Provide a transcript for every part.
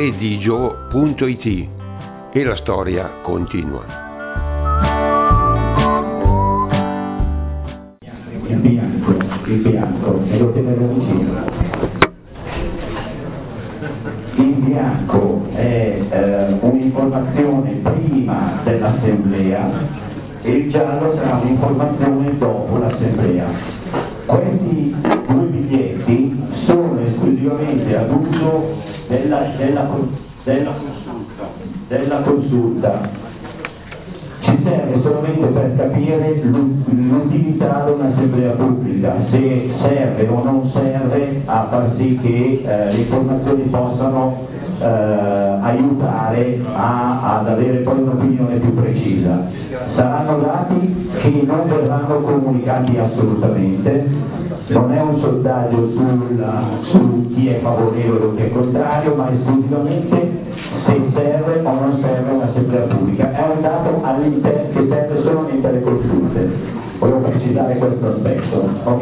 redigio.it e la storia continua. Il bianco, e lo tenevo vicino. Il bianco è un'informazione prima dell'assemblea e il giallo sarà un'informazione dopo l'assemblea. Questi due biglietti sono esclusivamente ad uso della consulta. Ci serve solamente per capire l'utilità di un'assemblea pubblica, se serve o non serve a far sì che le informazioni possano aiutare ad avere poi un'opinione più precisa. Saranno dati che non verranno comunicati assolutamente, non è un sondaggio su chi è favorevole o chi è contrario, ma esclusivamente se serve o non serve un'assemblea pubblica. È un dato che serve solo all'interno delle consulte. Volevo precisare questo aspetto, ok?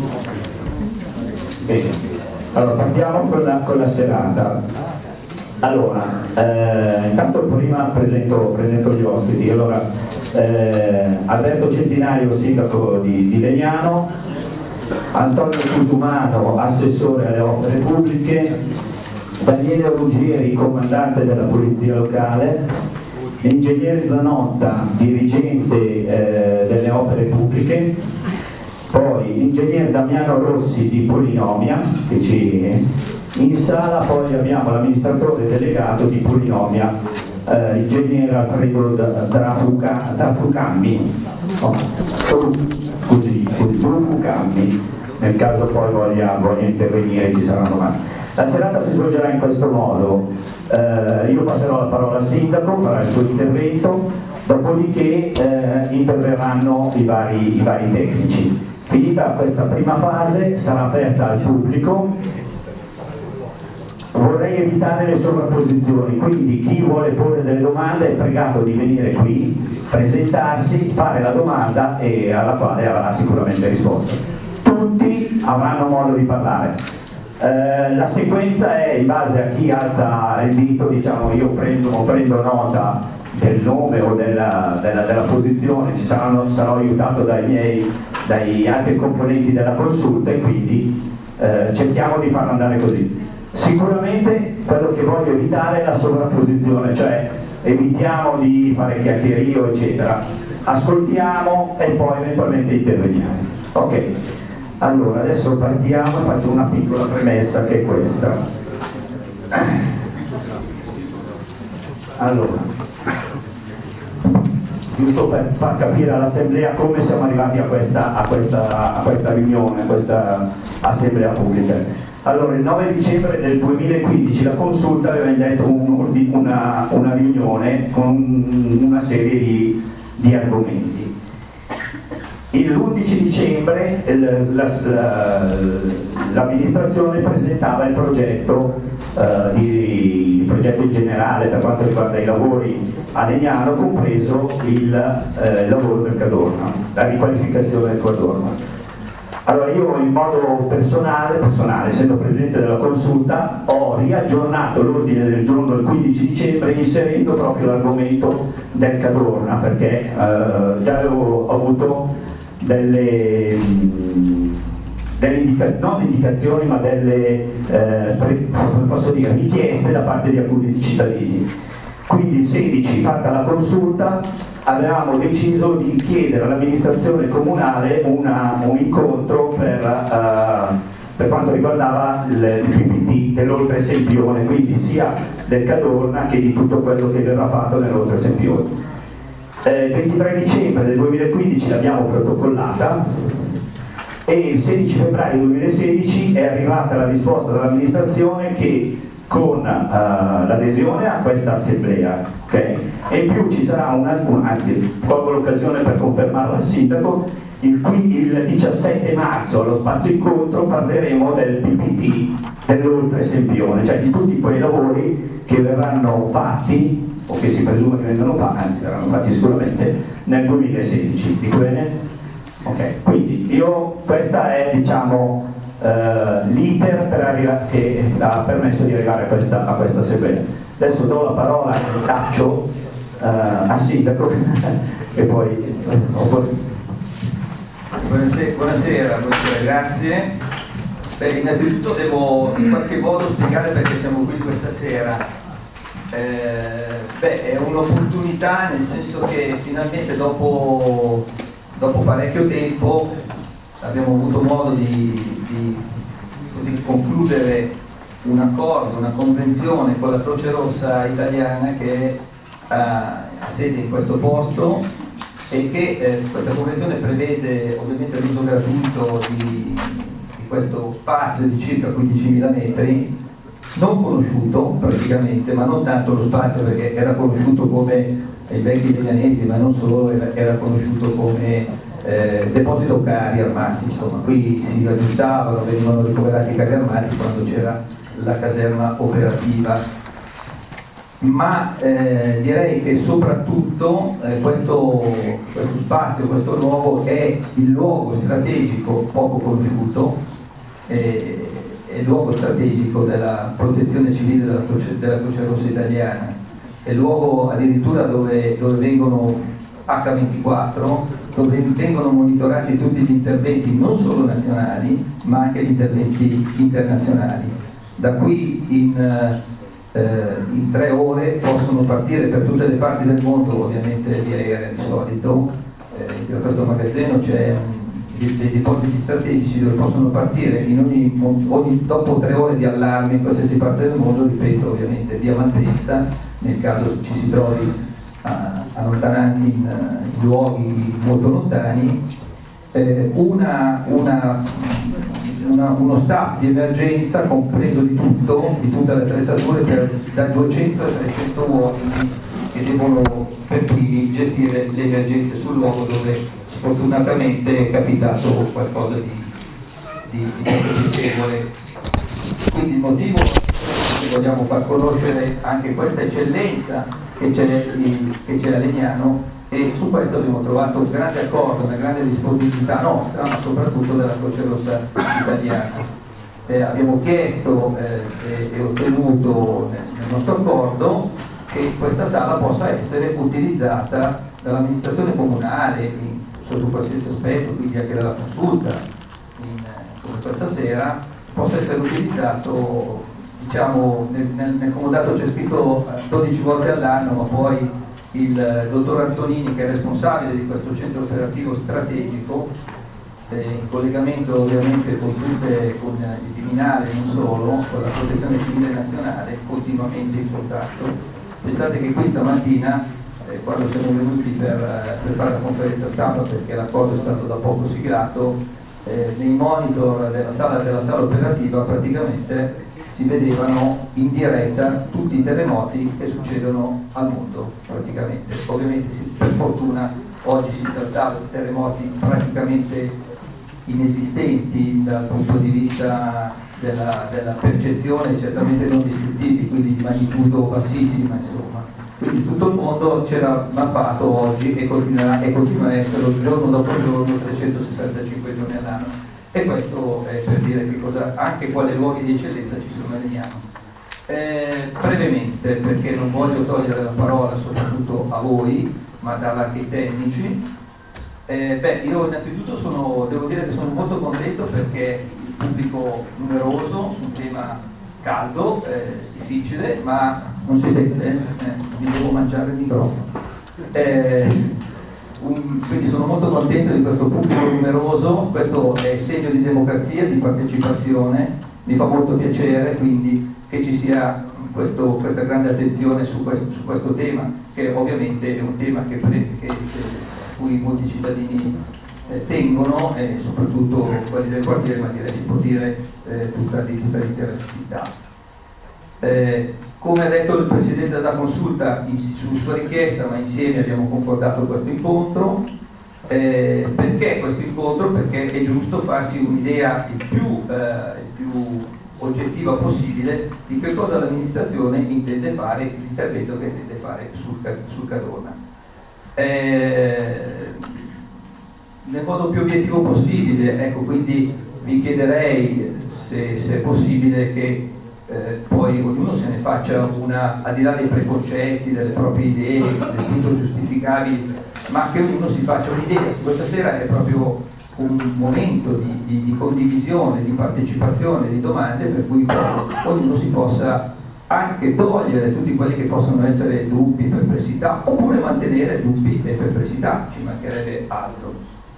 Bene, allora partiamo con la serata. Allora, intanto prima presento gli ospiti. Allora, Alberto Centinaio, sindaco di Legnano, Antonio Cutumano, assessore alle opere pubbliche, Daniele Ruggieri, comandante della polizia locale, Ingegnere Zanotta, dirigente delle opere pubbliche, poi Ingegner Damiano Rossi di Polinomia, che in sala poi abbiamo l'amministratore delegato di Polinomia, Ingegner Alfredo Trafucammi, Trafucammi, nel caso poi voglia intervenire ci saranno domande. La serata si svolgerà in questo modo: io passerò la parola al sindaco, farà il suo intervento, dopodiché interverranno i vari tecnici. Finita questa prima fase sarà aperta al pubblico. Vorrei evitare le sovrapposizioni, quindi chi vuole porre delle domande è pregato di venire qui, presentarsi, fare la domanda e alla quale avrà sicuramente risposta. Tutti avranno modo di parlare. La sequenza è in base a chi alza il dito, diciamo io prendo nota del nome o della posizione, sarò aiutato dai altri componenti della consulta e quindi cerchiamo di farlo andare così. Sicuramente quello che voglio evitare è la sovrapposizione, cioè evitiamo di fare chiacchierio eccetera, ascoltiamo e poi eventualmente interveniamo. Ok, allora adesso partiamo e faccio una piccola premessa che è questa. Allora, giusto per far capire all'assemblea come siamo arrivati a questa riunione, a questa assemblea pubblica. Allora, il 9 dicembre del 2015 la consulta aveva indetto una riunione con una serie di argomenti. L'11 dicembre l'amministrazione presentava il progetto in generale per quanto riguarda i lavori a Legnano, compreso il lavoro del Cadorna, la riqualificazione del Cadorna. Allora io in modo personale, essendo presidente della consulta, ho riaggiornato l'ordine del giorno del 15 dicembre inserendo proprio l'argomento del Cadorna, perché già avevo avuto delle non indicazioni ma delle richieste da parte di alcuni cittadini. Quindi il 16, fatta la consulta, avevamo deciso di chiedere all'amministrazione comunale un incontro per quanto riguardava il PPT dell'Oltre Sempione, quindi sia del Cadorna che di tutto quello che verrà fatto nell'Oltre Sempione. Il 23 dicembre del 2015 l'abbiamo protocollata e il 16 febbraio 2016 è arrivata la risposta dall'amministrazione che con l'adesione a questa assemblea, okay? E in più ci sarà anzi, colgo l'occasione per confermarlo al sindaco, il 17 marzo allo spazio incontro parleremo del PPT dell'Oltre Sempione, cioè di tutti quei lavori che verranno fatti o che si presume che vengano fatti, anzi verranno fatti sicuramente nel 2016, dico bene? Ok, quindi questa è diciamo l'iter che ha permesso di arrivare a questa assemblea. Adesso do la parola al Taccio, al sindaco, e poi... Buonasera, grazie. Innanzitutto devo in qualche modo spiegare perché siamo qui questa sera. È un'opportunità, nel senso che finalmente dopo parecchio tempo abbiamo avuto modo di concludere un accordo, una convenzione con la Croce Rossa italiana che ha sede in questo posto, e che questa convenzione prevede ovviamente l'uso gratuito di questo spazio di circa 15.000 metri, non conosciuto praticamente, ma non tanto lo spazio, perché era conosciuto come i vecchi italianesi, ma non solo, era conosciuto come deposito carri armati. Insomma, qui si raggiustavano, venivano ricoverati i carri armati quando c'era la caserma operativa. Ma direi che soprattutto questo spazio, questo luogo è il luogo strategico poco conosciuto, è il luogo strategico della protezione civile della Croce Rossa italiana, è il luogo addirittura dove vengono H24, dove vengono monitorati tutti gli interventi non solo nazionali ma anche gli interventi internazionali. Da qui in 3 ore possono partire per tutte le parti del mondo, ovviamente di aereo di solito, in questo magazzino c'è dei depositi strategici dove possono partire dopo 3 ore di allarme in qualsiasi parte del mondo, ripeto, ovviamente via Malpensa, nel caso ci si trovi allontanati in luoghi molto lontani, uno staff di emergenza completo di tutto, di tutte le attrezzature, da 200 a 300 uomini che devono per primi gestire le emergenze sul luogo dove sfortunatamente è capitato qualcosa di piacevole. Quindi il motivo che vogliamo far conoscere anche questa eccellenza che c'è a Legnano, e su questo abbiamo trovato un grande accordo, una grande disponibilità nostra, ma soprattutto della Croce Rossa italiana. Abbiamo chiesto e ottenuto nel nostro accordo che questa sala possa essere utilizzata dall'amministrazione comunale sotto qualsiasi aspetto, quindi anche dalla consulta, come questa sera, possa essere utilizzato, diciamo, nel comodato c'è scritto 12 volte all'anno, ma poi il dottor Antonini, che è responsabile di questo centro operativo strategico, in collegamento ovviamente con il Viminale, non solo, con la protezione civile nazionale, continuamente in contatto. Pensate che questa mattina, quando siamo venuti per fare la conferenza stampa, perché l'accordo è stato da poco siglato, nei monitor della sala operativa praticamente si vedevano in diretta tutti i terremoti che succedono al mondo, praticamente. Ovviamente per fortuna oggi si trattava di terremoti praticamente inesistenti dal punto di vista della percezione, certamente non distruttivi, quindi di magnitudo bassissima, insomma. Quindi tutto il mondo c'era mappato oggi e continua a essere giorno dopo giorno, 365 giorni all'anno. E questo è per dire che anche quali luoghi di eccellenza ci sono a Legnano. Brevemente, perché non voglio togliere la parola soprattutto a voi, ma darla anche ai tecnici. Io innanzitutto devo dire che sono molto contento perché il pubblico numeroso, un tema caldo, difficile, ma non si sente, mi devo mangiare il microfono. Quindi sono molto contento di questo pubblico numeroso, questo è segno di democrazia, di partecipazione, mi fa molto piacere quindi che ci sia questa grande attenzione su questo tema, che ovviamente è un tema a cui molti cittadini tengono, e soprattutto quelli del quartiere, ma direi si può dire tutta l'intera città. Come ha detto il Presidente della Consulta, su sua richiesta, ma insieme abbiamo concordato questo incontro. Perché questo incontro? Perché è giusto farsi un'idea il più oggettiva possibile di che cosa l'amministrazione intende fare, l'intervento che intende fare sul Cadorna. Nel modo più obiettivo possibile, ecco, quindi vi chiederei, se è possibile, che poi ognuno se ne faccia una, al di là dei preconcetti, delle proprie idee, del tutto giustificabili, ma che ognuno si faccia un'idea. Questa sera è proprio un momento di condivisione, di partecipazione, di domande, per cui ognuno si possa anche togliere tutti quelli che possono essere dubbi, perplessità, oppure mantenere dubbi e perplessità, ci mancherebbe altro.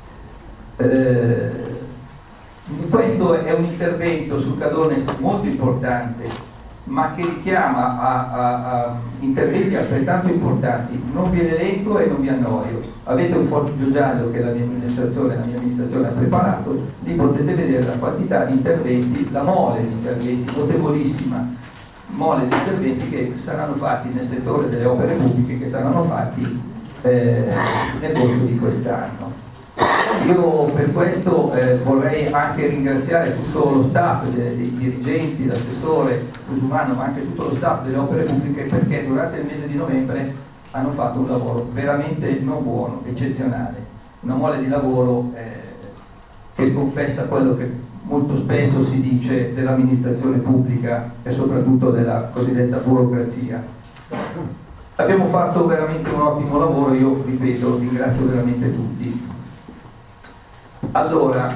Questo è un intervento sul Cadorna molto importante, ma che richiama a interventi altrettanto importanti. Non vi elenco e non vi annoio. Avete un foglio giallo che la mia amministrazione ha preparato, lì potete vedere la quantità di interventi, la mole di interventi, notevolissima mole di interventi che saranno fatti nel settore delle opere pubbliche, che saranno fatti nel corso di quest'anno. Io per questo vorrei anche ringraziare tutto lo staff dei dirigenti, l'assessore Cusumano, ma anche tutto lo staff delle opere pubbliche, perché durante il mese di novembre hanno fatto un lavoro veramente non buono, eccezionale, una mole di lavoro che confessa quello che molto spesso si dice dell'amministrazione pubblica e soprattutto della cosiddetta burocrazia. Abbiamo fatto veramente un ottimo lavoro, io ripeto, ringrazio veramente tutti. Allora,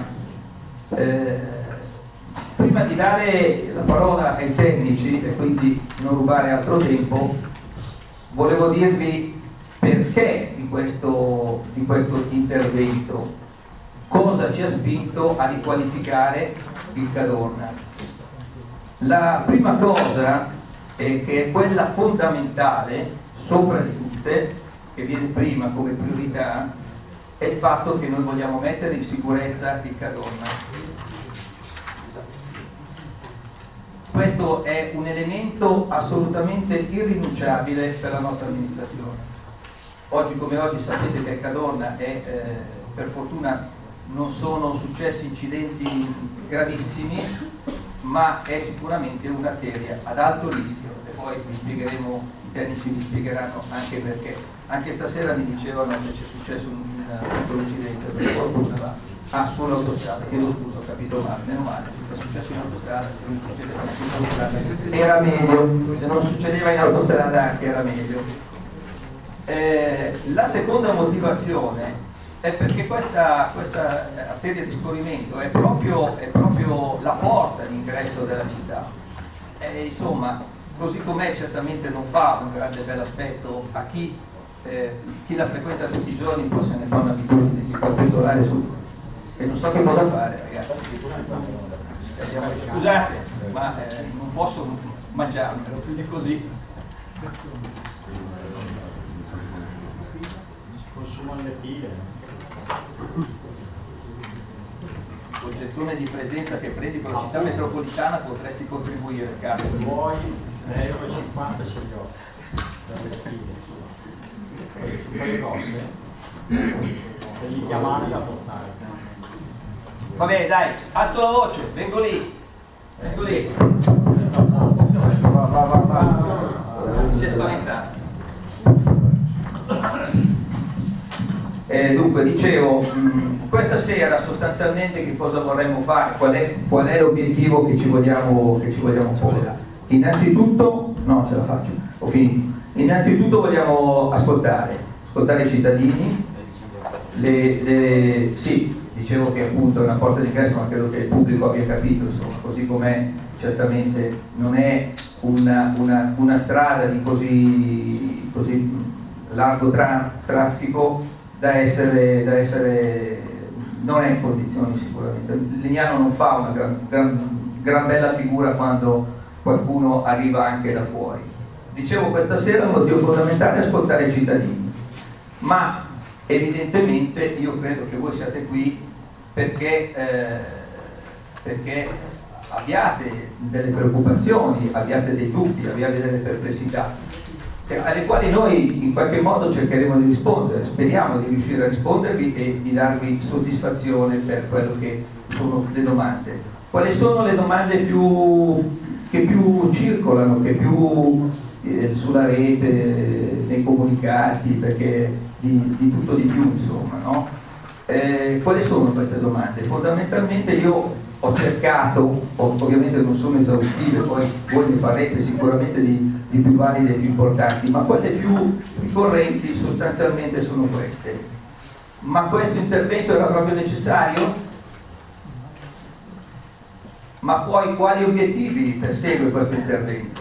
prima di dare la parola ai tecnici e quindi non rubare altro tempo, volevo dirvi perché di questo intervento, cosa ci ha spinto a riqualificare il Cadorna. La prima cosa, che è quella fondamentale, sopra di tutte, che viene prima come priorità, è il fatto che noi vogliamo mettere in sicurezza il Cadorna. Questo è un elemento assolutamente irrinunciabile per la nostra amministrazione. Oggi come oggi sapete che il Cadorna è, per fortuna non sono successi incidenti gravissimi, ma è sicuramente un'arteria ad alto rischio, e poi vi spiegheremo, i tecnici vi spiegheranno anche perché. Anche stasera mi dicevano che c'è successo un piccolo incidente, per fortuna sull'autostrada, chiedo scusa, ho capito male, meno male, è successo in autostrada, se non succedeva in autostrada era meglio, se non succedeva in autostrada anche era meglio. La seconda motivazione è perché questa arteria di scorrimento è proprio la porta d'ingresso della città. Insomma, così com'è certamente non fa un grande bel aspetto a chi la frequenta tutti i giorni, poi se ne fa un'abitudine, si può pendolare su e non so che cosa fare, ragazzi. Scusate, ma non posso mangiarmelo, quindi così. Consumano le pile. Concezione di presenza che prendi con la città metropolitana, potresti contribuire, caro. Se vuoi, 1,50 € ce li ho per le pile. Quelle cose devi chiamare da portare. Vabbè, dai, alzo la voce, vengo lì. Va. Si è spaventato. Dunque, dicevo, questa sera sostanzialmente che cosa vorremmo fare? Qual è l'obiettivo che ci vogliamo porre? Innanzitutto, no, ce la faccio, ho finito. Innanzitutto vogliamo ascoltare i cittadini, sì, dicevo che appunto è una porta d'ingresso, ma credo che il pubblico abbia capito, insomma, così com'è, certamente non è una strada di così largo traffico da essere non è in condizioni sicuramente. Legnano non fa una gran bella figura quando qualcuno arriva anche da fuori. Dicevo, questa sera un motivo fondamentale è ascoltare i cittadini, ma evidentemente io credo che voi siate qui perché abbiate delle preoccupazioni, abbiate dei dubbi, abbiate delle perplessità, alle quali noi in qualche modo cercheremo di rispondere, speriamo di riuscire a rispondervi e di darvi soddisfazione per quello che sono le domande. Quali sono le domande che più circolano, che più sulla rete, nei comunicati, perché di tutto di più, insomma, no? Quali sono queste domande? Fondamentalmente io ho cercato, ovviamente non sono esaustive, poi voi ne farete sicuramente di più valide e più importanti, ma quelle più ricorrenti sostanzialmente sono queste. Ma questo intervento era proprio necessario? Ma poi quali obiettivi persegue questo intervento?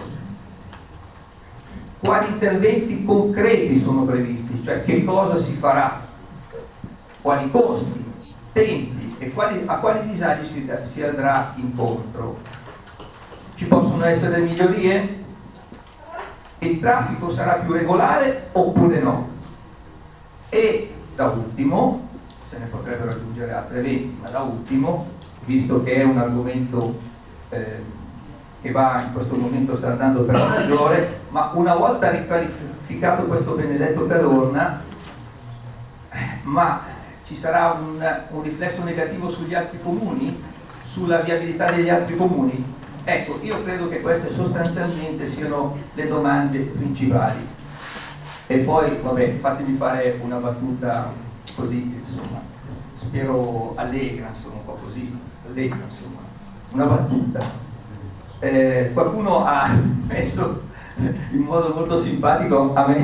Quali interventi concreti sono previsti? Cioè che cosa si farà? Quali costi, tempi e a quali disagi si andrà incontro? Ci possono essere migliorie? Il traffico sarà più regolare oppure no? E da ultimo, se ne potrebbero aggiungere altre 20, ma da ultimo, visto che è un argomento che in questo momento sta andando per la maggiore, ma una volta riclarificato questo benedetto Cadorna, ma ci sarà un riflesso negativo sugli altri comuni, sulla viabilità degli altri comuni? Ecco, io credo che queste sostanzialmente siano le domande principali. E poi, vabbè, fatemi fare una battuta così, insomma, spero allegra, insomma, un po' così, allegra, insomma, una battuta. Qualcuno ha messo, in modo molto simpatico, ha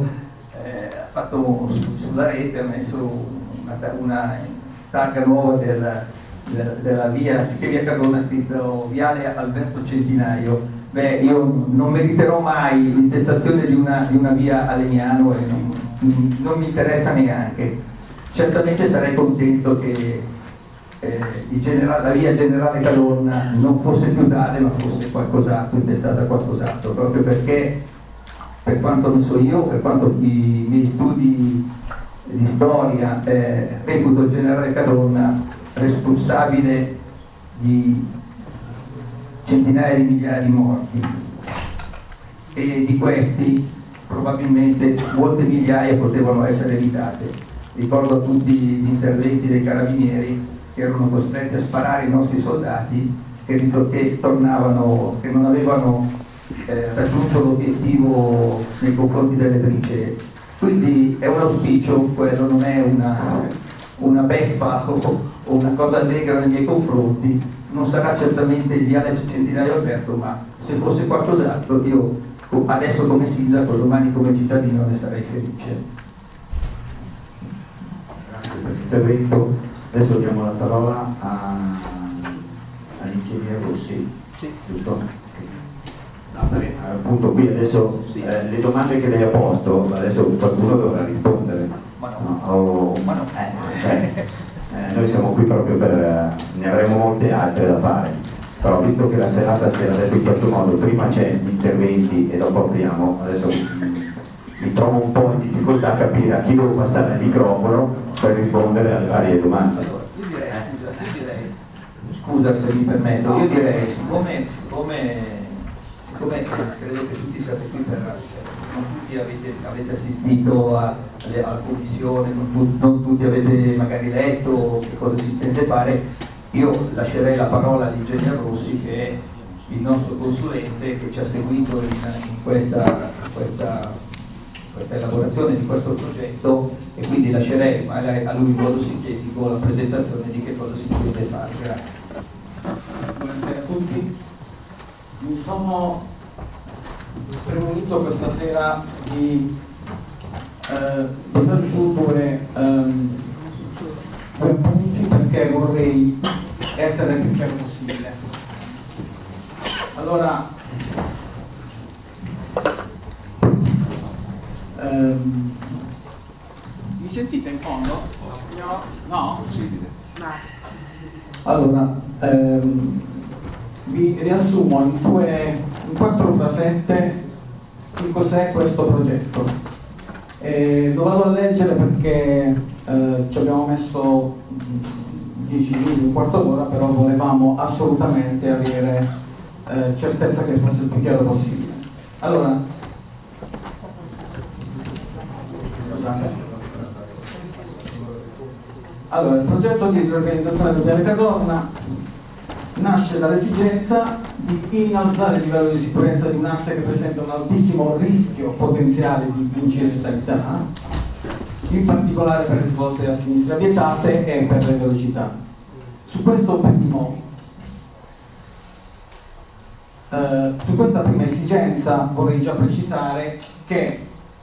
fatto sulla rete, ha messo una targa nuova della via, che via Cadorna, scritto Viale Alberto Centinaio. Beh, io non meriterò mai l'intestazione di una via a Legnano e non mi interessa neanche. Certamente sarei contento che la via Generale Cadorna non fosse più tale, ma fosse qualcos'altro, intestata a qualcos'altro, proprio perché, per quanto ne so io, per quanto i miei studi di storia, reputo il Generale Cadorna responsabile di centinaia di migliaia di morti, e di questi probabilmente molte migliaia potevano essere evitate. Ricordo a tutti gli interventi dei carabinieri che erano costretti a sparare ai nostri soldati che tornavano, che non avevano raggiunto l'obiettivo nei confronti delle trincee. Quindi è un auspicio quello, non è una beffa o una cosa allegra nei miei confronti. Non sarà certamente il Viale Centinaio Alberto, ma se fosse qualcos'altro io adesso come sindaco, domani come cittadino ne sarei felice. Grazie per l'intervento. Adesso diamo la parola all'ingegnere Rossi, sì. Giusto? Appunto qui adesso sì. Le domande che lei ha posto, adesso qualcuno dovrà rispondere. Ma no. Ma no. Noi siamo qui proprio ne avremo molte altre da fare, però visto che la serata si era detta in questo modo, prima c'è gli interventi e dopo apriamo, adesso mi trovo un po' in difficoltà a capire a chi devo passare il microfono per rispondere alle varie domande. Allora, io direi, scusa se mi permetto, io direi, siccome credo che tutti siate qui non tutti avete assistito alla commissione, non tutti avete magari letto che cosa si intende fare, io lascerei la parola all'ingegner Rossi, che è il nostro consulente che ci ha seguito in questa elaborazione di questo progetto, e quindi lascerei magari a lui in modo sintetico la presentazione di che cosa si intende fare. Grazie. Buonasera a tutti. Mi sono premunito questa sera di portare su due punti, perché vorrei essere il più chiaro possibile. Allora, mi sentite in fondo? No? Allora, vi riassumo in 4 frasette che cos'è questo progetto. Lo vado a leggere perché ci abbiamo messo 10 minuti, un quarto d'ora, però volevamo assolutamente avere certezza che fosse il più chiaro possibile. Allora, il progetto di riorganizzazione del Viale Cadorna nasce dall'esigenza di innalzare il livello di sicurezza di un asse che presenta un altissimo rischio potenziale di incidentalità, in particolare per le svolte a sinistra vietate e per le velocità. Su questo primo su questa prima esigenza vorrei già precisare che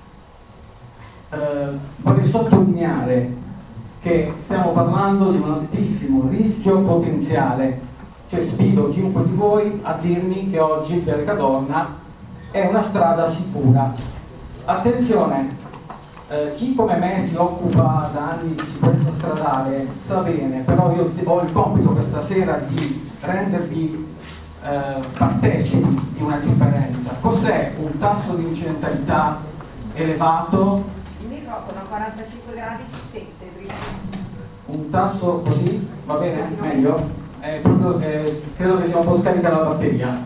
vorrei sottolineare che stiamo parlando di un altissimo rischio potenziale, cioè sfido chiunque di voi a dirmi che oggi il Viale Cadorna è una strada sicura. Attenzione, chi come me si occupa da anni di sicurezza stradale sa bene, però io ho il compito questa sera di rendervi partecipi di una differenza. Cos'è un tasso di incidentalità elevato? Il microfono a 45 gradi si sente. Un tasso così? Va bene? Meglio? Proprio, credo che sia un po' scarica la batteria.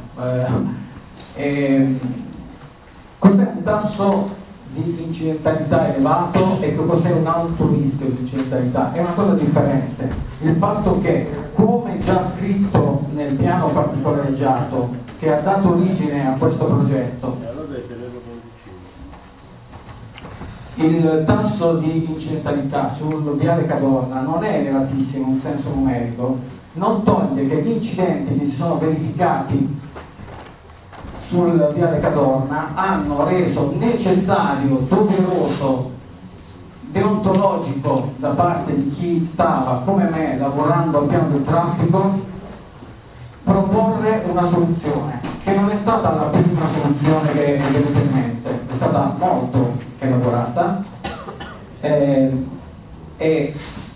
Cos'è un tasso di incidentalità elevato e cos'è un alto rischio di incidentalità? È una cosa differente. Il fatto che, come già scritto nel piano particolareggiato che ha dato origine a questo progetto, il tasso di incidentalità sul Viale Cadorna non è elevatissimo in senso numerico, non toglie che gli incidenti che si sono verificati sul Viale Cadorna hanno reso necessario, doveroso, deontologico da parte di chi stava, come me, lavorando al piano del traffico, proporre una soluzione, che non è stata la prima soluzione che è venuta in mente, è stata molto elaborata ed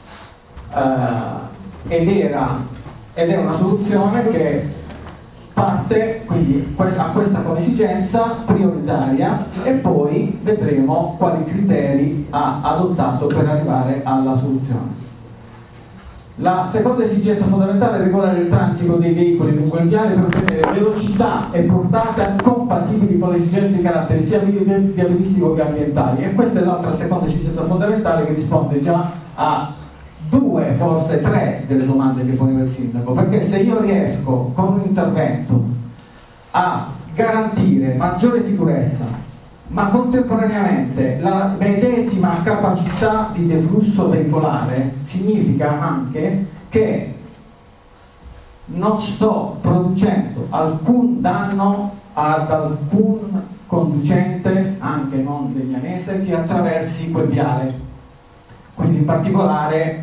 è una soluzione che parte quindi a questa come esigenza prioritaria e poi vedremo quali criteri ha adottato per arrivare alla soluzione. La seconda esigenza fondamentale è regolare il transito dei veicoli lungo il viale per ottenere velocità e portata compatibili con le esigenze di carattere sia viabilistico che ambientali, e questa è l'altra seconda esigenza fondamentale che risponde già a due, forse tre delle domande che poneva il sindaco, perché se io riesco con un intervento a garantire maggiore sicurezza ma contemporaneamente la medesima capacità di deflusso veicolare, significa anche che non sto producendo alcun danno ad alcun conducente, anche non legnanese, che attraversi quel viale, quindi in particolare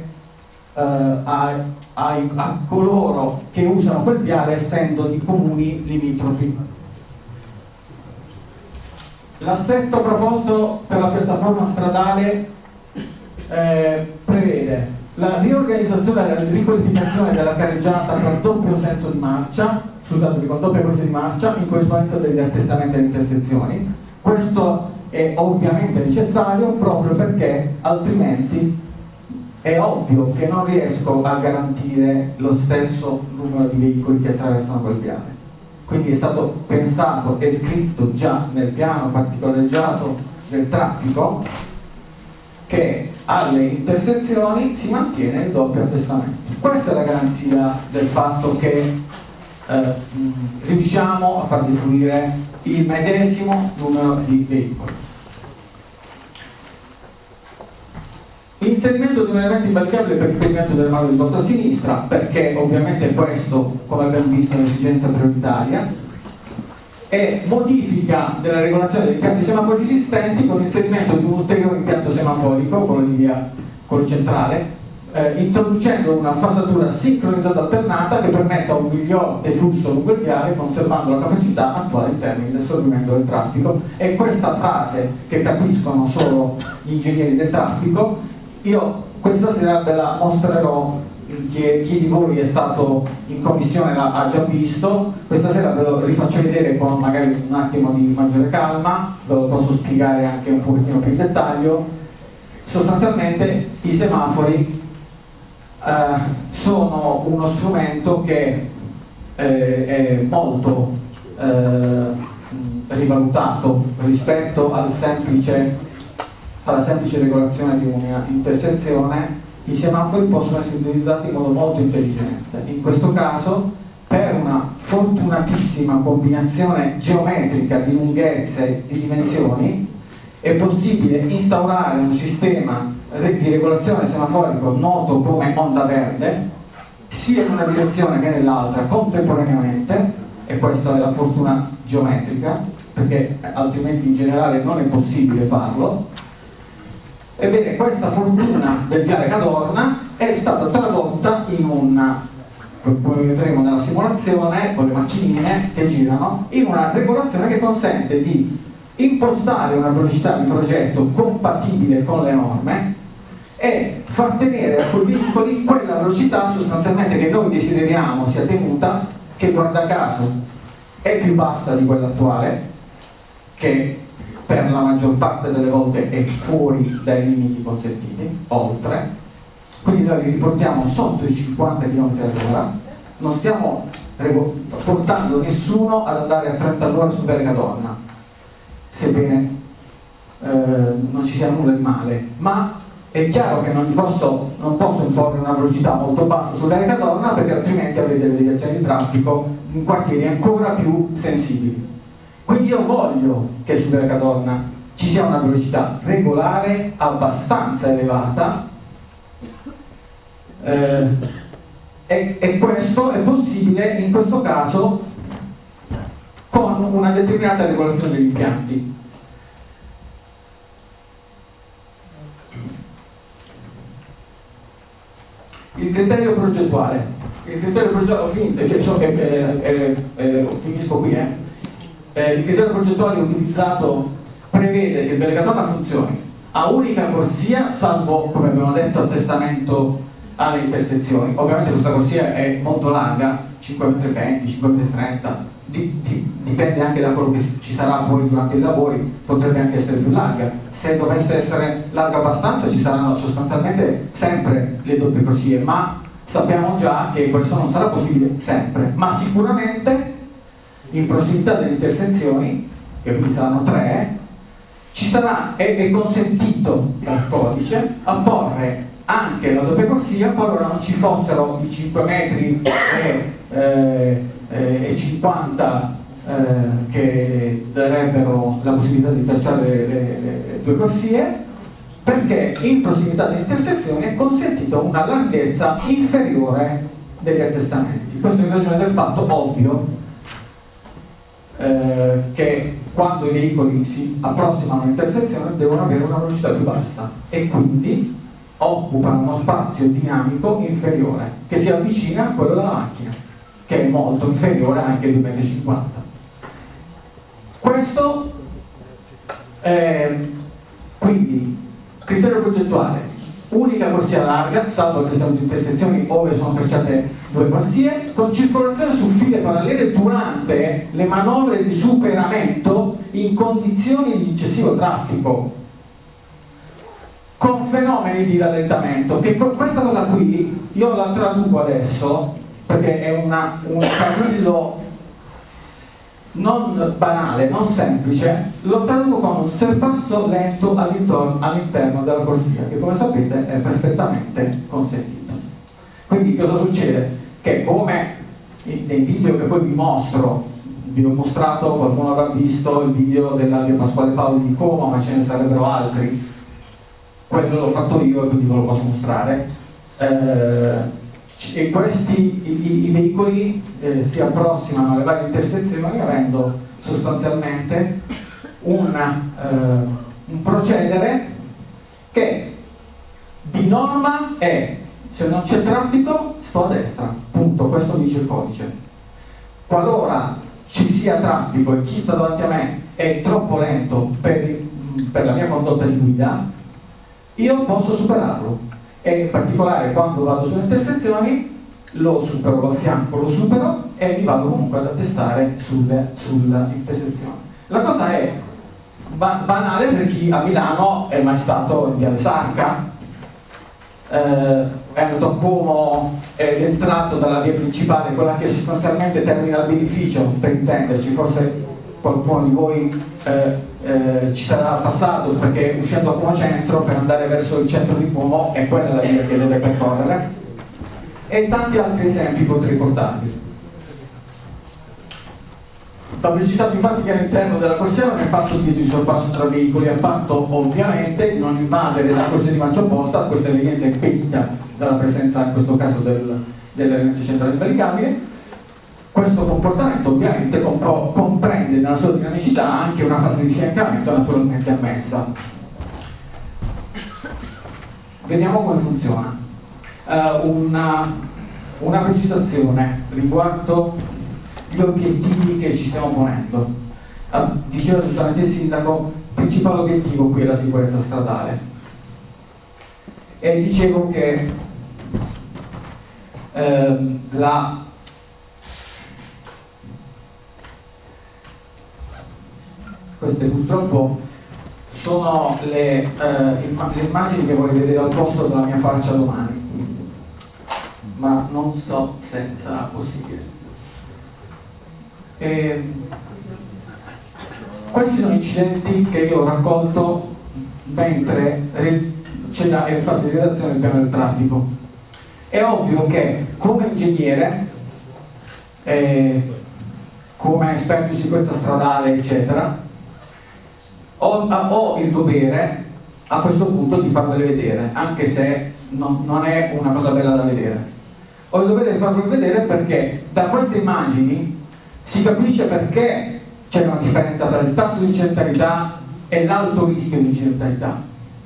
a coloro che usano quel viale essendo di comuni limitrofi. L'assetto proposto per la piattaforma stradale prevede la riorganizzazione e la riqualificazione della carreggiata con doppio senso di marcia, scusatemi, con doppia corsia di marcia in corrispondenza degli attestamenti alle intersezioni. Questo è ovviamente necessario proprio perché altrimenti è ovvio che non riesco a garantire lo stesso numero di veicoli che attraversano quel viale. Quindi è stato pensato e scritto già nel piano particolareggiato del traffico che alle intersezioni si mantiene il doppio attestamento. Questa è la garanzia del fatto che riusciamo a far defluire il medesimo numero di veicoli. L'inserimento di un elemento invalicabile per il pavimento del mano di sotto a sinistra, perché ovviamente questo, come abbiamo visto, è un'esigenza prioritaria, e modifica della regolazione degli impianti semafori esistenti con l'inserimento di un ulteriore impianto semaforico, quello centrale, introducendo una fasatura sincronizzata alternata che permetta un miglior deflusso lungo il viale, conservando la capacità attuale in termini di assorbimento del traffico. E questa frase che capiscono solo gli ingegneri del traffico, io questa sera ve la mostrerò, chi di voi è stato in commissione ha già visto, questa sera ve lo rifaccio vedere con magari un attimo di maggiore calma, ve lo posso spiegare anche un pochettino più in dettaglio. Sostanzialmente i semafori sono uno strumento che è molto rivalutato rispetto alla semplice regolazione di una intersezione. I semafori possono essere utilizzati in modo molto intelligente. In questo caso, per una fortunatissima combinazione geometrica di lunghezze e di dimensioni, è possibile instaurare un sistema di regolazione semaforico noto come onda verde, sia in una direzione che nell'altra contemporaneamente, e e questa è la fortuna geometrica, perché altrimenti in generale non è possibile farlo. Ebbene, questa fortuna del viale Cadorna è stata tradotta in una, come vedremo nella simulazione con le macchinine che girano, in una regolazione che consente di impostare una velocità di progetto compatibile con le norme e far tenere a quei veicoli quella velocità sostanzialmente che noi desideriamo sia tenuta, che guarda caso è più bassa di quella attuale, che per la maggior parte delle volte è fuori dai limiti consentiti, oltre, quindi noi li riportiamo sotto i 50 km/h, non stiamo portando nessuno ad andare a 30 all'ora su Viale Cadorna, sebbene non ci sia nulla di male, ma è chiaro che non posso imporre una velocità molto bassa su Viale Cadorna, perché altrimenti avete delle deviazioni di traffico in quartieri ancora più sensibili. Quindi io voglio che su Viale Cadorna ci sia una velocità regolare abbastanza elevata, e questo è possibile in questo caso con una determinata regolazione degli impianti. Il criterio progettuale. Il criterio progettuale, finisco qui, il criterio progettuale utilizzato prevede che il Viale Cadorna funzioni a unica corsia, salvo, come abbiamo detto, attestamento alle intersezioni. Ovviamente questa corsia è molto larga, 5,20 m, 5,30 m, dipende anche da quello che ci sarà poi durante i lavori, potrebbe anche essere più larga. Se dovesse essere larga abbastanza ci saranno sostanzialmente sempre le doppie corsie, ma sappiamo già che questo non sarà possibile sempre, ma sicuramente in prossimità delle intersezioni, che quindi saranno 3, ci sarà, è consentito dal codice apporre anche la doppia corsia qualora non ci fossero i 5 metri e 50 che darebbero la possibilità di tracciare le due corsie, perché in prossimità delle intersezioni è consentito una larghezza inferiore degli attestamenti. Questo in ragione del fatto ovvio che quando i veicoli si approssimano all'intersezione devono avere una velocità più bassa e quindi occupano uno spazio dinamico inferiore che si avvicina a quello della macchina, che è molto inferiore anche ai 2,50 m. Questo quindi criterio progettuale: unica corsia larga, salvo che siamo in intersezioni dove sono tracciate due corsie, con circolazione su file parallele durante le manovre di superamento in condizioni di eccessivo traffico, con fenomeni di rallentamento. Che questa cosa qui io la traduco adesso perché è un cavillo non banale, non semplice, lo traduco con un sorpasso lento all'interno della corsia, che come sapete è perfettamente consentito. Quindi cosa succede? Che come nei video che poi vi mostro, vi ho mostrato, qualcuno avrà visto il video dell'Alvio Pasquale Paoli di Como, ma ce ne sarebbero altri, quello l'ho fatto io e quindi ve lo posso mostrare. E questi i veicoli si approssimano alle varie intersezioni avendo sostanzialmente un procedere che di norma è: se non c'è traffico sto a destra, punto, questo dice il codice. Qualora ci sia traffico e chi sta davanti a me è troppo lento per la mia condotta di guida, io posso superarlo, e in particolare quando vado sulle intersezioni lo supero, lo affianco, lo supero e mi vado comunque ad attestare sulla intersezione. La cosa è banale per chi a Milano è mai stato in Viale Sarca, è andato a Como ed è entrato dalla via principale, quella che sostanzialmente termina il beneficio, per intenderci. Forse qualcuno di voi ci sarà passato, perché uscendo a Como Centro per andare verso il centro di Como è quella la via che deve percorrere, e tanti altri esempi potrei portarvi. La velocità infatti che all'interno della corsia non è fatto di sorpasso tra veicoli, è fatto ovviamente di non invadere la corsia di marcia opposta. Questa evenienza è impedita dalla presenza in questo caso dell'elemento centrale sbaricabile. Questo comportamento ovviamente comprende nella sua dinamicità anche una fase di fiancamento naturalmente ammessa. Vediamo come funziona. Una precisazione riguardo gli obiettivi che ci stiamo ponendo. Diceva giustamente il sindaco, il principale obiettivo qui è la sicurezza stradale. E dicevo che queste purtroppo sono le immagini che vorrei vedere al posto della mia faccia domani, ma non so se sarà possibile. Questi sono incidenti che io ho raccolto mentre c'è la fase di redazione del piano del traffico. È ovvio che come ingegnere, come esperto di sicurezza stradale, eccetera, ho il dovere a questo punto di farvele vedere, anche se non è una cosa bella da vedere. Ho il dovere di farvele vedere perché da queste immagini si capisce perché c'è una differenza tra il tasso di incidentalità e l'alto rischio di incidentalità.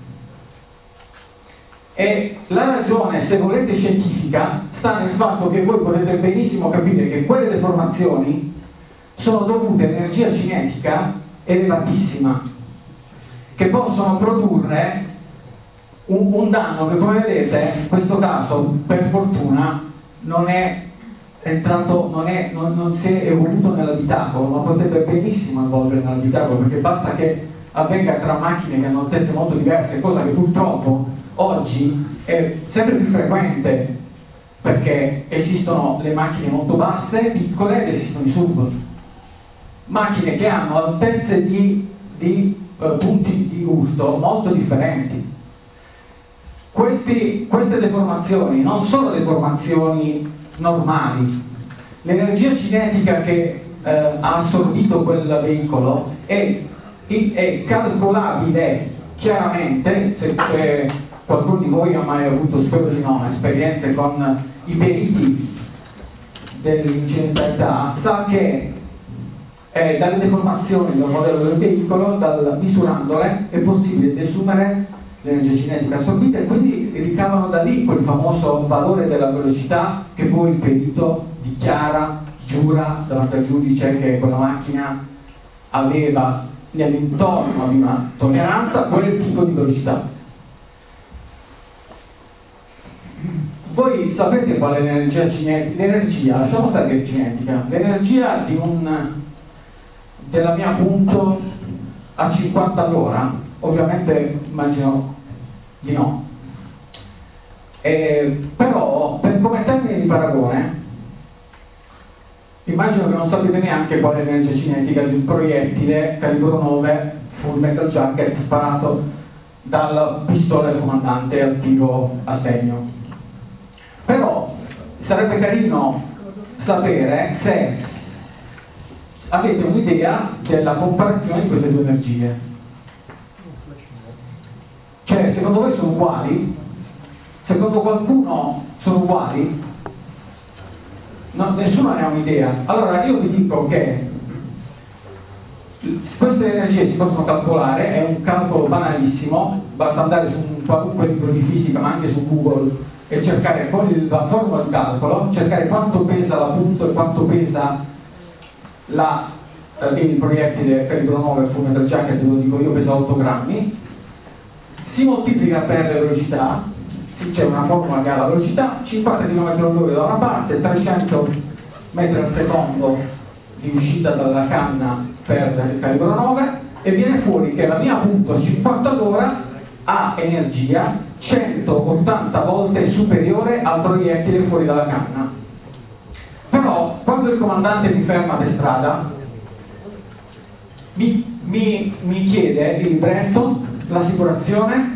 E la ragione, se volete, scientifica sta nel fatto che voi potete benissimo capire che quelle deformazioni sono dovute a energia cinetica elevatissima, che possono produrre un danno che, come vedete, in questo caso per fortuna non si è evoluto nell'abitacolo, ma potete benissimo evolvere nell'abitacolo, perché basta che avvenga tra macchine che hanno altezze molto diverse, cosa che purtroppo oggi è sempre più frequente, perché esistono le macchine molto basse, piccole, ed esistono i SUV, macchine che hanno altezze di punti di gusto molto differenti. Queste deformazioni non sono deformazioni normali. L'energia cinetica che ha assorbito quel veicolo è calcolabile chiaramente. Se qualcuno di voi ha mai avuto, spero di no, esperienze con i periti dell'incidentalità, sa che dalle deformazioni del modello del veicolo, misurandole, è possibile desumere l'energia cinetica assorbita e quindi ricavano da lì quel famoso valore della velocità che poi il perito dichiara, giura davanti al giudice che quella macchina aveva nell'intorno di una tolleranza quel tipo di velocità. Voi sapete qual è l'energia cinetica? L'energia, lasciamo stare che è cinetica, l'energia della mia punto a 50 all'ora, ovviamente immagino di no. Però come termine di paragone immagino che non sapete neanche qual è l'energia cinetica di un proiettile calibro 9 full metal jacket sparato dalla pistola del comandante al tiro a segno. Però sarebbe carino sapere se avete un'idea della comparazione di queste due energie. Cioè, secondo voi sono uguali? Secondo qualcuno sono uguali? No, nessuno ne ha un'idea. Allora io vi dico che queste energie si possono calcolare, è un calcolo banalissimo, basta andare su un qualunque libro di fisica, ma anche su Google, e cercare con la formula di calcolo, cercare quanto pesa la punto e quanto pesa il proiettile calibro 9 full metal jacket, ve lo dico io, pesa 8 grammi, si moltiplica per le velocità, c'è una formula che ha la velocità, 50 km/h da una parte, 300 metri al secondo di uscita dalla canna per il calibro 9, e viene fuori che la mia punto a 50 all'ora ha energia 180 volte superiore al proiettile fuori dalla canna. Però quando il comandante mi ferma per strada mi chiede il libretto, l'assicurazione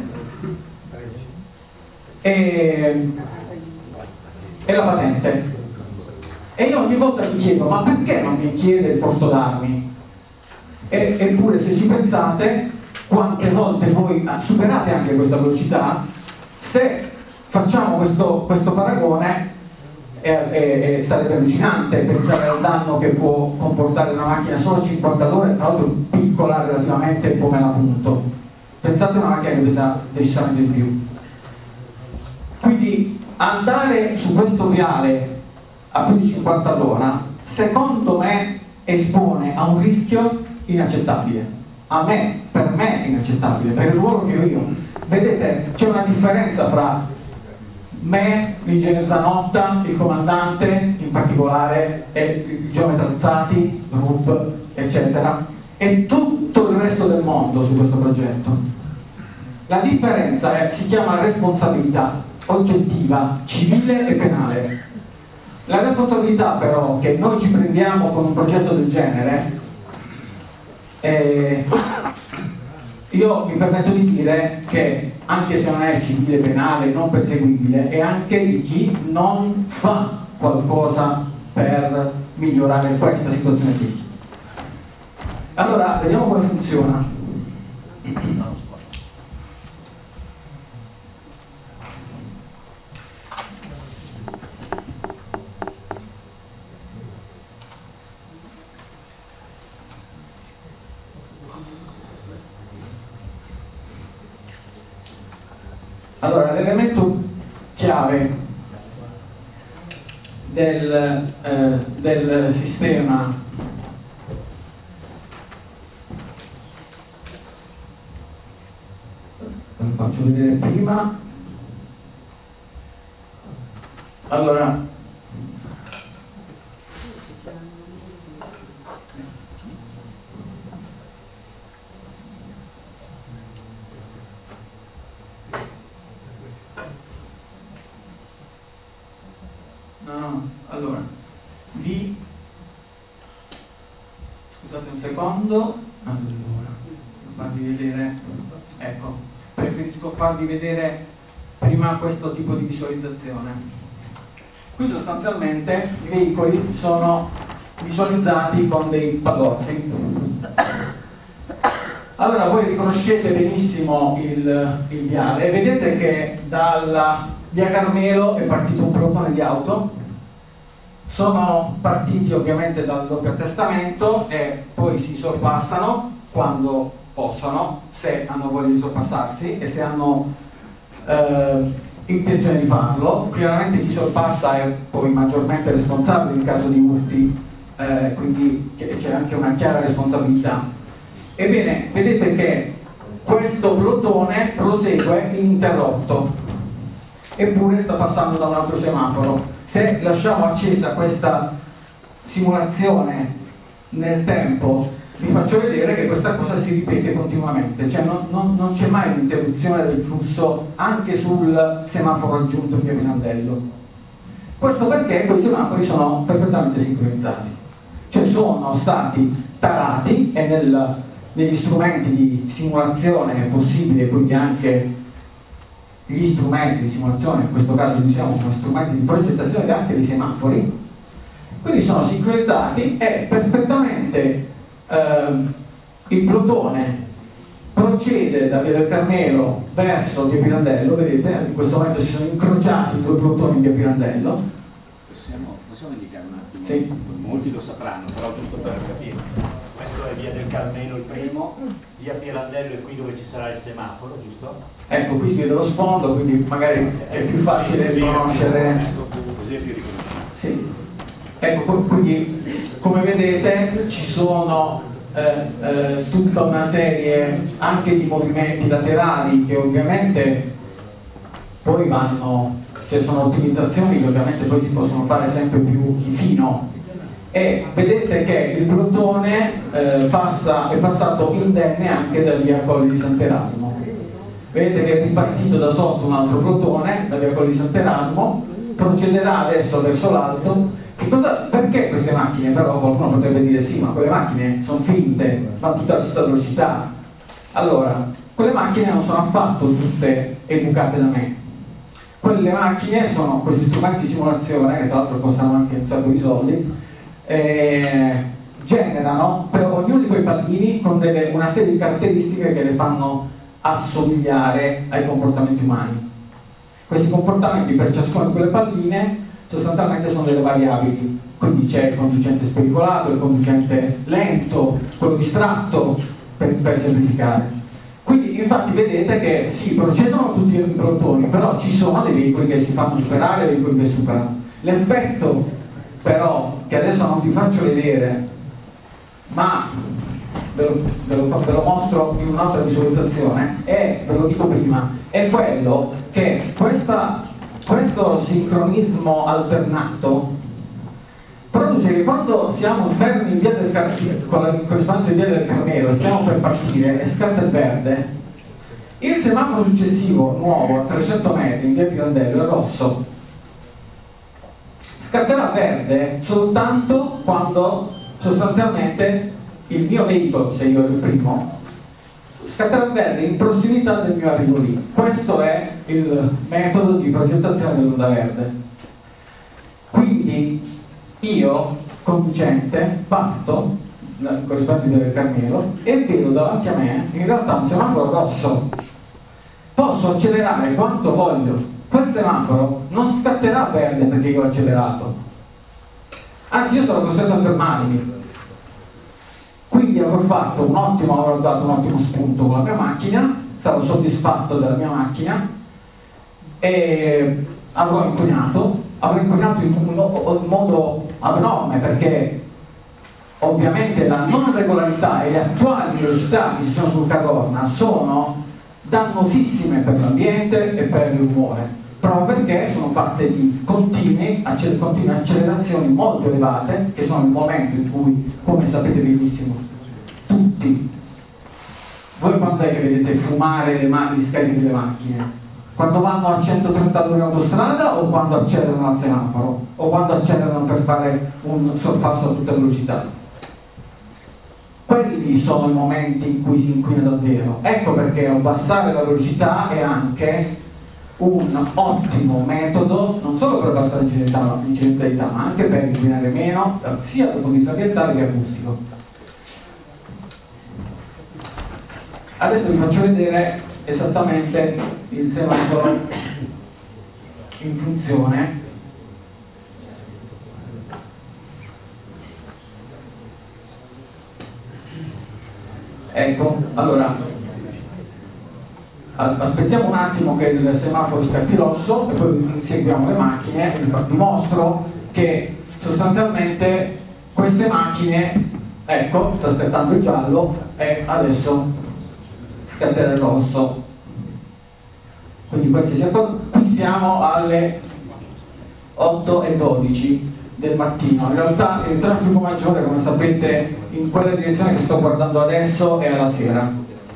e la patente, e io ogni volta mi chiedo: ma perché non mi chiede il posto d'armi? Eppure, se ci pensate, quante volte voi superate anche questa velocità, se facciamo questo paragone, e sarebbe allucinante pensare al danno che può comportare una macchina solo 50 ore, tra l'altro piccola relativamente come la punto. Pensate a una macchina che pesa decisamente di più. Quindi andare su questo viale a più di 50 all'ora, secondo me, espone a un rischio inaccettabile. Per me è inaccettabile, per il ruolo che ho io. Vedete, c'è una differenza fra me, l'ingegnere Zanotta, il comandante in particolare, e il geometra Alzati, RUP, eccetera, e tutto il resto del mondo su questo progetto. La differenza si chiama responsabilità oggettiva, civile e penale. La responsabilità però che noi ci prendiamo con un progetto del genere, io mi permetto di dire che anche se non è civile, penale, non perseguibile, è anche di chi non fa qualcosa per migliorare questa situazione qui. Allora, vediamo come funziona. Allora, l'elemento chiave del sistema lo faccio vedere prima. Allora, scusate un secondo, allora, farvi vedere, ecco, preferisco farvi vedere prima questo tipo di visualizzazione. Qui sostanzialmente i veicoli sono visualizzati con dei pallozzi. Allora voi riconoscete benissimo il viale, vedete che dalla via Carmelo è partito un pelotone di auto. Sono partiti ovviamente dal doppio attestamento e poi si sorpassano quando possono, se hanno voglia di sorpassarsi e se hanno intenzione di farlo. Chiaramente chi sorpassa è poi maggiormente responsabile in caso di urti, quindi c'è anche una chiara responsabilità. Ebbene, vedete che questo plotone prosegue ininterrotto, eppure sta passando da un altro semaforo. Se lasciamo accesa questa simulazione nel tempo, vi faccio vedere che questa cosa si ripete continuamente, cioè non c'è mai un'interruzione del flusso anche sul semaforo aggiunto via Pirandello. Questo perché quei semafori sono perfettamente sincronizzati, cioè sono stati tarati e negli strumenti di simulazione è possibile, quindi anche gli strumenti di simulazione, in questo caso diciamo sono strumenti di progettazione anche dei semafori, quindi sono sincronizzati e perfettamente il plotone procede da via del Carmelo verso via Pirandello. Vedete, in questo momento si sono incrociati i due plotoni in via Pirandello. Possiamo indicare un attimo? Sì. Molti lo sapranno, però giusto per capire. Questo è via del Carmelo il primo, via Pirandello è qui dove ci sarà il semaforo, giusto? Ecco, qui si vede lo sfondo, quindi magari è più facile riconoscere. Così è più riconoscibile. Sì. Ecco, quindi come vedete ci sono tutta una serie anche di movimenti laterali che ovviamente poi vanno, cioè sono ottimizzazioni che ovviamente poi si possono fare sempre più di fino, e vedete che il plotone è passato indenne anche da via Colli di Sant'Erasmo. Vedete che è ripartito da sotto un altro plotone da via Colli di Sant'Erasmo, procederà adesso verso l'alto. Perché queste macchine? Però qualcuno potrebbe dire sì, ma quelle macchine sono finte, fanno tutta la stessa velocità. Allora, quelle macchine non sono affatto tutte educate da me. Quelle macchine sono questi strumenti di simulazione, che tra l'altro costano anche un sacco di soldi, generano per ognuno di quei pallini con una serie di caratteristiche che le fanno assomigliare ai comportamenti umani. Questi comportamenti per ciascuna di quelle palline sostanzialmente sono delle variabili, quindi c'è il conducente spericolato, il conducente lento, quello distratto, per semplificare. Quindi infatti vedete che sì, procedono tutti i protoni, però ci sono dei veicoli che si fanno superare e dei veicoli che superano. L'effetto però, che adesso non vi faccio vedere, ma ve lo mostro in un'altra visualizzazione, ve lo dico prima, è quello che questo sincronismo alternato produce che quando siamo fermi in via del Carmelo, con l'espansione in via del Carmelo, stiamo per partire e scatta il verde, il semaforo successivo, nuovo, a 300 metri, in via Pirandello, è rosso. Scatterà verde soltanto quando sostanzialmente il mio veicolo, se io ero il primo, scatterà verde in prossimità del mio arrivo lì. Questo è il metodo di progettazione dell'onda verde. Quindi io, conducente, parto con le parti del Carmelo e vedo davanti a me in realtà un semaforo rosso. Posso accelerare quanto voglio. Quel semaforo non scatterà verde perché io ho accelerato. Anzi, io sono costretto a fermarmi. Quindi avrò dato un ottimo spunto con la mia macchina, sarò soddisfatto della mia macchina e avrò inquinato in modo abnorme, perché ovviamente la non regolarità e le attuali velocità che ci sono sul Cadorna sono dannosissime per l'ambiente e per il rumore, proprio perché sono fatte di continue accelerazioni molto elevate, che sono il momento in cui, come sapete benissimo tutti, voi quando è che vedete fumare le mani di scarichi delle macchine? Quando vanno a 132 in autostrada o quando accelerano al semaforo? O quando accelerano per fare un sorpasso a tutta velocità? Quelli sono i momenti in cui si inquina davvero. Ecco perché abbassare la velocità è anche un ottimo metodo, non solo per abbassare l'incidentalità, ma anche per inquinare meno, sia dal punto di vista ambientale che acustico. Adesso vi faccio vedere esattamente il semaforo in funzione. Ecco, allora aspettiamo un attimo che il semaforo scatti rosso e poi seguiamo le macchine e vi mostro che sostanzialmente queste macchine, ecco, sta aspettando il giallo e adesso scatterà il rosso. Quindi qui siamo alle 8:12 del mattino. In realtà il traffico maggiore, come sapete, in quella direzione che sto guardando adesso è alla sera.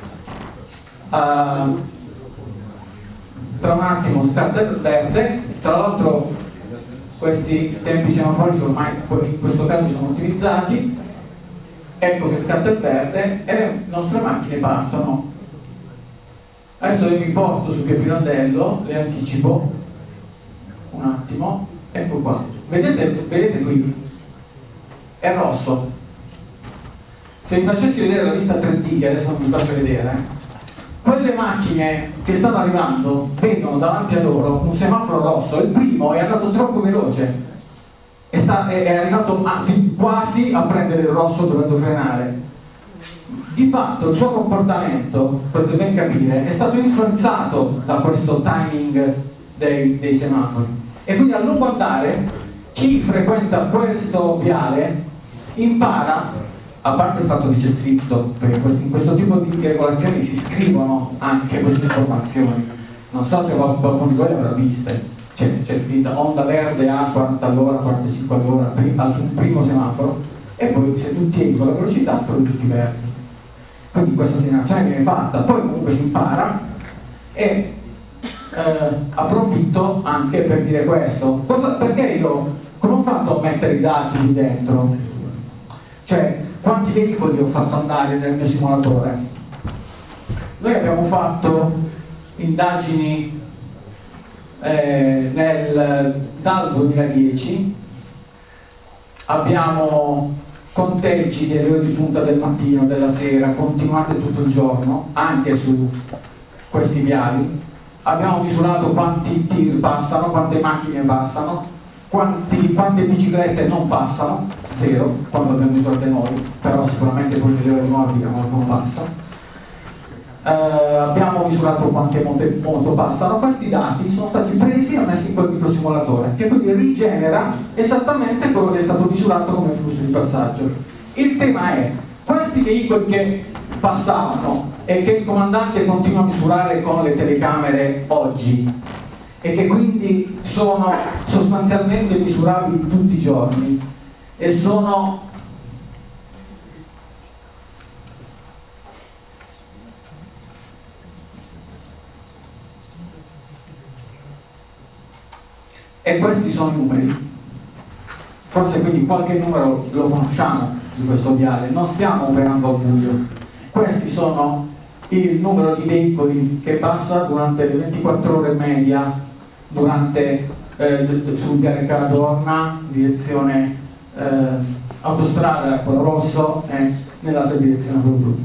Tra un attimo scatta il verde. Tra l'altro questi tempi semaforici ormai in questo caso sono utilizzati. Ecco che scatta il verde e le nostre macchine partono. Adesso io mi porto su Via Pirandello, le anticipo un attimo, ecco qua, vedete qui, è rosso. Se vi facessi vedere la vista 3D, che adesso non vi faccio vedere, quelle macchine che stanno arrivando vedono davanti a loro un semaforo rosso, il primo è andato troppo veloce, è arrivato quasi a prendere il rosso dovendo frenare. Di fatto il suo comportamento, potete ben capire, è stato influenzato da questo timing dei semafori. E quindi a lungo andare chi frequenta questo viale impara, a parte il fatto che c'è scritto, perché in questo tipo di regolazioni si scrivono anche queste informazioni, non so se qualcuno di voi le avrà viste, c'è scritto onda verde a 40 all'ora, 45 all'ora al primo semaforo, e poi se tu tieni con la velocità poi tutti verdi. Quindi questa segnalazione viene fatta, poi comunque si impara e approfitto anche per dire questo. Perché io, come ho fatto a mettere i dati lì dentro? Cioè, quanti veicoli ho fatto andare nel mio simulatore? Noi abbiamo fatto indagini dal 2010, abbiamo conteggi delle ore di punta del mattino, della sera, continuate tutto il giorno, anche su questi viali. Abbiamo misurato quanti tir passano, quante macchine passano, quante biciclette non passano, 0, quando abbiamo misurate noi, però sicuramente poi nelle ore nuove non passa. Abbiamo misurato quante moto passano. Questi dati sono stati presi e messi in quel microsimulatore, che quindi rigenera esattamente quello che è stato misurato come flusso di passaggio. Il tema è, questi veicoli che passavano e che il comandante continua a misurare con le telecamere oggi e che quindi sono sostanzialmente misurabili tutti i giorni e sono e questi sono i numeri. Forse quindi qualche numero lo conosciamo di questo viale, non stiamo operando al buio. Questi sono il numero di veicoli che passa durante le 24 ore media durante sul viale Caradorna, direzione autostrada, quello rosso, e nell'altra direzione quello blu.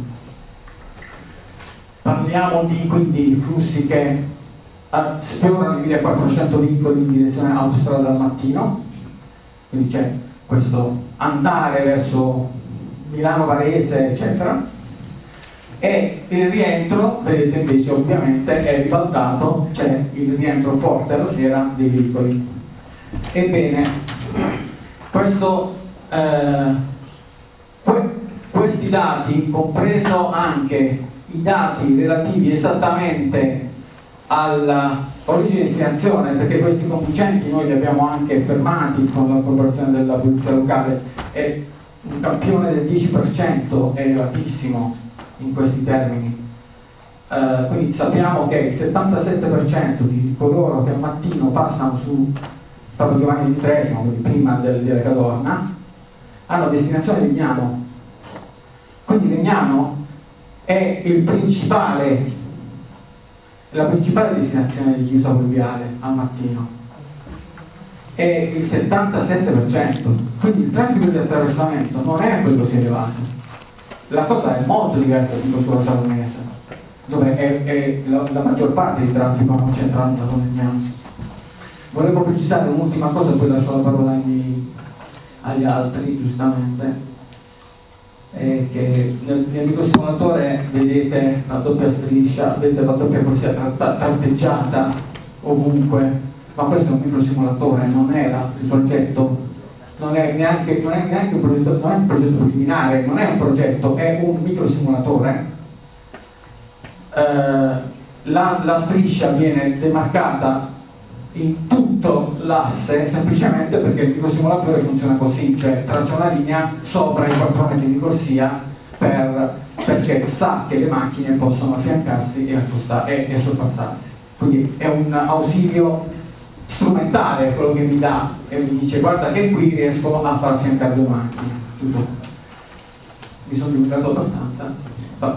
Parliamo di quindi flussi che sfiorano i 1400 veicoli in direzione autostrada al mattino, quindi c'è questo andare verso Milano Varese eccetera, e il rientro, vedete invece ovviamente è ribaltato, c'è il rientro forte alla sera dei veicoli. Ebbene, questi dati, compreso anche i dati relativi esattamente all'origine e destinazione, perché questi conducenti noi li abbiamo anche fermati con la collaborazione della polizia locale, e un campione del 10% è elevatissimo in questi termini. Quindi sappiamo che il 77% di coloro che al mattino passano su Papa Giovanni XXIII, quindi prima del Cadorna, hanno destinazione Legnano. Quindi Legnano è la principale destinazione di chi usa quel viale al mattino, è il 77%, quindi il traffico di attraversamento non è quello che è elevato. La cosa è molto diversa di questo Salonese, dove è la maggior parte di traffico concentrato da Legnano. Volevo precisare un'ultima cosa, poi lascio la parola agli altri, giustamente. Che nel microsimulatore vedete la doppia striscia, vedete la doppia corsia tratteggiata ovunque, ma questo è un microsimulatore, non era il progetto, non è neanche un progetto, non è un progetto preliminare, non è un progetto, è un microsimulatore. La striscia viene demarcata in tutto l'asse semplicemente perché il microsimulatore funziona così, cioè traccia una linea sopra i 4 metri di corsia perché sa che le macchine possono affiancarsi e sorpassarsi. Quindi è un ausilio strumentale quello che mi dà e mi dice guarda che qui riesco a far affiancare 2 macchine. Tutto. Mi sono dilungato abbastanza. Vabbè.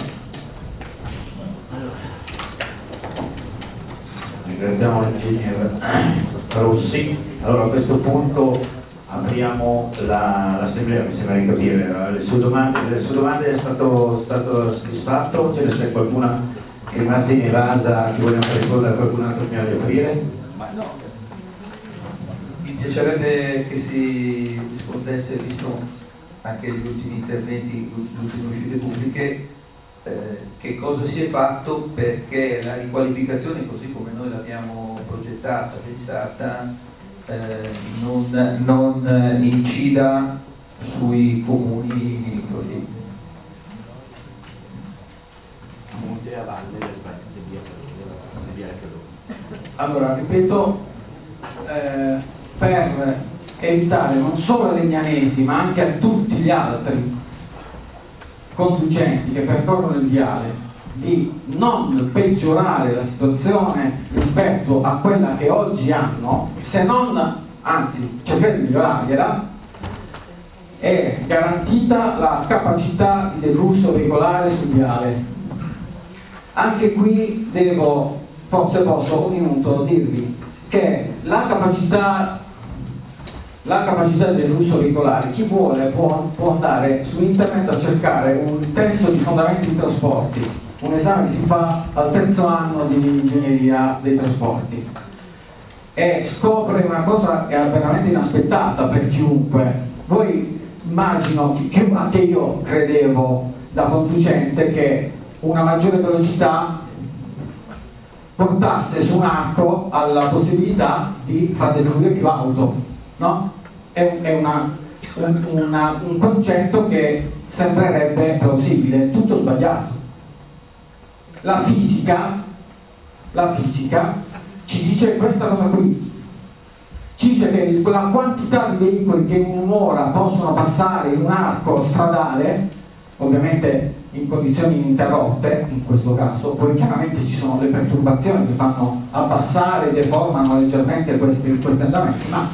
Ringraziamo l'ingegner Rossi. Allora a questo punto apriamo l'assemblea, mi sembra di capire. Le sue domande è stato soddisfatto? Ce ne c'è qualcuna che è rimasta in evasa, che vogliamo rispondere a qualcun altro prima di aprire? Ma no, mi piacerebbe che si rispondesse, visto anche gli ultimi interventi, le ultime uscite pubbliche, che cosa si è fatto perché la riqualificazione, così come noi l'abbiamo progettata, pensata, non incida sui comuni limitrofi. Monte a valle del via Cadorna. Allora, ripeto, per evitare non solo ai legnanesi ma anche a tutti gli altri conducenti che percorrono il viale di non peggiorare la situazione rispetto a quella che oggi hanno, se non, anzi, cercare di migliorargliela, è garantita la capacità di deflusso veicolare sul viale. Anche qui forse posso un minuto dirvi che la capacità del flusso veicolare, chi vuole può andare su internet a cercare un testo di fondamenti di trasporti, un esame che si fa al 3° anno di ingegneria dei trasporti. e scopre una cosa veramente inaspettata per chiunque. Voi immagino che anche io credevo da conducente che una maggiore velocità portasse su un arco alla possibilità di far defluire più auto, no? È un concetto che sembrerebbe plausibile, tutto sbagliato. La fisica ci dice questa cosa qui, ci dice che la quantità di veicoli che in un'ora possono passare in un arco stradale, ovviamente in condizioni ininterrotte in questo caso, poi chiaramente ci sono le perturbazioni che fanno abbassare, deformano leggermente questi andamenti, ma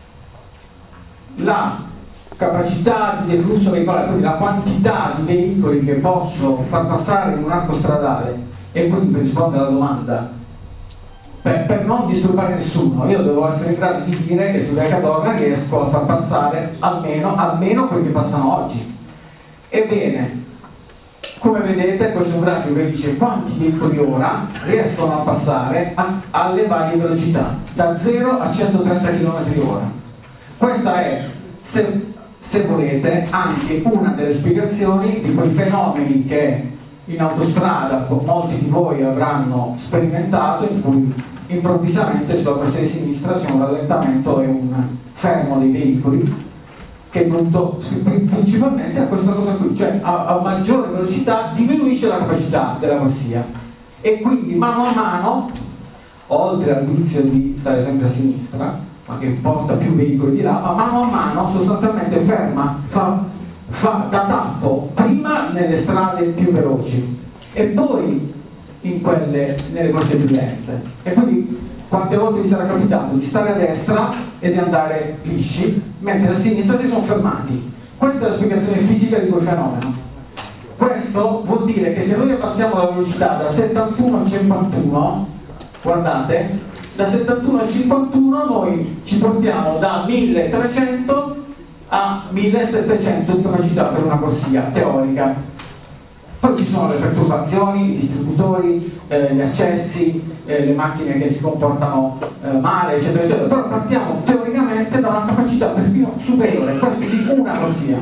la capacità di deflusso veicolare, quindi la quantità di veicoli che posso far passare in un arco stradale, e quindi per rispondere alla domanda, per non disturbare nessuno, io devo essere in grado di dire che sulla Cadorna riesco a far passare almeno quelli che passano oggi. Ebbene, come vedete questo è un grafico che dice quanti veicoli ora riescono a passare alle varie velocità, da 0 a 130 km/h. Questa è, se volete, anche una delle spiegazioni di quei fenomeni che in autostrada molti di voi avranno sperimentato, in cui improvvisamente sulla corsia di sinistra c'è un rallentamento e un fermo dei veicoli che è dovuto principalmente a questa cosa qui, cioè a maggiore velocità diminuisce la capacità della corsia e quindi mano a mano, oltre al vizio di stare sempre a sinistra, ma che porta più veicoli di là, ma mano a mano sostanzialmente ferma, fa da tappo prima nelle strade più veloci e poi nelle corsie più lente. E quindi quante volte vi sarà capitato di stare a destra e di andare lisci, mentre a sinistra si sono fermati. Questa è la spiegazione fisica di quel fenomeno. Questo vuol dire che se noi abbassiamo la velocità da 71 a 51, guardate, da 71 a 51 noi ci portiamo da 1300 a 1700 di capacità per una corsia teorica. Poi ci sono le perturbazioni, i distributori, gli accessi, le macchine che si comportano male, eccetera, eccetera. Però partiamo teoricamente da una capacità perfino superiore, questo di una corsia.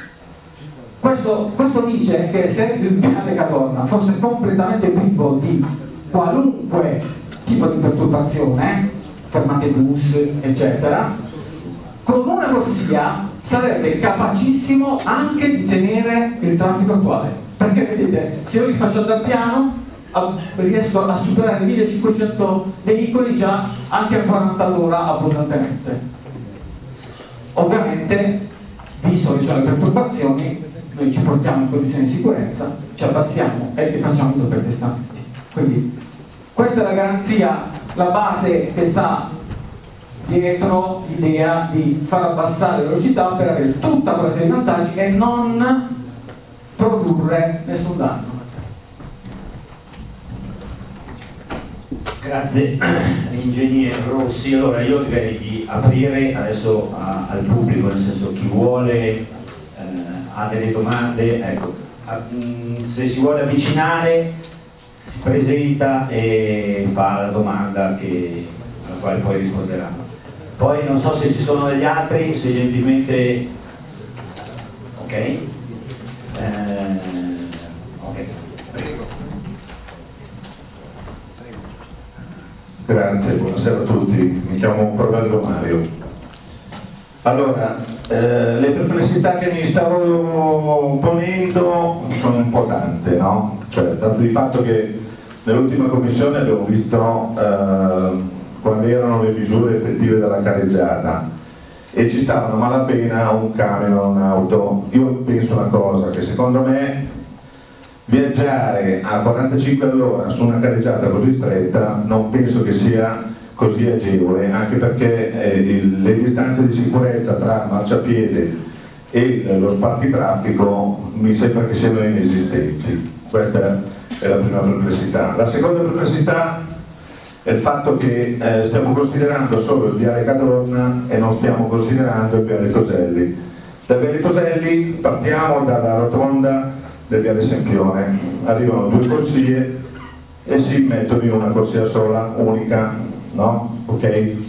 Questo dice che se il viale Cadorna fosse completamente privo di qualunque tipo di perturbazione, fermate bus, eccetera, con una corsia sarebbe capacissimo anche di tenere il traffico attuale. Perché vedete, se io li faccio andare piano, riesco a superare 1500 veicoli già anche a 40 all'ora abbondantemente. Ovviamente, visto che ci sono le perturbazioni, noi ci portiamo in condizioni di sicurezza, ci abbassiamo e facciamo i sopratestamenti. Quindi questa è la garanzia, la base che sta dietro l'idea di far abbassare la velocità per avere tutta quella serie di vantaggi e non produrre nessun danno. Grazie ingegnere Rossi. Allora io direi di aprire adesso al pubblico, nel senso chi vuole ha delle domande, ecco, se si vuole avvicinare si presenta e fa la domanda alla quale poi risponderanno. Poi non so se ci sono degli altri, se gentilmente ok. Ok, prego. Grazie, buonasera a tutti, mi chiamo Provello Mario. Allora, le perplessità che mi stavo ponendo sono un po' tante, no? Cioè, dato di fatto che nell'ultima commissione abbiamo visto quali erano le misure effettive della carreggiata e ci stavano a malapena un camion, un'auto. Io penso una cosa, che secondo me viaggiare a 45 all'ora su una carreggiata così stretta non penso che sia così agevole, anche perché le distanze di sicurezza tra il marciapiede e lo spartitraffico mi sembra che siano inesistenti. Questa è la prima perplessità. La seconda perplessità è il fatto che stiamo considerando solo il viale Cadorna e non stiamo considerando il viale Toselli. Da viale Toselli partiamo dalla rotonda del viale Sempione, arrivano due corsie e si mettono in una corsia sola, unica, no? Ok?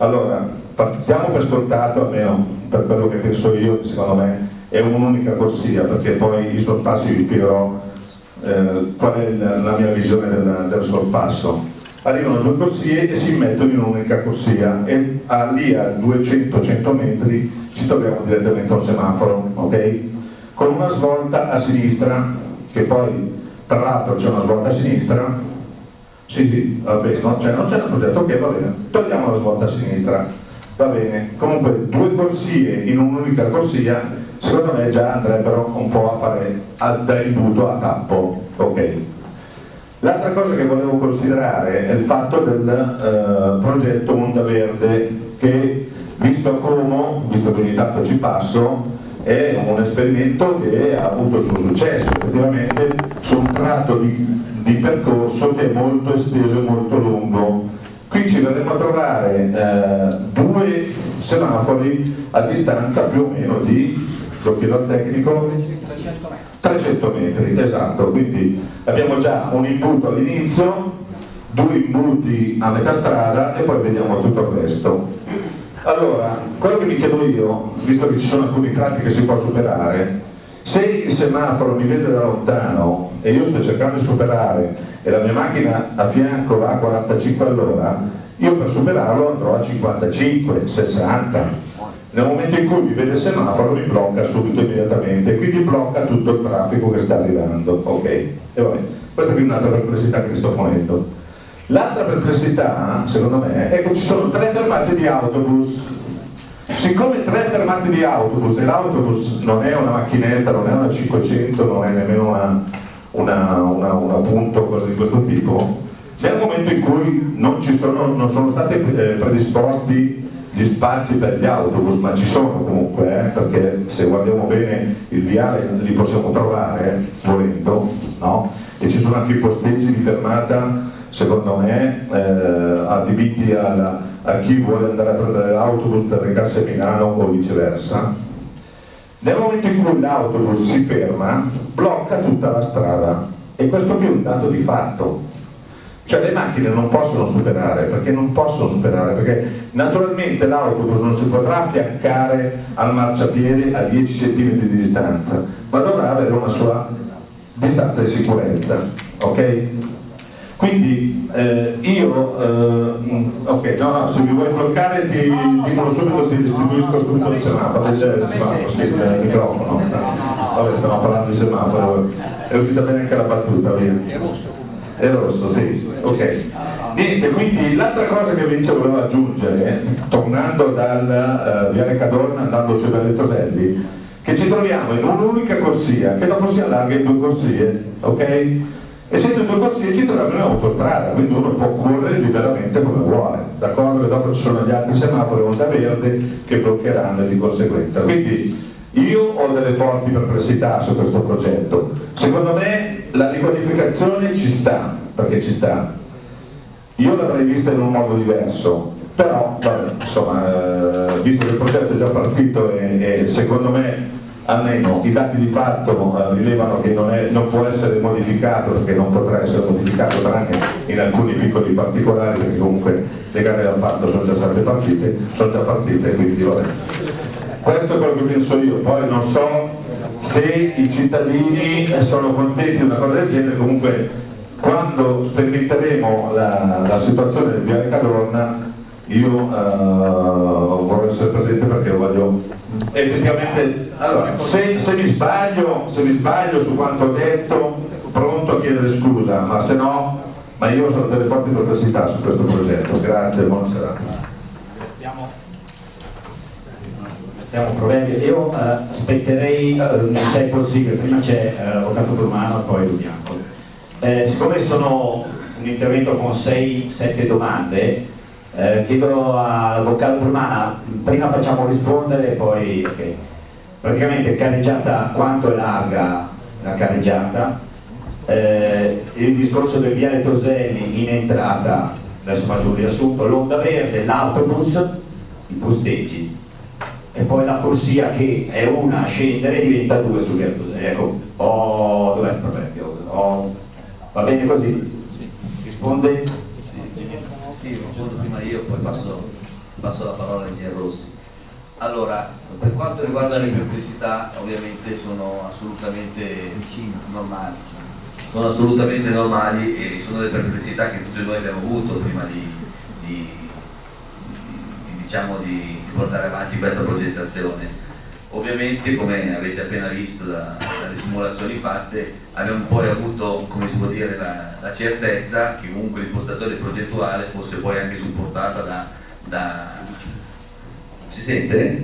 Allora, partiamo per scontato, almeno per quello che penso io, che secondo me è un'unica corsia, perché poi i sorpassi vi spiegherò qual è la mia visione del sorpasso. Arrivano 2 corsie e si mettono in un'unica corsia e lì a 200-100 metri ci troviamo direttamente a un semaforo, ok? Con una svolta a sinistra, che poi tra l'altro c'è una svolta a sinistra, sì, vabbè, non c'è un progetto, ok, va bene, togliamo la svolta a sinistra, va bene, comunque 2 corsie in un'unica corsia, secondo me già andrebbero un po' a fare da imbuto a tappo, ok? L'altra cosa che volevo considerare è il fatto del progetto Onda Verde, che visto a Como, visto che ogni tanto ci passo, è un esperimento che ha avuto il suo successo, effettivamente su un tratto di percorso che è molto esteso e molto lungo. Qui ci verremo a trovare 2 semafori a distanza più o meno di, lo chiedo al tecnico, 300 metri, esatto, quindi abbiamo già un imbuto all'inizio, 2 imbuti a metà strada e poi vediamo tutto il resto. Allora, quello che mi chiedo io, visto che ci sono alcuni tratti che si può superare, se il semaforo mi vede da lontano e io sto cercando di superare e la mia macchina a fianco va a 45 all'ora, io per superarlo andrò a 55, 60. Nel momento in cui mi vede il semaforo mi blocca subito immediatamente, quindi blocca tutto il traffico che sta arrivando, ok? E vabbè, questa è un'altra perplessità che mi sto ponendo. L'altra perplessità, secondo me, è che ci sono 3 fermate di autobus. Siccome 3 fermate di autobus, e l'autobus non è una macchinetta, non è una 500, non è nemmeno una punto, cose di questo tipo, nel momento in cui non sono stati predisposti gli spazi per gli autobus, ma ci sono comunque, perché se guardiamo bene il viale li possiamo trovare, volendo, no? E ci sono anche i posteggi di fermata, secondo me, adibiti a chi vuole andare a prendere l'autobus per recarsi a Milano o viceversa. Nel momento in cui l'autobus si ferma, blocca tutta la strada, e questo qui è un dato di fatto. Cioè le macchine non possono superare, perché naturalmente l'autobus non si potrà affiancare al marciapiede a 10 cm di distanza, ma dovrà avere una sua distanza di sicurezza, ok? Quindi ok, no, se mi vuoi bloccare ti dicono subito, ti distribuisco subito il semaforo, il microfono. Vabbè, stiamo parlando di semaforo, è uscita bene anche la battuta, via. È rosso, sì, ok. Niente, quindi l'altra cosa che invece volevo aggiungere, tornando dal Viale Cadorna andando su Viale Toselli, che ci troviamo in un'unica corsia, che dopo si allarga in 2 corsie, ok? Essendo in 2 corsie ci troviamo in autostrada, quindi uno può correre liberamente come vuole, d'accordo? E dopo ci sono gli altri semafori Onda Verde che bloccheranno di conseguenza. Quindi io ho delle forti perplessità su questo progetto. Secondo me la riqualificazione ci sta, perché ci sta. Io l'avrei vista in un modo diverso, però vabbè, insomma, visto che il progetto è già partito e secondo me almeno i dati di fatto rilevano che non può essere modificato, perché non potrà essere modificato tranne in alcuni piccoli particolari, perché comunque le gare da fatto sono già state partite, quindi vabbè. Questo è quello che penso io, poi non so se i cittadini sono contenti di una cosa del genere. Comunque quando sperimenteremo la situazione del Viale Cadorna io vorrei essere presente, perché lo voglio effettivamente. Allora, se mi sbaglio su quanto ho detto, pronto a chiedere scusa, ma se no, ma io ho delle forti perplessità su questo progetto. Grazie, buona serata. Siamo proverbi. Io aspetterei, se è possibile, prima c'è l'avvocato Brumano e poi Lubianco. Siccome sono un intervento con 6-7 domande, chiedo all'avvocato Brumano, prima facciamo rispondere e poi, okay. Praticamente carreggiata, quanto è larga la carreggiata, il discorso del Viale Toselli in entrata, adesso faccio un riassunto, l'Onda Verde, l'autobus, i posteggi, e poi la corsia che è una a scendere diventa 2 sul Viale Toselli. Ecco, dov'è il proverbio? Va bene così? Risponde? Sì, rispondo prima io, poi passo. passo la parola a Ingegnere Rossi. Allora, per quanto riguarda le perplessità, ovviamente sono assolutamente normali. Sono assolutamente normali e sono le perplessità che tutti noi abbiamo avuto prima di portare avanti questa progettazione. Ovviamente, come avete appena visto dalle simulazioni fatte, abbiamo poi avuto, come si può dire, la certezza che comunque l'impostazione progettuale fosse poi anche supportata si sente?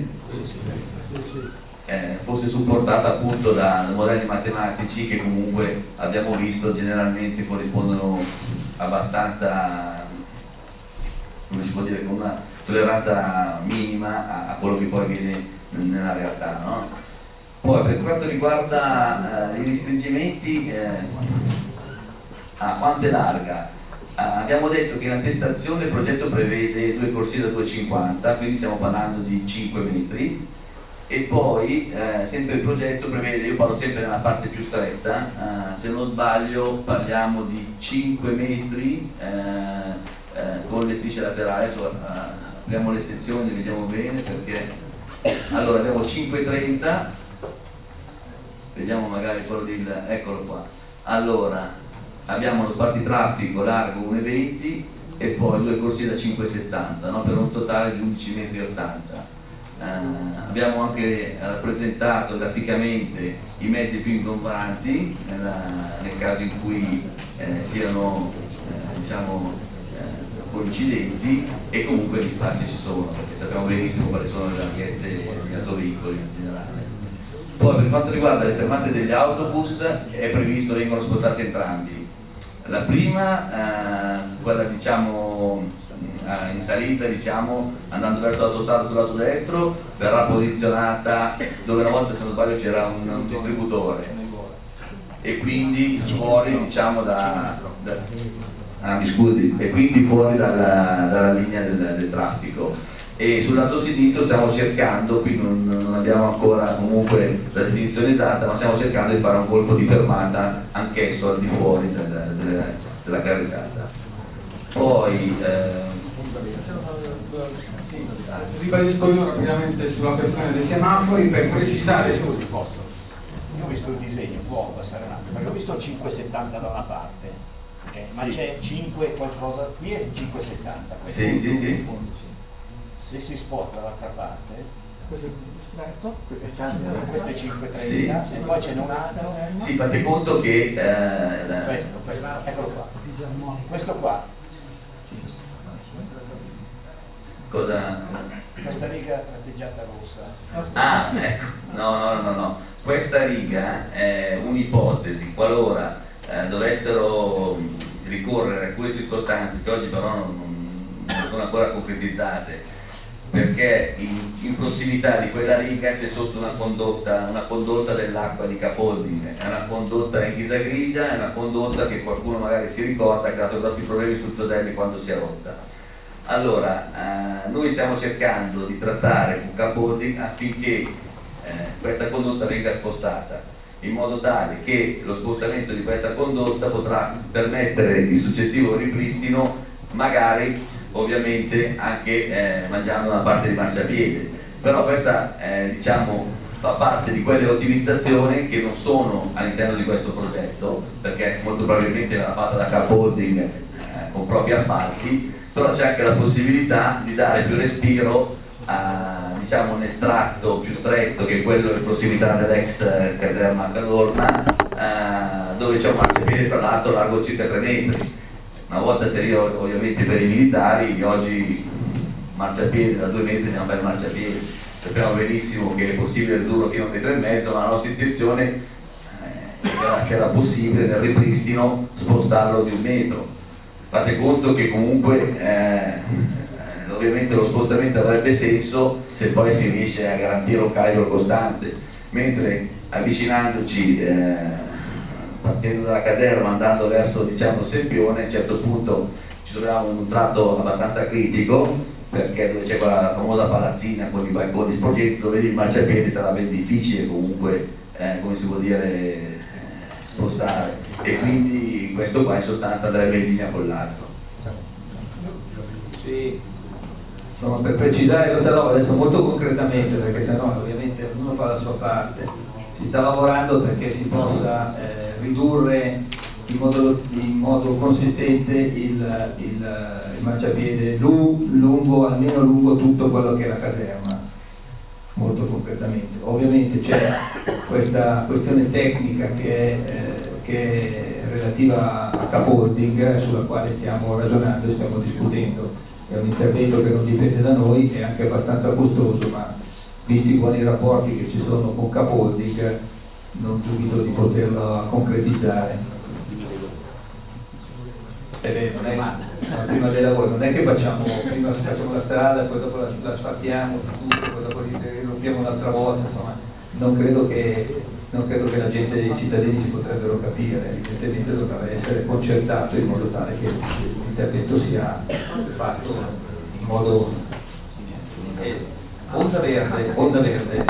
Fosse supportata appunto da modelli matematici che comunque abbiamo visto generalmente corrispondono abbastanza, come si può dire, con una tolleranza minima a quello che poi viene nella realtà, no? Poi per quanto riguarda i restringimenti, quanto è larga? Abbiamo detto che in attestazione il progetto prevede 2 corsie da 2,50, quindi stiamo parlando di 5 metri, e poi sempre il progetto prevede, io parlo sempre nella parte più stretta, se non sbaglio parliamo di 5 metri con le strisce laterali. Apriamo le sezioni, vediamo bene, perché allora abbiamo 5,30, vediamo magari quello eccolo qua. Allora abbiamo lo spartitraffico largo 1,20 e poi 2 corsie da 5,70, no? Per un totale di 11,80 m. Abbiamo anche rappresentato graficamente i mezzi più ingombranti nel caso in cui siano coincidenti, e comunque gli spazi ci sono, perché sappiamo benissimo quali sono le larghezze degli autoveicoli in generale. Poi per quanto riguarda le fermate degli autobus, è previsto, vengono spostate entrambi. La prima, quella in salita, andando verso l'autostrada sul lato destro, verrà posizionata dove una volta, se non sbaglio, c'era un distributore, e quindi fuori e quindi fuori dalla linea del traffico. E sul lato sinistro stiamo cercando, qui non abbiamo ancora comunque la definizione esatta, ma stiamo cercando di fare un colpo di fermata anch'esso al di fuori della carregata. Poi ribadisco io rapidamente sulla questione dei semafori per precisare. Scusi, posso? Io ho visto il disegno, può passare un attimo, perché ho visto il 5,70 da una parte, ma sì, c'è 5 qualcosa, qui è 5,70. Sì. Se si sposta dall'altra parte, questo è 5,30, sì, e poi ce n'è un altro. Sì, fate conto che questo, eccolo qua. Questo qua. Cosa? Questa riga tratteggiata rossa. Ah, ecco, no. Questa riga è un'ipotesi, qualora dovessero ricorrere a quelle circostanze che oggi però non sono ancora concretizzate, perché in prossimità di quella riga c'è sotto una condotta dell'acqua di Capolding, è una condotta in ghisa grigia, è una condotta che qualcuno magari si ricorda che ha dato grossi problemi sul Todelli quando si è rotta. Allora, noi stiamo cercando di trattare con Capolding affinché questa condotta venga spostata, in modo tale che lo spostamento di questa condotta potrà permettere il successivo ripristino, magari ovviamente anche mangiando una parte di marciapiede. Però questa fa parte di quelle ottimizzazioni che non sono all'interno di questo progetto, perché molto probabilmente verrà fatta da Capolding con propri appalti, però c'è anche la possibilità di dare più respiro a un estratto più stretto, che è quello in prossimità dell'ex caserma Cadorna, dove c'è un marciapiede tra l'altro largo circa 3 metri. Una volta serviva ovviamente per i militari, oggi marciapiede da 2 metri è un bel marciapiede. Sappiamo benissimo che è possibile ridurlo fino a 1,5 metri, ma la nostra intenzione era che era possibile nel ripristino spostarlo di 1 metro. Fate conto che comunque ovviamente lo spostamento avrebbe senso se poi si riesce a garantire un carico costante, mentre avvicinandoci partendo dalla caserma andando verso Sempione, a un certo punto ci troviamo in un tratto abbastanza critico, perché dove c'è quella famosa palazzina con i balconi sporgenti, dove il marciapiede sarà ben difficile comunque come si può dire spostare, e quindi questo qua in sostanza andrebbe in linea con l'altro. Sì. insomma, per precisare questa roba adesso molto concretamente, perché sennò ovviamente ognuno fa la sua parte, si sta lavorando perché si possa ridurre in modo consistente il marciapiede almeno lungo tutto quello che è la caserma, molto concretamente. Ovviamente c'è questa questione tecnica che è relativa a capoholding, sulla quale stiamo ragionando e stiamo discutendo. È un intervento che non dipende da noi, è anche abbastanza costoso, ma visti i buoni rapporti che ci sono con capoholding non dubito di poterlo concretizzare. Non è prima dei lavori, non è che prima facciamo la strada, poi dopo la asfaltiamo, poi dopo rompiamo un'altra volta, insomma, non credo che la gente e i cittadini si potrebbero capire, evidentemente dovrebbe essere concertato in modo tale che l'intervento sia fatto in modo onda verde.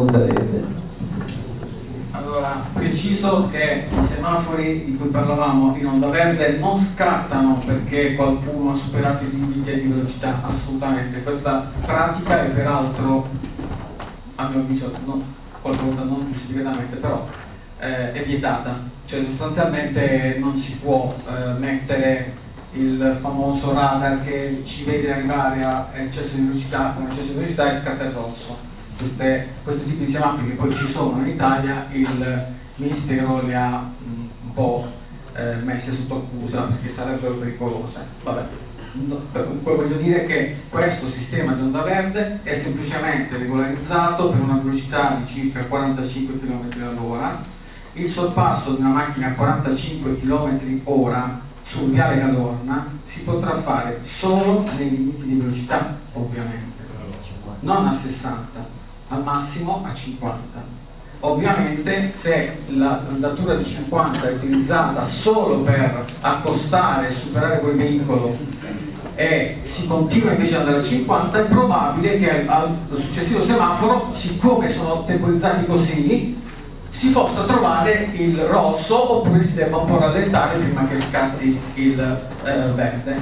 Allora, preciso che i semafori di cui parlavamo in onda verde non scattano perché qualcuno ha superato i limiti di velocità, assolutamente. Questa pratica è peraltro, a mio avviso, qualche volta non giustificatamente, però è vietata. Cioè sostanzialmente non si può mettere il famoso radar che ci vede arrivare a eccesso di velocità, con eccesso di velocità e scatta il rosso. Questi tipi di semafori che poi ci sono in Italia, il Ministero le ha un po' messe sotto accusa perché sarebbero pericolose. Vabbè. Comunque voglio dire che questo sistema di onda verde è semplicemente regolarizzato per una velocità di circa 45 km/h. Il sorpasso di una macchina a 45 km/h sul viale Cadorna si potrà fare solo nei limiti di velocità, ovviamente, non a 60, al massimo a 50. Ovviamente se l'andatura di 50 è utilizzata solo per accostare e superare quel veicolo e si continua invece ad andare a 50, è probabile che al successivo semaforo, siccome sono temporizzati così, si possa trovare il rosso oppure si debba un po' rallentare prima che scatti il verde.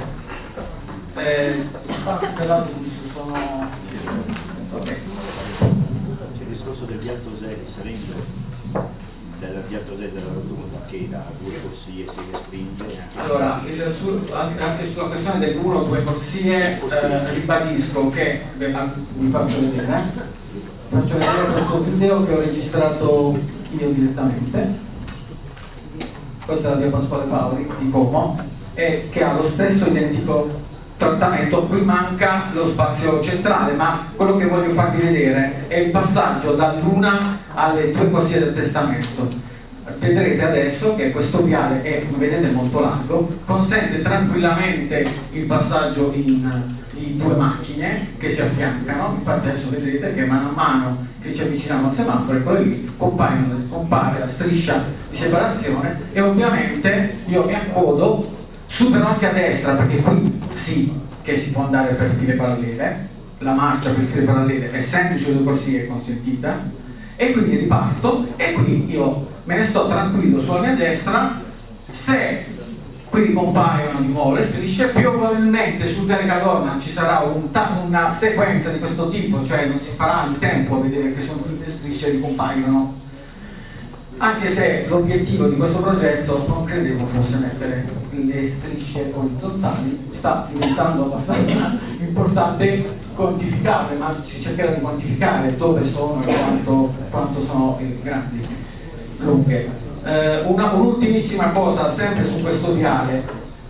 Peraltro sono... Okay. C'è il discorso del via Tosè di Salento, della via Tosè della rotonda che da 2 corsie si restringe. Allora, anche sulla questione delle 1 o 2 corsie ribadisco che vi faccio vedere questo video che ho registrato io direttamente. Questa è la via Pasquale Paoli di Como e che ha lo stesso identico trattamento. Qui manca lo spazio centrale, ma quello che voglio farvi vedere è il passaggio dall'una alle 2 corsie del testamento. Vedrete adesso che questo viale è, come vedete, molto largo, consente tranquillamente il passaggio in 2 macchine che si affiancano. Infatti adesso vedrete che mano a mano che ci avviciniamo al semaforo, eccolo lì, compare la striscia di separazione e ovviamente io mi accodo, supero anche a destra perché qui sì che si può andare per file parallele, la marcia per file parallele essendo sulle 2 corsie è consentita, e quindi riparto e qui io me ne sto tranquillo sulla mia destra. Se qui compaiono di nuovo le strisce, probabilmente sul viale Cadorna ci sarà una sequenza di questo tipo, cioè non si farà il tempo a vedere che sono tutte le strisce e ricompaiono, anche se l'obiettivo di questo progetto non credevo fosse mettere le strisce orizzontali. Sta diventando abbastanza importante quantificarle, ma si cercherà di quantificare dove sono e quanto sono grandi, lunghe. Un'ultimissima cosa sempre su questo viale,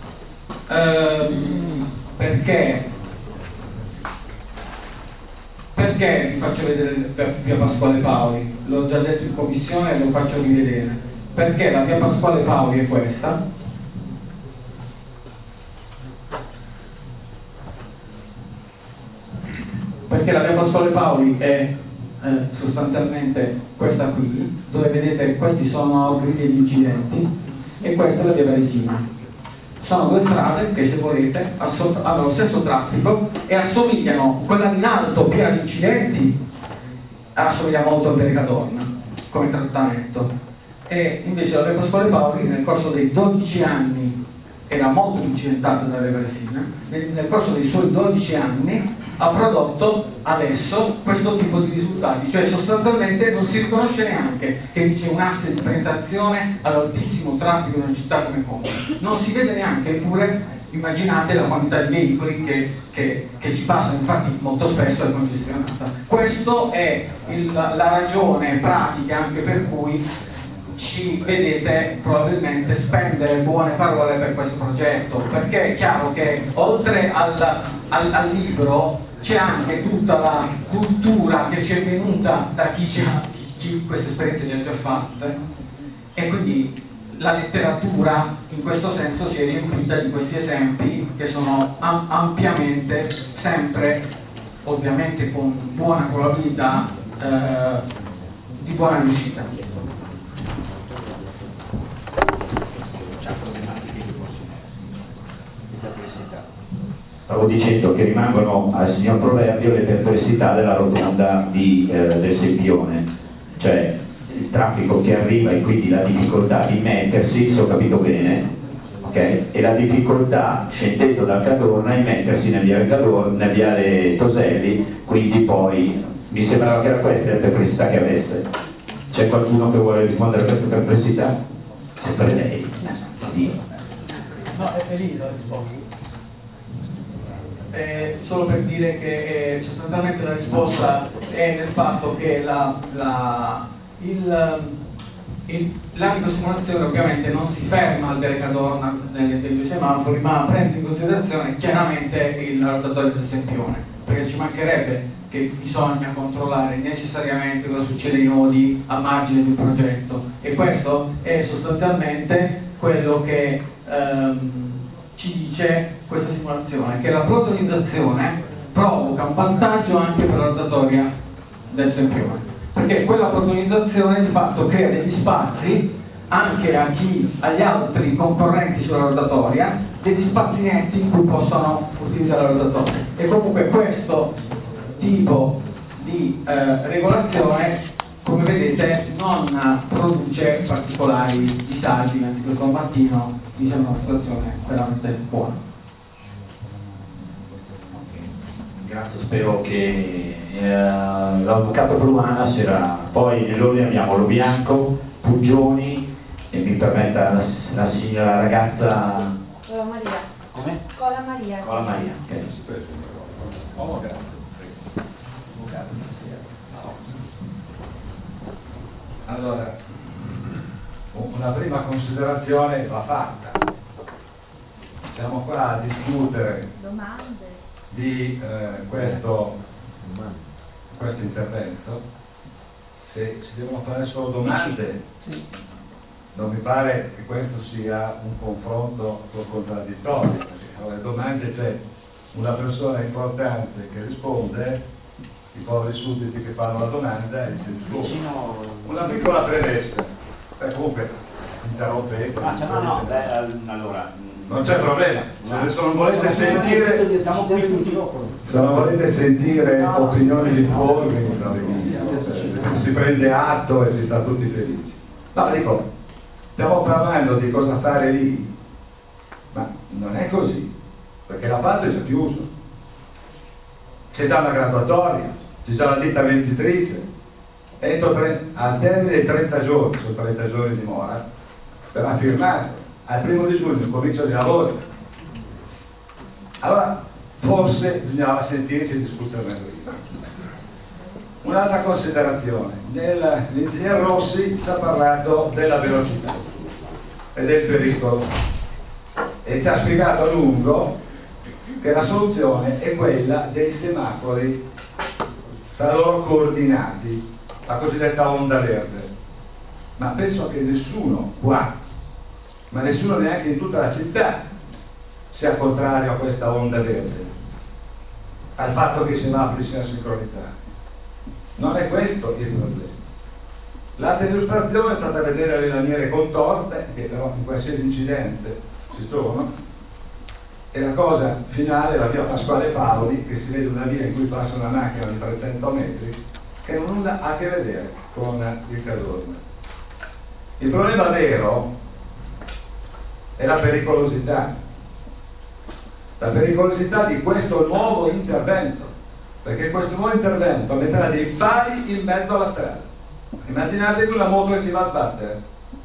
perché vi faccio vedere via Pasquale Paoli, l'ho già detto in commissione e lo faccio rivedere, perché la via Pasquale Paoli è questa, perché la via Pasquale Paoli è sostanzialmente questa qui, dove vedete questi sono griglie di incidenti e questa è la via Varesina. Sono 2 strade che, se volete, hanno lo stesso traffico e assomigliano, quella in alto piena di incidenti assomiglia molto a via Cadorna come trattamento, e invece la via Pasquale Paoli nel corso dei 12 anni era molto incidentata dalla via Varesina. Nel corso dei suoi 12 anni ha prodotto adesso questo tipo di risultati, cioè sostanzialmente non si riconosce neanche che c'è un asse di penetrazione ad altissimo traffico in una città come Como, non si vede neanche, eppure immaginate la quantità di veicoli che ci passano, infatti molto spesso è congestionata. Questa è la ragione pratica anche per cui ci vedete probabilmente spendere buone parole per questo progetto, perché è chiaro che oltre al libro c'è anche tutta la cultura che ci è venuta da chi queste esperienze le ha già fatte, e quindi la letteratura in questo senso si è riempita di questi esempi che sono ampiamente, sempre ovviamente con buona probabilità di buona riuscita. Stavo dicendo che rimangono al signor Proverbio le perplessità della rotonda del Sempione, cioè il traffico che arriva e quindi la difficoltà di mettersi, se ho capito bene, okay? E la difficoltà scendendo dal Cadorna di mettersi nel viale Toselli, quindi poi mi sembrava che era questa la perplessità che avesse. C'è qualcuno che vuole rispondere a queste perplessità? Sempre lei. No, è lì la risposta. Solo per dire che sostanzialmente la risposta è nel fatto che l'ambito simulazione ovviamente non si ferma al viale Cadorna dei due semafori, ma prende in considerazione chiaramente la rotatoria del Sempione, perché ci mancherebbe che bisogna controllare necessariamente cosa succede ai nodi a margine di un progetto, e questo è sostanzialmente quello che ci dice questa simulazione, che la protonizzazione provoca un vantaggio anche per la rotatoria del Sempione, perché quella protonizzazione di fatto crea degli spazi anche agli altri concorrenti sulla rotatoria, degli spazi netti in cui possono utilizzare la rotatoria, e comunque questo tipo di regolazione, come vedete, non produce particolari disagi, anzi questo mattino mi sembra una situazione veramente buona. Grazie, spero che l'avvocato Bruana sarà. Poi nell'ordine abbiamo Lo Bianco, Puggioni e mi permetta la signora ragazza Cola Maria. come? Cola Maria. Cola Maria, ok. Oh, grazie. Allora, una prima considerazione va fatta. Siamo qua a discutere Domande. di questo intervento. Se si devono fare solo domande, non mi pare che questo sia un confronto contraddittorio, perché alle domande c'è una persona importante che risponde, i poveri sudditi che fanno la domanda e si risponde. Una piccola premessa, comunque interrompete. Allora non c'è problema, se non volete sentire opinioni difformi, si prende atto e si sta tutti felici. No, dico, stiamo parlando di cosa fare lì, ma non è così, perché la parte è già chiusa, c'è già una graduatoria, c'è già la ditta venditrice, al termine dei 30 giorni, sono 30 giorni di mora, verrà firmato, al 1° giugno cominciano i lavori. Allora, forse bisognava sentirci e discuterne prima. Un'altra considerazione, l'ingegner Rossi ci ha parlato della velocità e del pericolo e ci ha spiegato a lungo che la soluzione è quella dei semafori tra loro coordinati, la cosiddetta onda verde. Ma penso che nessuno qua, ma nessuno neanche in tutta la città, sia contrario a questa onda verde, al fatto che i semafori siano sincronizzati. Non è questo il problema. L'altra illustrazione è stata vedere le lamiere contorte, che però in qualsiasi incidente ci sono, e la cosa finale è la via Pasquale Paoli, che si vede una via in cui passa una macchina di 300 metri, che non ha nulla a che vedere con il Cadorna. Il problema vero è la pericolosità di questo nuovo intervento, perché questo nuovo intervento metterà dei pali in mezzo alla strada. Immaginatevi una moto che si va a sbattere.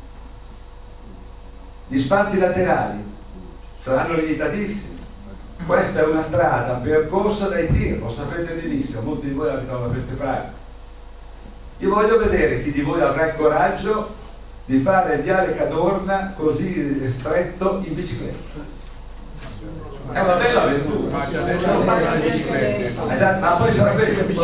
Gli spazi laterali saranno limitatissimi. Questa è una strada percorsa dai tir, lo sapete benissimo, molti di voi abitano da queste parti. Io voglio vedere chi di voi avrà il coraggio di fare il viale Cadorna così stretto in bicicletta. È una bella avventura. Ma poi sarà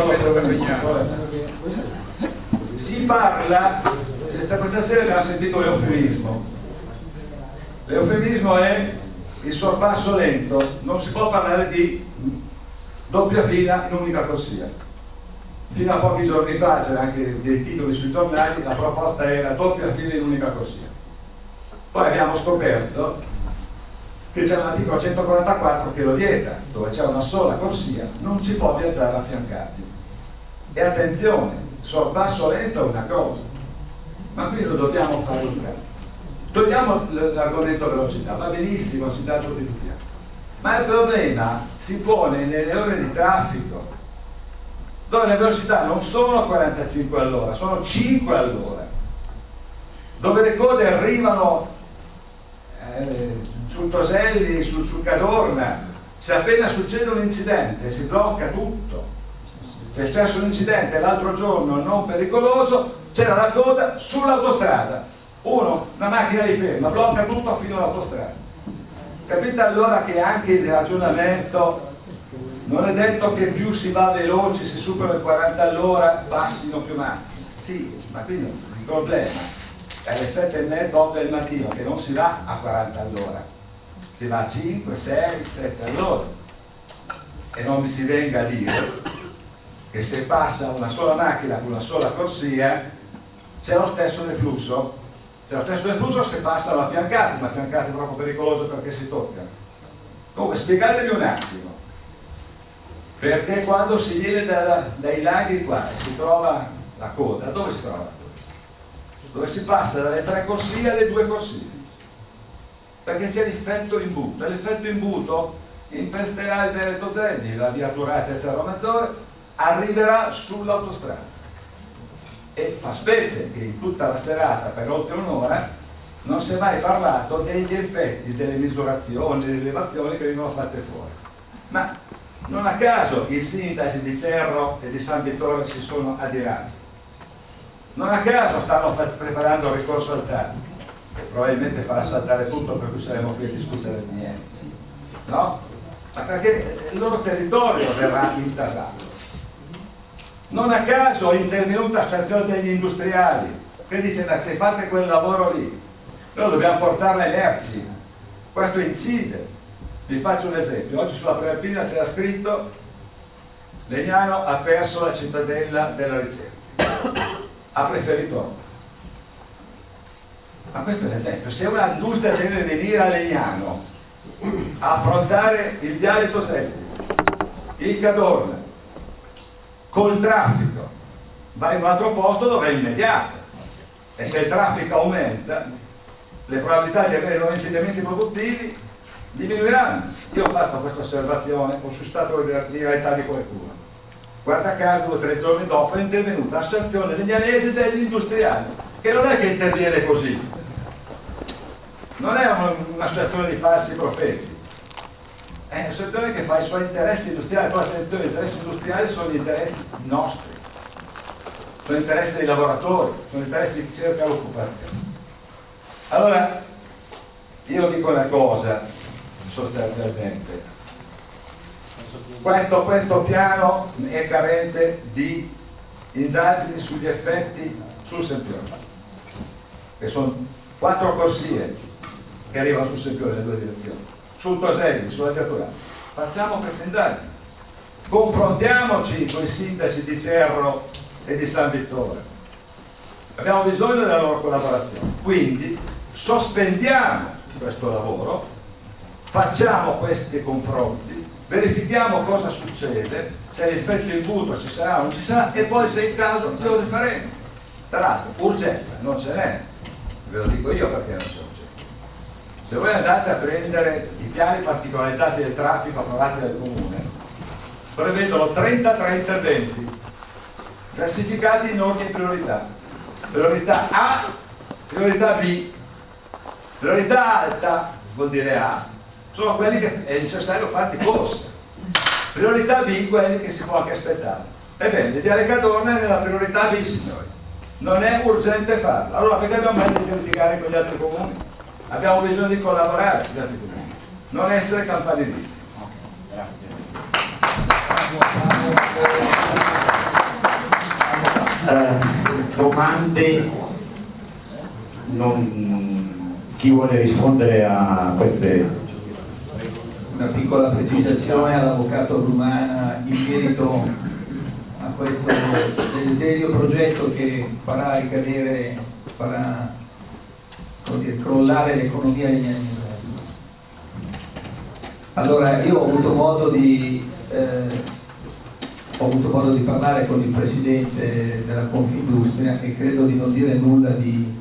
si parla, questa sera abbiamo sentito l'eufemismo. L'eufemismo è il sorpasso lento, non si può parlare di doppia fila in unica corsia. Fino a pochi giorni fa c'era anche dei titoli sui giornali, la proposta era doppia fila in unica corsia. Poi abbiamo scoperto che c'è un articolo 144 che lo vieta, dove c'è una sola corsia, non si può viaggiare affiancati. E attenzione, sorpasso lento è una cosa, ma qui lo dobbiamo fare in casa. Togliamo l'argomento velocità, va benissimo, si dà giustificazione. Ma il problema si pone nelle ore di traffico, dove le velocità non sono 45 all'ora, sono 5 all'ora, dove le code arrivano sul Toselli, sul Cadorna, se appena succede un incidente si blocca tutto. C'è successo un incidente l'altro giorno non pericoloso, c'era la coda sull'autostrada, una macchina di ferma, blocca tutto fino all'autostrada. Capite allora che anche il ragionamento non è detto che più si va veloci, si supera il 40 all'ora, passino più macchine. Sì, ma qui il problema è alle 7:30, 8 del mattino, che non si va a 40 all'ora, si va a 5, 6, 7 all'ora. E non mi si venga a dire che se passa una sola macchina con una sola corsia c'è lo stesso deflusso. C'è lo stesso deflusso se passano affiancati, ma affiancati è troppo pericoloso perché si toccano. Comunque spiegatemi un attimo, perché quando si viene dai laghi qua e si trova la coda, dove si trova? Dove si passa dalle 3 corsie alle 2 corsie, perché c'è l'effetto imbuto, e l'effetto imbuto infesterà il Veneto Toselli, la via Turate e Cerro Maggiore, arriverà sull'autostrada. E fa specie che in tutta la serata, per oltre un'ora, non si è mai parlato degli effetti delle misurazioni, delle elevazioni che vengono fatte fuori. Ma non a caso i sindaci di Cerro e di San Vittore si sono adirati. Non a caso stanno preparando il ricorso al TAR, che probabilmente farà saltare tutto, per cui saremo qui a discutere di niente. No? Ma perché il loro territorio verrà intasato. Non a caso è intervenuta l'associazione degli industriali, che dice che se fate quel lavoro lì, noi dobbiamo portare le merci. Questo incide. Vi faccio un esempio. Oggi sulla prima pagina c'era scritto: Legnano ha perso la cittadella della ricerca. Ha preferito. Ma questo è l'esempio. Se una industria deve venire a Legnano a affrontare il viale Toselli, il Cadorna, col traffico, va in un altro posto dove è immediato, e se il traffico aumenta le probabilità di avere nuovi insediamenti produttivi diminuiranno. Io ho fatto questa osservazione, ho suscitato la realtà di qualcuno. Guarda caso 2 o 3 giorni dopo è intervenuta l'associazione legnanese degli industriali, che non è che interviene così, non è un'associazione di falsi profeti, è un'associazione che fa i suoi interessi industriali. Poi attenzione, gli interessi industriali sono gli interessi nostri, sono gli interessi dei lavoratori, sono gli interessi di chi cerca l'occupazione. Allora, io dico una cosa sostanzialmente: questo piano è carente di indagini sugli effetti sul Sempione, che sono 4 corsie che arrivano sul Sempione nelle 2 direzioni, sul Toselli, sulla Giatura. Facciamo queste indagini, confrontiamoci con i sindaci di Cerro e di San Vittore, abbiamo bisogno della loro collaborazione. Quindi sospendiamo questo lavoro, facciamo questi confronti, verifichiamo cosa succede, se l'effetto imbuto ci sarà o non ci sarà, e poi se in caso lo rifaremo. Tra l'altro urgenza non ce n'è, ve lo dico io perché non c'è urgenza. Se voi andate a prendere i piani particolarizzati del traffico approvati dal Comune, prevedono 33 interventi, classificati in ordine di priorità. Priorità A, priorità B. Priorità alta, vuol dire A, sono quelli che è necessario farli corsa. Priorità B, quelli che si può anche aspettare. Ebbene, il Viale Cadorna è nella priorità B, signori. Non è urgente farlo. Allora perché abbiamo messo di verificare con gli altri comuni? Abbiamo bisogno di collaborare con gli altri comuni, non essere campanilisti. Domande? Chi vuole rispondere a queste? Una piccola precisazione all'avvocato Brumana in merito a questo desiderio progetto che farà ricadere, farà crollare l'economia legnanese. Allora, io ho avuto modo di parlare con il presidente della Confindustria e credo di non dire nulla di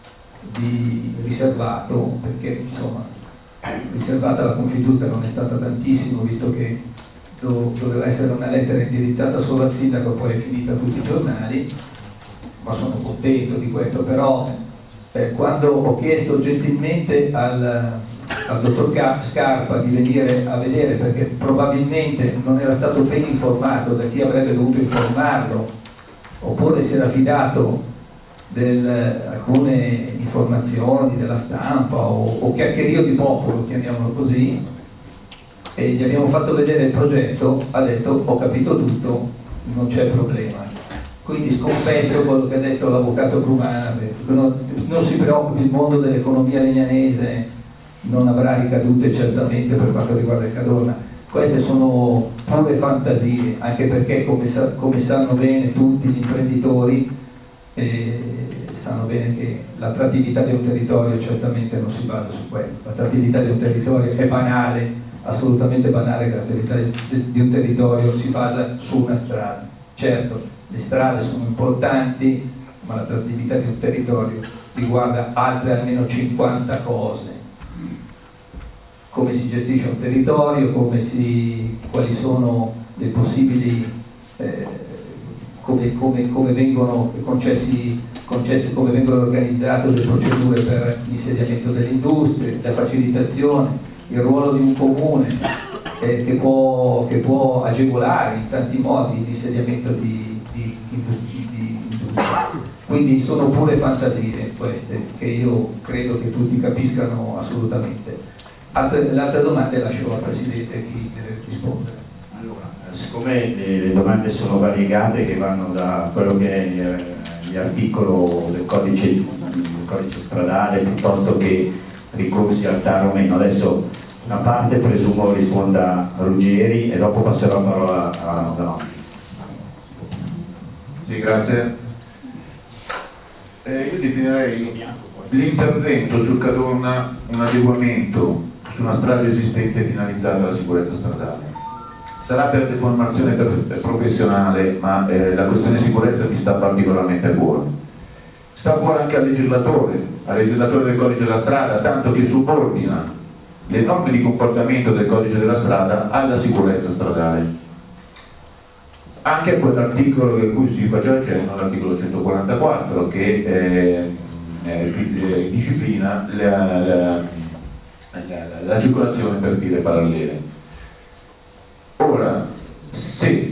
riservato, perché insomma riservata alla Confindustria non è stata tantissimo, visto che doveva essere una lettera indirizzata solo al sindaco, poi è finita a tutti i giornali, ma sono contento di questo. Però quando ho chiesto gentilmente al dottor Scarpa di venire a vedere, perché probabilmente non era stato ben informato da chi avrebbe dovuto informarlo, oppure si era fidato di alcune informazioni della stampa o chiacchierio di popolo, chiamiamolo così, e gli abbiamo fatto vedere il progetto, ha detto ho capito tutto, non c'è problema. Quindi scompenso quello che ha detto l'avvocato Brumana, non si preoccupi, il mondo dell'economia legnanese non avrà ricadute certamente per quanto riguarda il Cadorna. Queste sono pure fantasie, anche perché come sanno bene tutti gli imprenditori, sanno bene che l'attrattività di un territorio certamente non si basa su quello. L'attrattività di un territorio è banale, assolutamente banale, che l'attrattività di un territorio si basa su una strada. Certo, le strade sono importanti, ma l'attrattività di un territorio riguarda altre almeno 50 cose. Come si gestisce un territorio, quali sono le possibili, come vengono concessi, come vengono organizzate le procedure per l'insediamento delle industrie, la facilitazione, il ruolo di un comune che può agevolare in tanti modi l'insediamento di industrie. Quindi sono pure fantasie queste, che io credo che tutti capiscano assolutamente. L'altra domanda lascio al Presidente chi deve rispondere. Allora, siccome le domande sono variegate, che vanno da quello che è l'articolo del codice stradale piuttosto che ricorsi al TAR o meno, adesso una parte presumo risponda a Ruggeri e dopo passerò la parola a Zanoni. Sì, grazie. Io definirei l'intervento sul Cadorna un adeguamento su una strada esistente finalizzata alla sicurezza stradale. Sarà per deformazione professionale, ma la questione sicurezza mi sta particolarmente a cuore. Sta a cuore anche al legislatore del codice della strada, tanto che subordina le norme di comportamento del codice della strada alla sicurezza stradale. Anche a quell'articolo a cui si faceva cenno, l'articolo 144, che disciplina la circolazione per vie parallele. Ora, se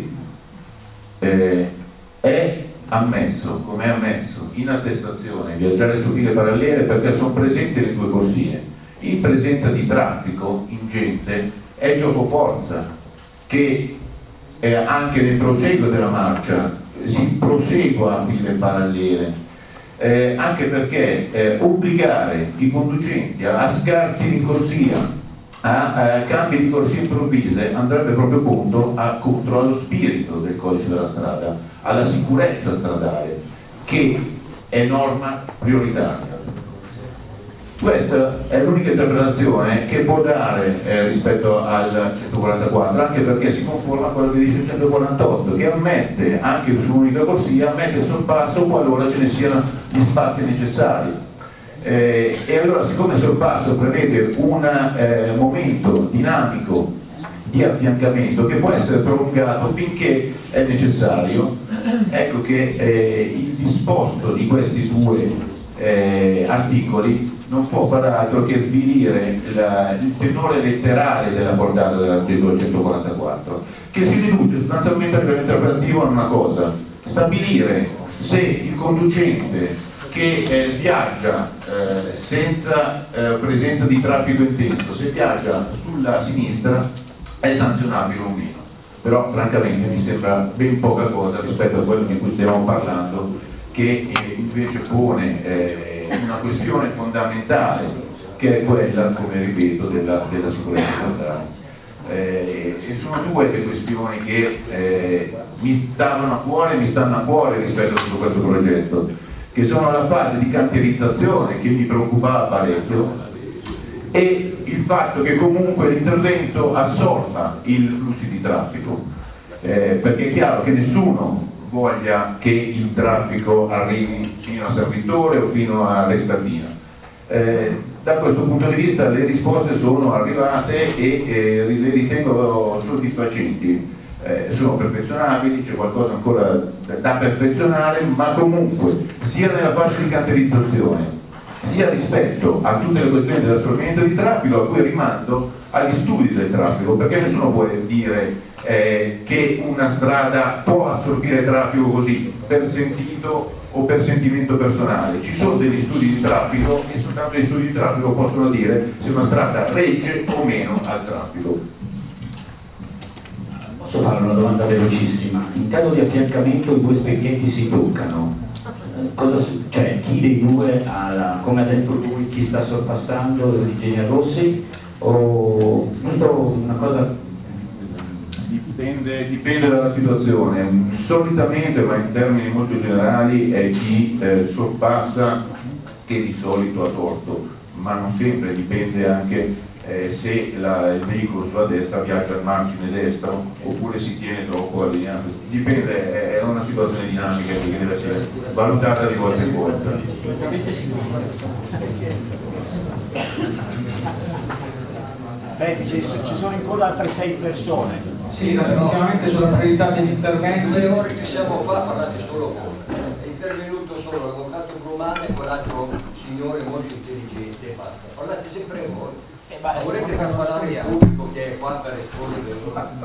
è ammesso, come è ammesso in attestazione, viaggiare su vie parallele perché sono presenti le due corsie, in presenza di traffico ingente, è giocoforza che anche nel proseguo della marcia si prosegua a vie parallele. Anche perché obbligare i conducenti a scarti in corsia, a cambi di corsia improvvise, andrebbe proprio contro allo spirito del codice della strada, alla sicurezza stradale, che è norma prioritaria. Questa è l'unica interpretazione che può dare rispetto al 144, anche perché si conforma a quello che dice il 148, che ammette, anche su un'unica corsia, ammette il sorpasso qualora ce ne siano gli spazi necessari. E allora, siccome il sorpasso prevede un momento dinamico di affiancamento che può essere prolungato finché è necessario. Ecco che il disposto di questi due articoli non può far altro che svilire il tenore letterale della portata dell'articolo 144, che si riduce sostanzialmente a livello interpretativo a una cosa: stabilire se il conducente che viaggia senza presenza di traffico intenso, se viaggia sulla sinistra, è sanzionabile o meno. Però francamente mi sembra ben poca cosa rispetto a quello di cui stiamo parlando, che invece pone una questione fondamentale, che è quella, come ripeto, della sicurezza stradale. E sono due le questioni che mi stavano a cuore e mi stanno a cuore rispetto a tutto questo progetto, che sono la fase di cantierizzazione, che mi preoccupava parecchio, e il fatto che comunque l'intervento assorba i flussi di traffico, perché è chiaro che nessuno voglia che il traffico arrivi fino a Servitore o fino a Restatina. Da questo punto di vista le risposte sono arrivate e le ritengo soddisfacenti. Sono perfezionabili, c'è qualcosa ancora da perfezionare, ma comunque sia nella fase di cantierizzazione sia rispetto a tutte le questioni dell'assorbimento di traffico, a cui rimando agli studi del traffico, perché nessuno può dire che una strada può assorbire traffico così, per sentito o per sentimento personale. Ci sono degli studi di traffico e soltanto gli studi di traffico possono dire se una strada regge o meno al traffico. Posso fare una domanda velocissima? In caso di affiancamento i due espedienti si toccano, cioè chi dei due, come ha detto lui, chi sta sorpassando l'ingegner Rossi, o una cosa? Dipende dalla situazione. Solitamente, ma in termini molto generali, è chi sorpassa che di solito ha torto, ma non sempre, dipende anche se il veicolo sulla destra viaggia al margine destro oppure si tiene troppo allineato. Dipende, è una situazione dinamica che deve essere valutata di volta in volta. Ci sono ancora altre 6 persone. Sì, definitivamente sulla priorità degli interventi. 3 ore che siamo qua, parlate solo voi. È intervenuto solo l'avvocato Brumane e quell'altro signore molto intelligente e basta. Parlate sempre voi. Volete far parlare il pubblico che è qua per rispondere?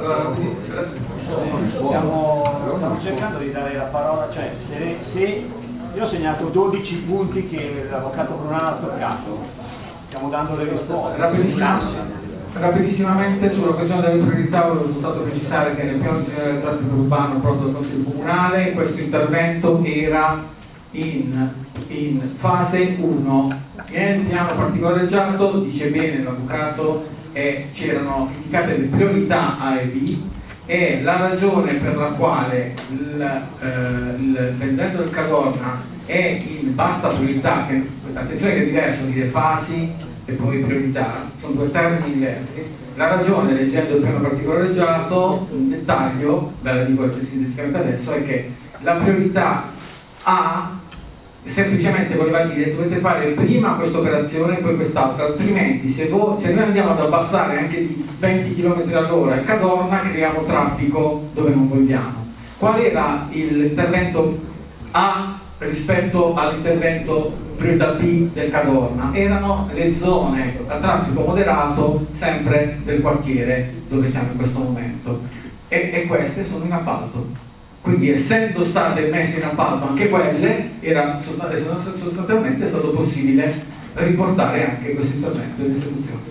Stiamo cercando di dare la parola, cioè se io ho segnato 12 punti che l'avvocato Brumane ha toccato, stiamo dando le risposte. Rapidissimamente sulla questione delle priorità volevo soltanto precisare che nel piano generale del traffico urbano proprio del Consiglio Comunale questo intervento era in fase 1. Nel piano particolareggiato, dice bene l'avvocato, c'erano indicate le priorità A e B, e la ragione per la quale l'intervento del Cadorna è in bassa priorità, che attenzione che è diverso dire fasi e poi priorità, sono due termini diversi. La ragione, leggendo il piano particolareggiato in dettaglio, ve la dico sinteticamente adesso, è che la priorità A semplicemente voleva dire dovete fare prima questa operazione e poi quest'altra, altrimenti se noi andiamo ad abbassare anche di 20 km all'ora il Cadorna creiamo traffico dove non vogliamo. Qual era l'intervento A rispetto all'intervento priorità B del Cadorna? Erano le zone a traffico moderato sempre del quartiere dove siamo in questo momento, e queste sono in appalto. Quindi essendo state messe in appalto anche quelle, sostanzialmente è stato possibile riportare anche questo intervento in esecuzione.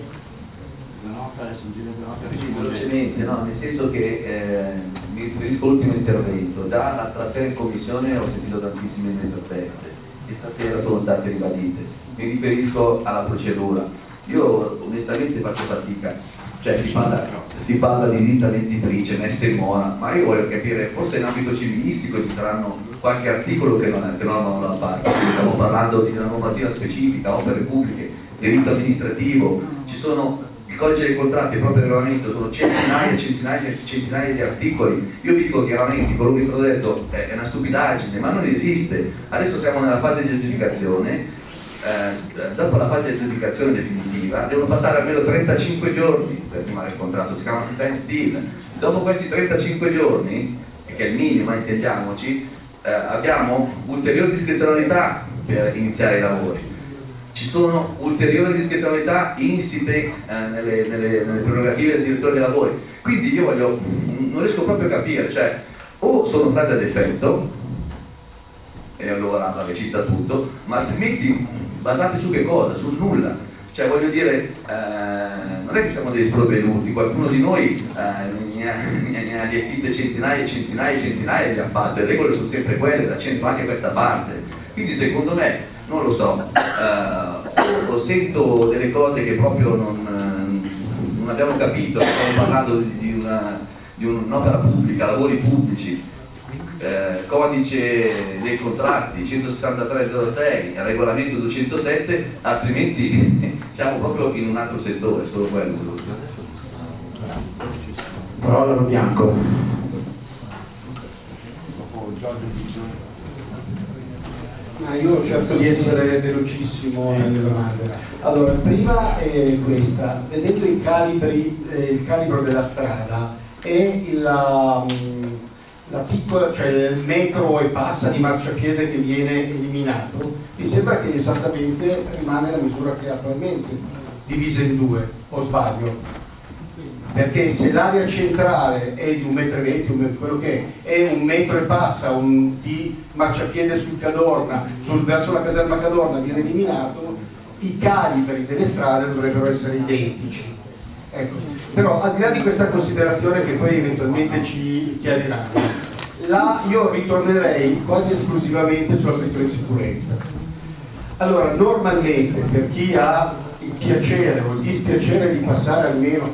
Velocemente, no? Nel senso che mi riferisco all'ultimo intervento, già l'altra sera in commissione ho sentito tantissime offerte e stasera sono state ribadite. Mi riferisco alla procedura. Io onestamente faccio fatica, cioè si parla di ditta venditrice, messa in mora, ma io voglio capire, forse in ambito civilistico ci saranno qualche articolo che normano la parte, stiamo parlando di una normativa specifica, opere pubbliche, diritto amministrativo, ci sono il codice dei contratti, il proprio regolamento, sono centinaia e centinaia e centinaia di articoli. Io vi dico chiaramente, quello che vi ho detto è una stupidaggine, ma non esiste. Adesso siamo nella fase di aggiudicazione dopo la fase di aggiudicazione definitiva devono passare almeno 35 giorni per firmare il contratto, si chiama stand still. Dopo questi 35 giorni, che è il minimo, intendiamoci, abbiamo ulteriori discrezionalità per iniziare i lavori. Ci sono ulteriori discrezionalità insite nelle prerogative del direttore dei lavori. Quindi io non riesco proprio a capire, cioè, o sono state ad effetto, e allora vabbè, ci sta tutto, ma altrimenti basate su che cosa? Sul nulla. Cioè voglio dire, non è che siamo dei sprovveduti, qualcuno di noi ne ha gestite centinaia e centinaia e centinaia e le ha fatte, le regole sono sempre quelle, da 100 anche questa parte. Quindi secondo me, non lo so, o sento delle cose che proprio non abbiamo capito, stiamo parlando di un'opera pubblica, lavori pubblici, codice dei contratti 16306, regolamento 207, altrimenti siamo proprio in un altro settore, solo quello. Parola Lo Bianco. Ma io cerco di essere velocissimo nelle domande. Allora, prima è questa, vedendo i calibri, il calibro della strada e la piccola, cioè il metro e passa di marciapiede che viene eliminato, mi sembra che esattamente rimane la misura che è attualmente, divisa in due, o sbaglio? Perché se l'area centrale è di 1,20 m, quello che è 1 metro e passa di marciapiede sul Cadorna, verso la caserma Cadorna viene eliminato, i calibri delle strade dovrebbero essere identici. Ecco. Però al di là di questa considerazione che poi eventualmente ci chiariranno, io ritornerei quasi esclusivamente sulla questione di sicurezza. Allora, normalmente per chi ha il piacere o il dispiacere di passare almeno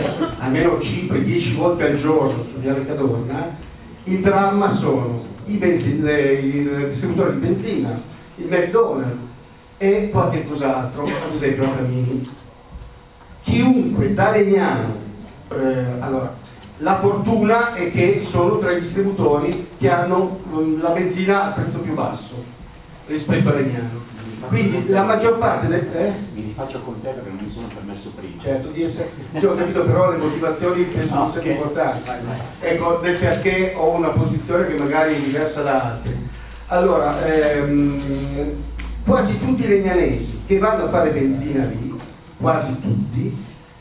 5-10 volte al giorno su Viale Cadorna, il dramma sono i distributori di benzina, il McDonald's e qualche cos'altro, ad esempio a Camini. Chiunque da Legnano, allora, la fortuna è che sono tra i distributori che hanno la benzina a prezzo più basso rispetto a Legnano. Quindi la maggior parte del mi rifaccio con te perché non mi sono permesso prima. Certo, ho capito, però le motivazioni penso non siano importanti. Ecco, del perché ho una posizione che magari è diversa da altri. Allora, quasi tutti i legnanesi che vanno a fare benzina lì, quasi tutti,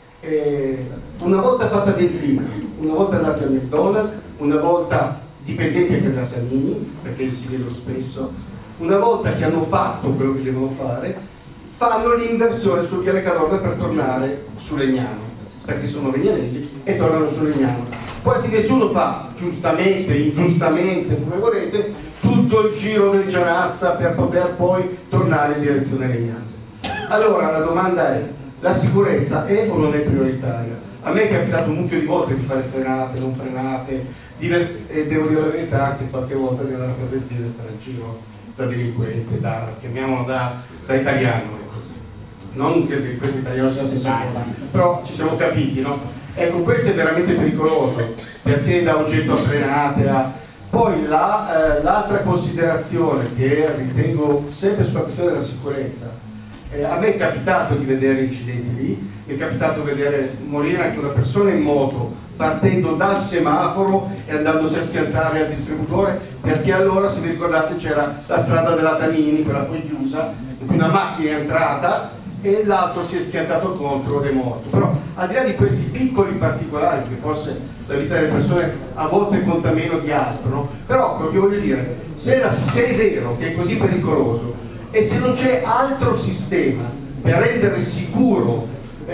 una volta fatta benzina, una volta andati al McDonald's, una volta dipendenti anche da Salini, perché si vedono spesso, una volta che hanno fatto quello che devono fare, fanno l'inversione sul Viale Cadorna per tornare su Legnano, perché sono legnanesi e tornano su Legnano. Quasi nessuno fa, giustamente, ingiustamente, come volete, tutto il giro del Gianazza per poter poi tornare in direzione Legnano. Allora la domanda è: la sicurezza è o non è prioritaria? A me è capitato un mucchio di volte di fare frenate, non frenate, e devo dire la verità che qualche volta mi andare a benzina e stare in giro da delinquente, chiamiamolo da italiano. Non che questo italiano sia sempre, però ci siamo capiti, no? Ecco, questo è veramente pericoloso, perché da oggetto a frenate a... Poi l'altra considerazione che ritengo sempre sulla questione della sicurezza, a me è capitato di vedere incidenti lì, mi è capitato di vedere morire anche una persona in moto partendo dal semaforo e andandosi a schiantare al distributore, perché allora, se vi ricordate, c'era la strada della Tanini, quella poi chiusa, in cui una macchina è entrata e l'altro si è schiantato contro ed è morto. Però al di là di questi piccoli particolari, che forse la vita delle persone a volte conta meno di altro, no? Però quello che voglio dire, se è vero che è così pericoloso e se non c'è altro sistema per rendere sicuro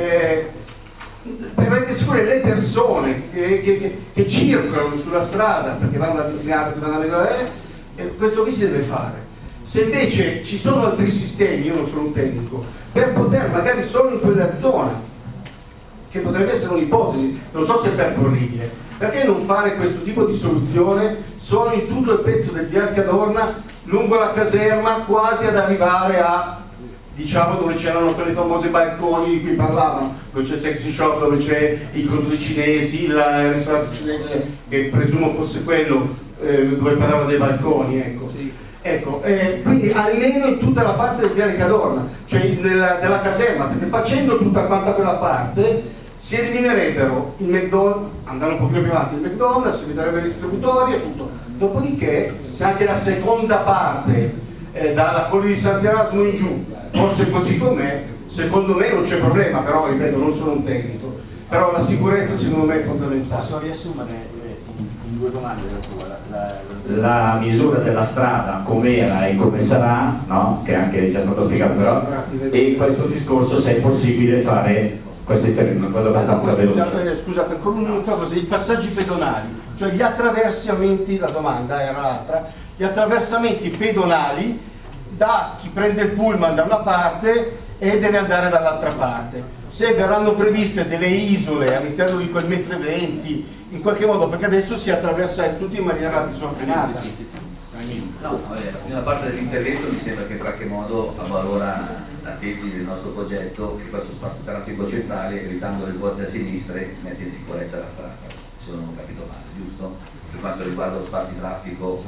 le persone che circolano sulla strada perché vanno a visitare, vanno a vedere, questo qui si deve fare. Se invece ci sono altri sistemi, io non sono un tecnico, per poter magari solo in quella zona, che potrebbe essere un'ipotesi, non so se è percorribile, perché non fare questo tipo di soluzione solo in tutto il pezzo del Viale Cadorna lungo la caserma, quasi ad arrivare a, diciamo, dove c'erano quelle famose balconi di cui parlavano, dove c'è il sexy shop, dove c'è i produttori cinesi, il ristorante cinese, che presumo fosse quello dove parlava dei balconi, ecco. Ecco, quindi almeno in tutta la parte del Viale Cadorna, cioè della caserma, perché facendo tutta quanta quella parte si eliminerebbero il McDonald's, andando un po' più avanti il McDonald's, si vedrebbero i distributori e tutto. Dopodiché, se anche la seconda parte, dalla Colli di Sant'Erasmo in giù, forse così com'è, secondo me non c'è problema, però ripeto, non sono un tecnico, però la sicurezza secondo me è fondamentale. Posso riassumere in due domande la tua? La misura della strada com'era e come sarà, no? Che anche è già stato spiegato però, e questo discorso se è possibile fare questo intervento, una cosa abbastanza veloce. Scusate, con un'unica cosa, i passaggi pedonali, cioè gli attraversamenti, la domanda era l'altra, gli attraversamenti pedonali da chi prende il pullman da una parte e deve andare dall'altra parte. Se verranno previste delle isole all'interno di quel 1,20 m, in qualche modo, perché adesso si attraversa tutto in maniera disordinata. No, la prima parte dell'intervento mi sembra che in qualche modo avvalora la tesi del nostro progetto che questo spazio traffico centrale, evitando le porte a sinistra, mette in sicurezza la strada, se non ho capito male, giusto? Per quanto riguarda lo spazio traffico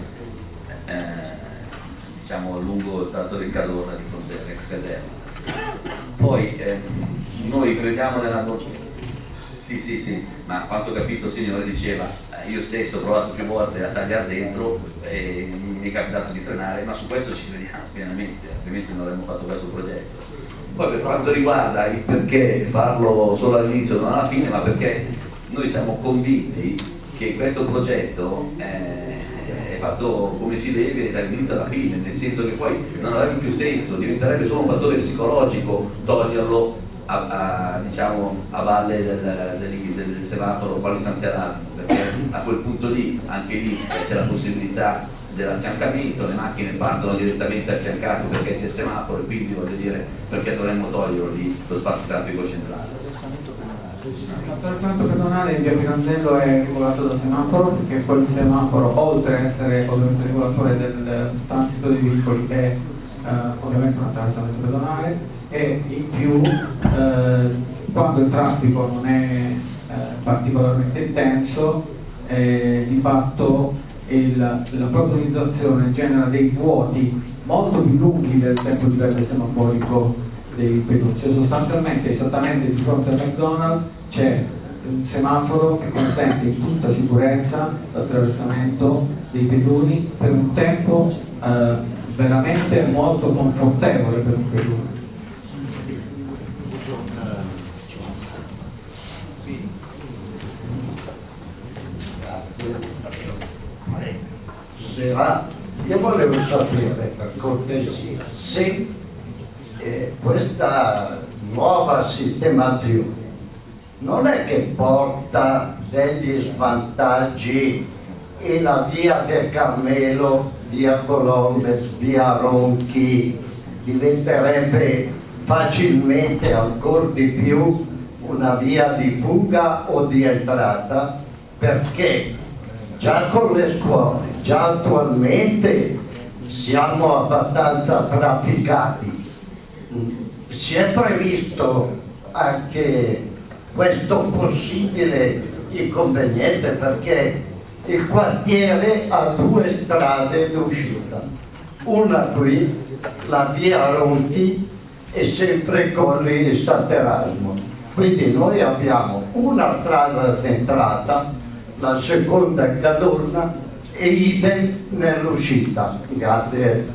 diciamo lungo il tratto del Cadorna di fronte all'ex caserma. Poi noi crediamo nella sì, ma quanto ho capito il signore diceva io stesso ho provato più volte a tagliare dentro e mi è capitato di frenare, ma su questo ci crediamo pienamente, altrimenti non avremmo fatto questo progetto. Poi per quanto riguarda il perché farlo solo all'inizio e non alla fine, ma perché noi siamo convinti che questo progetto è fatto come si deve dall'inizio alla fine, nel senso che poi non avrebbe più senso, diventerebbe solo un fattore psicologico toglierlo diciamo, a valle del semaforo Colli di Sant'Erasmo, perché a quel punto lì, anche lì c'è la possibilità dell'affiancamento, le macchine partono direttamente affiancate perché c'è il semaforo e quindi voglio dire perché dovremmo toglierlo lì lo spazio traffico centrale. L'attraversamento pedonale in via Pirandello è regolato da semaforo, perché quel semaforo, oltre ad essere ovviamente regolatore del transito dei veicoli, è ovviamente un attraversamento pedonale, e in più quando il traffico non è particolarmente intenso, di fatto la protonizzazione genera dei vuoti molto più lunghi del tempo di verde semaforico dei pedoni, cioè sostanzialmente esattamente di fronte al McDonald's c'è un semaforo che consente in tutta sicurezza l'attraversamento dei pedoni per un tempo veramente molto confortevole per un pedone. Io volevo sapere per cortesia se questa nuova sistemazione non è che porta degli svantaggi e la via del Carmelo, via Colombes, via Ronchi diventerebbe facilmente ancora di più una via di fuga o di entrata, perché già con le scuole, già attualmente siamo abbastanza trafficati. Si è previsto anche questo possibile inconveniente perché il quartiere ha due strade d'uscita, una qui, la via Ronchi, e sempre Colli di Sant'Erasmo. Quindi noi abbiamo una strada d'entrata, la seconda è Cadorna e idem nell'uscita. Grazie.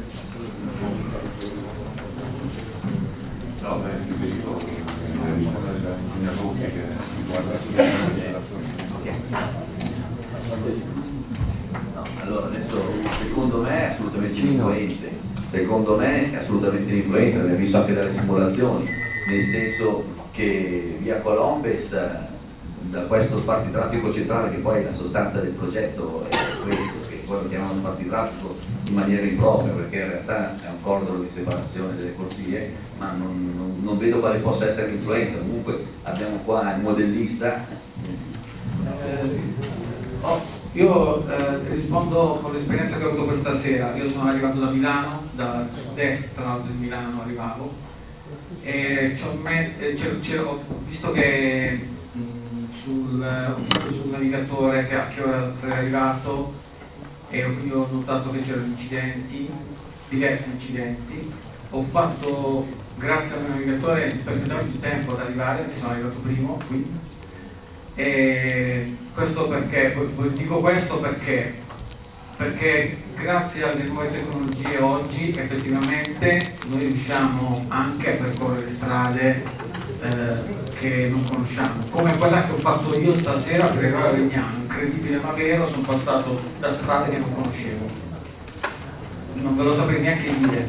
Allora adesso secondo me è assolutamente influente, ne ho visto anche dalle simulazioni, nel senso che via Colombes da questo spazio traffico centrale, che poi la sostanza del progetto è questo, che poi lo chiamano spazio traffico in maniera impropria, perché in realtà è un cordolo di separazione delle corsie, ma non vedo quale possa essere l'influenza. Comunque abbiamo qua il modellista. Io rispondo con l'esperienza che ho avuto questa sera. Io sono arrivato da Milano, da sud-est tra l'altro di Milano arrivavo, e ho visto che sul navigatore che a che ora sei arrivato e quindi ho notato che c'erano incidenti, diversi incidenti. Ho fatto, grazie al mio navigatore, perfettamente il tempo ad arrivare, mi sono arrivato primo qui. E questo perché, dico questo perché grazie alle nuove tecnologie oggi effettivamente noi riusciamo anche a percorrere strade che non conosciamo, come quella che ho fatto io stasera per arrivare a Legnano, incredibile ma vero, sono passato da strade che non conoscevo, non ve lo saprei neanche dire.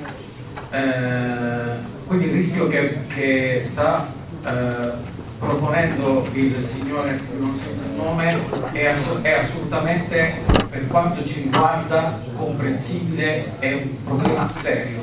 Quindi il rischio che sta proponendo il signore, non so il nome, è assolutamente, per quanto ci riguarda, comprensibile, è un problema serio.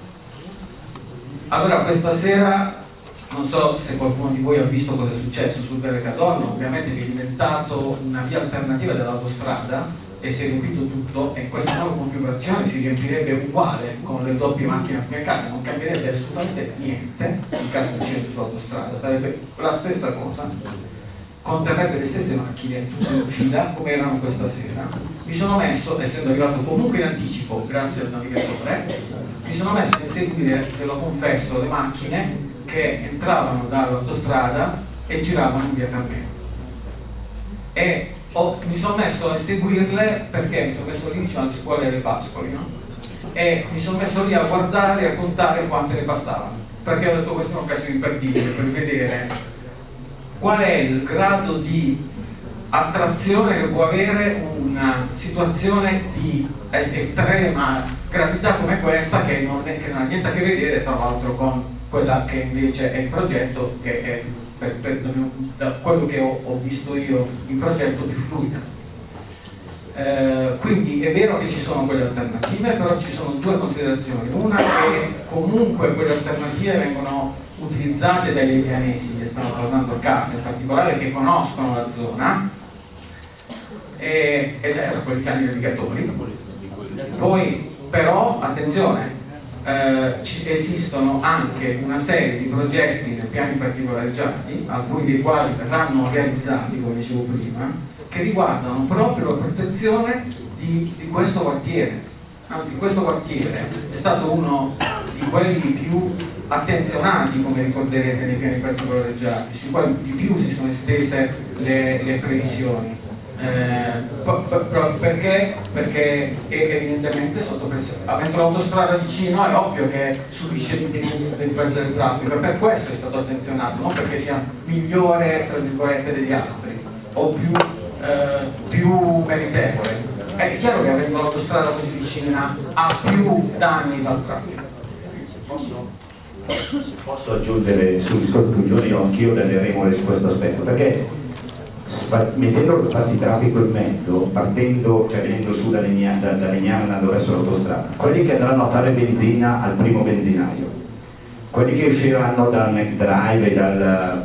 Allora questa sera, non so se qualcuno di voi ha visto cosa è successo sul Viale Cadorna, ovviamente che è diventato una via alternativa dell'autostrada e si è riempito tutto, e questa nuova configurazione si riempirebbe uguale con le doppie macchine affiancate, non cambierebbe assolutamente niente in caso di incidente sull'autostrada, sarebbe la stessa cosa, conterrebbe le stesse macchine tutte in fila come erano questa sera. Mi sono messo, essendo arrivato comunque in anticipo grazie al navigatore, mi sono messo a seguire, ve lo confesso, le macchine che entravano dall'autostrada e giravano in via Carmelo. E mi sono messo a seguirle perché mi sono messo lì vicino alle scuole delle Pascoli, no? E mi sono messo lì a guardare e a contare quante ne passavano, perché ho detto questa è un'occasione imperdibile per vedere qual è il grado di attrazione che può avere una situazione di estrema gravità come questa, che non ha niente a che vedere tra l'altro con quella che invece è il progetto, che è da quello che ho visto io in progetto più fluida. Quindi è vero che ci sono quelle alternative, però ci sono due considerazioni. Una che comunque quelle alternative vengono utilizzate dai legnanesi, che stanno parlando a casa in particolare, che conoscono la zona, ed erano quei cani navigatori. Poi però, attenzione, esistono anche una serie di progetti nei piani particolareggiati, alcuni dei quali verranno realizzati, come dicevo prima, che riguardano proprio la protezione di questo quartiere. Anzi, questo quartiere è stato uno di quelli più attenzionati, come ricorderete, nei piani particolareggiati, sui quali di più si sono estese le previsioni. Perché evidentemente sotto pressione, avendo l'autostrada vicino è ovvio che subisce l'influenza del traffico, e per questo è stato attenzionato, non perché sia migliore tra virgolette degli altri o più meritevole. È chiaro che avendo l'autostrada così vicina ha più danni dal traffico. Posso aggiungere sul discorso di Giulioni, anch'io delle remore su questo aspetto, perché mettendo lo spazio di traffico in mezzo, partendo, cioè venendo su da Legnano andando verso l'autostrada, quelli che andranno a fare benzina al primo benzinaio, quelli che usciranno dal McDrive e dal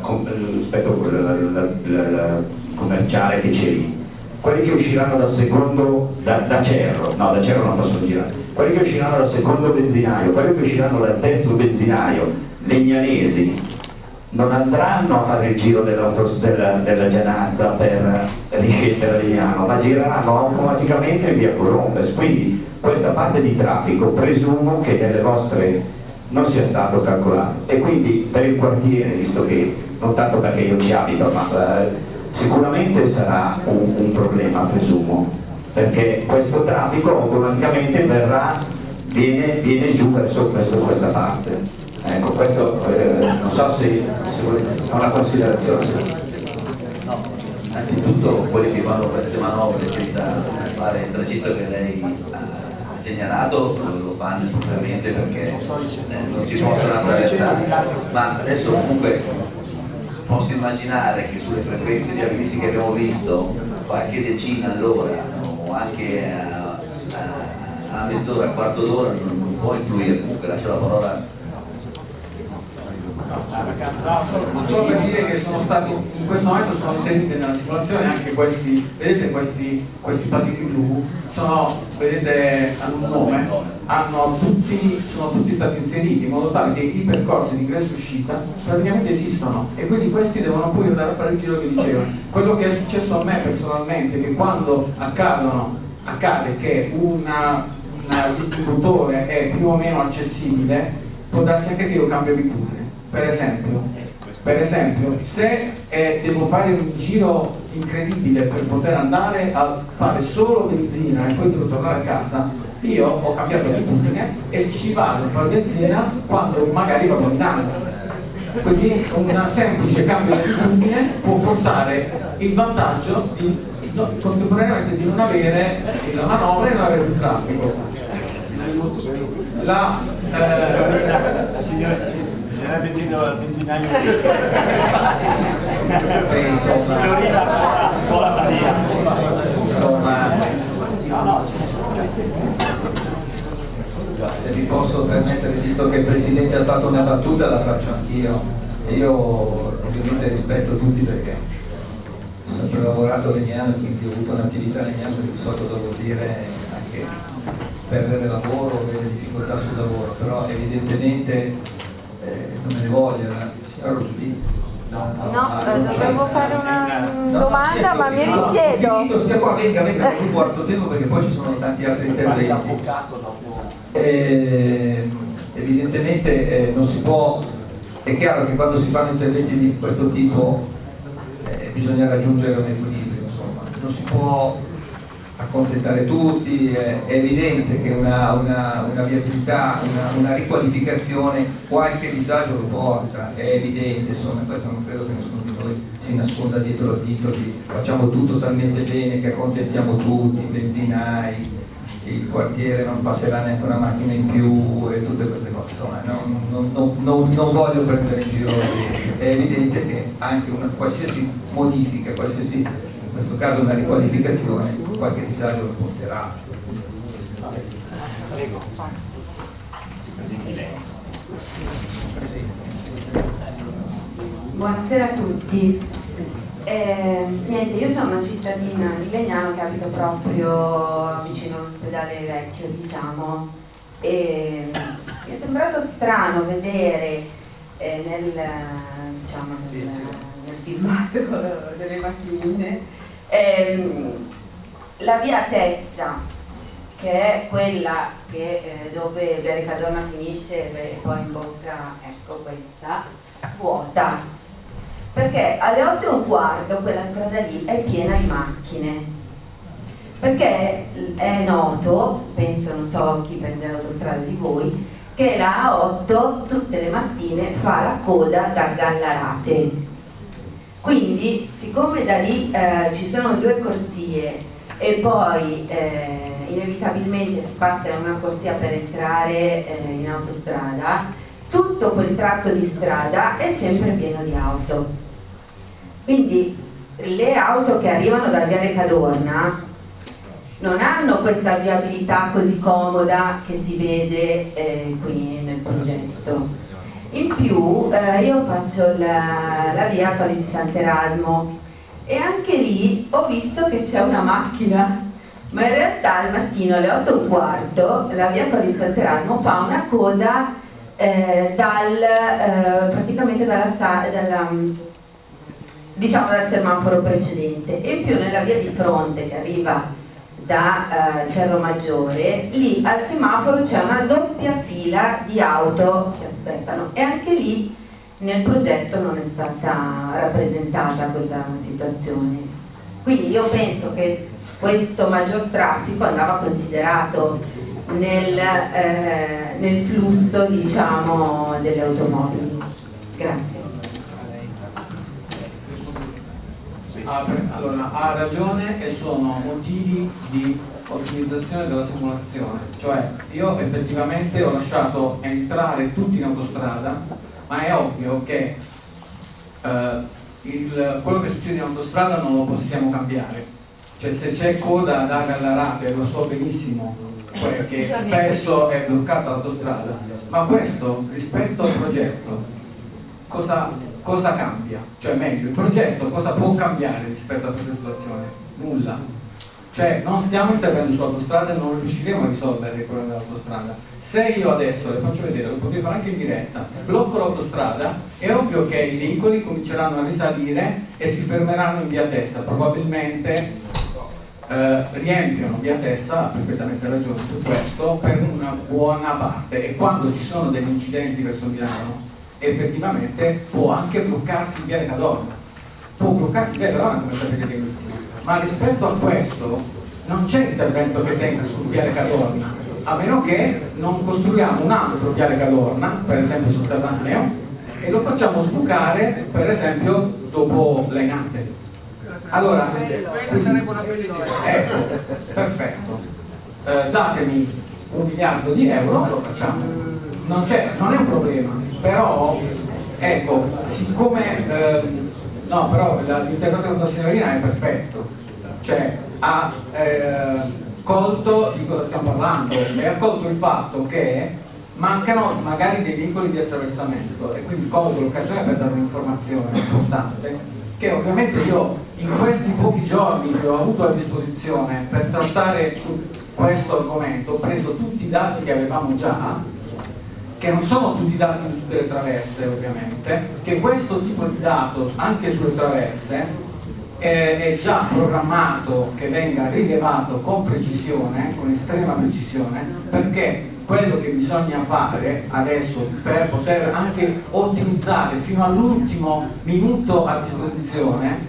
commerciale che c'è lì, quelli che usciranno dal secondo, da Cerro, no, da Cerro non possono girare, quelli che usciranno dal secondo benzinaio, quelli che usciranno dal terzo benzinaio, legnanesi, non andranno a fare il giro della Gianazza per riscendere a Legnano, ma gireranno automaticamente in via Colombes. Quindi questa parte di traffico presumo che nelle vostre non sia stato calcolato, e quindi per il quartiere, visto che non tanto perché io ci abito, ma sicuramente sarà un problema, presumo, perché questo traffico automaticamente viene giù verso questa parte. Ecco, questo non so se è una considerazione. No, anzitutto quelli che fanno queste manovre senza fare il tragitto che lei ha segnalato lo fanno propriamente perché non si possono attraversare, ma adesso comunque posso immaginare che sulle frequenze di avvisi che abbiamo visto qualche decina all'ora o anche a mezz'ora, a quarto d'ora non può influire. Comunque lascio la parola. Non solo per dire che sono stati, in questo momento sono inseriti nella simulazione anche questi, vedete questi patini blu, vedete, hanno un nome, sono tutti stati inseriti in modo tale che i percorsi di ingresso e uscita praticamente esistono, e quindi questi devono poi andare a fare il giro che diceva. Quello che è successo a me personalmente è che quando accadono accade che un distributore è più o meno accessibile, può darsi anche che io cambio abitudine. Per esempio, se devo fare un giro incredibile per poter andare a fare solo benzina e poi devo tornare a casa, io ho cambiato abitudine e ci vado a fare benzina quando magari vado a Milano. Quindi un semplice cambio di abitudine può portare il vantaggio di contemporaneamente di non avere la manovra e non avere più traffico. Bisognerebbe dire al benzinaio se vi posso permettere, visto che il Presidente ha fatto una battuta, la faccio anch'io. Io ovviamente rispetto tutti perché ho sempre lavorato a Legnano, quindi ho avuto un'attività a Legnano, quindi so cosa vuol dire anche perdere lavoro, avere difficoltà sul lavoro, però evidentemente non me ne voglio, signor Rusli. Dovevo fare una domanda, ma mi richiedo. Stia qua, venga, non guardo tempo perché poi ci sono tanti altri interventi. Evidentemente non si può, è chiaro che quando si fanno interventi di questo tipo bisogna raggiungere un equilibrio, insomma, non si può accontentare tutti, è evidente che una viabilità, una riqualificazione qualche disagio lo porta, è evidente, insomma, questo non credo che nessuno di noi si nasconda dietro il titolo di facciamo tutto talmente bene che accontentiamo tutti, i benzinai, il quartiere non passerà neanche una macchina in più e tutte queste cose, insomma, non voglio prendere in giro, è evidente che anche una qualsiasi modifica, qualsiasi, in questo caso una riqualificazione, qualche disagio lo porterà. Prego. Buonasera a tutti. Niente, io sono una cittadina di Legnano che abito proprio vicino all'ospedale vecchio, diciamo, e mi è sembrato strano vedere nel filmato delle macchinine la via Testa, che è quella che dove Viale Cadorna finisce e poi in bocca, ecco questa, vuota. Perché alle 8:15 quella strada lì è piena di macchine, perché è noto, penso, non so chi prende l'autostrada di voi, che la A8 tutte le mattine fa la coda da Gallarate. Quindi, siccome da lì ci sono due corsie e poi inevitabilmente si passa in una corsia per entrare in autostrada, tutto quel tratto di strada è sempre pieno di auto. Quindi le auto che arrivano da Viale Cadorna non hanno questa viabilità così comoda che si vede qui nel progetto. In più io faccio la via Colli di Sant'Erasmo e anche lì ho visto che c'è una macchina, ma in realtà al mattino alle 8:15 la via Colli di Sant'Erasmo fa una coda praticamente dal semaforo precedente, e in più nella via di fronte che arriva da Cerro Maggiore, lì al semaforo c'è una doppia fila di auto che aspettano, e anche lì nel progetto non è stata rappresentata questa situazione. Quindi io penso che questo maggior traffico andava considerato nel flusso, diciamo, delle automobili. Grazie. Allora, ha ragione, e sono motivi di ottimizzazione della simulazione, cioè io effettivamente ho lasciato entrare tutti in autostrada, ma è ovvio che quello che succede in autostrada non lo possiamo cambiare, cioè se c'è coda da Gallarate lo so benissimo che spesso è bloccata l'autostrada, ma questo rispetto al progetto cosa cambia? Cioè meglio, il progetto cosa può cambiare rispetto a questa situazione? Nulla. Cioè non stiamo intervenendo sull'autostrada e non riusciremo a risolvere il problema dell'autostrada. Se io adesso, le faccio vedere, lo potrei fare anche in diretta, blocco l'autostrada, è ovvio che i veicoli cominceranno a risalire e si fermeranno in via Testa, probabilmente riempiono via Tessa, ha perfettamente ragione su questo, per una buona parte, e quando ci sono degli incidenti verso Milano effettivamente può anche bloccarsi via Cadorna, come sapete benissimo, ma rispetto a questo non c'è intervento che tenga sul viale Cadorna, a meno che non costruiamo un altro viale Cadorna, per esempio sotterraneo, e lo facciamo sbucare per esempio dopo Legante. Allora, ecco, perfetto, datemi 1 miliardo di euro, lo facciamo, non è un problema, però ecco, siccome no, però l'intervento della signorina è perfetto, cioè ha colto di cosa stiamo parlando e ha colto il fatto che mancano magari dei vincoli di attraversamento, e quindi colgo l'occasione per dare un'informazione importante, che ovviamente io in questi pochi giorni che ho avuto a disposizione per trattare su questo argomento ho preso tutti i dati che avevamo già, che non sono tutti i dati di tutte le traverse ovviamente, che questo tipo di dato anche sulle traverse è già programmato che venga rilevato con precisione, con estrema precisione, perché quello che bisogna fare adesso per poter anche ottimizzare fino all'ultimo minuto a disposizione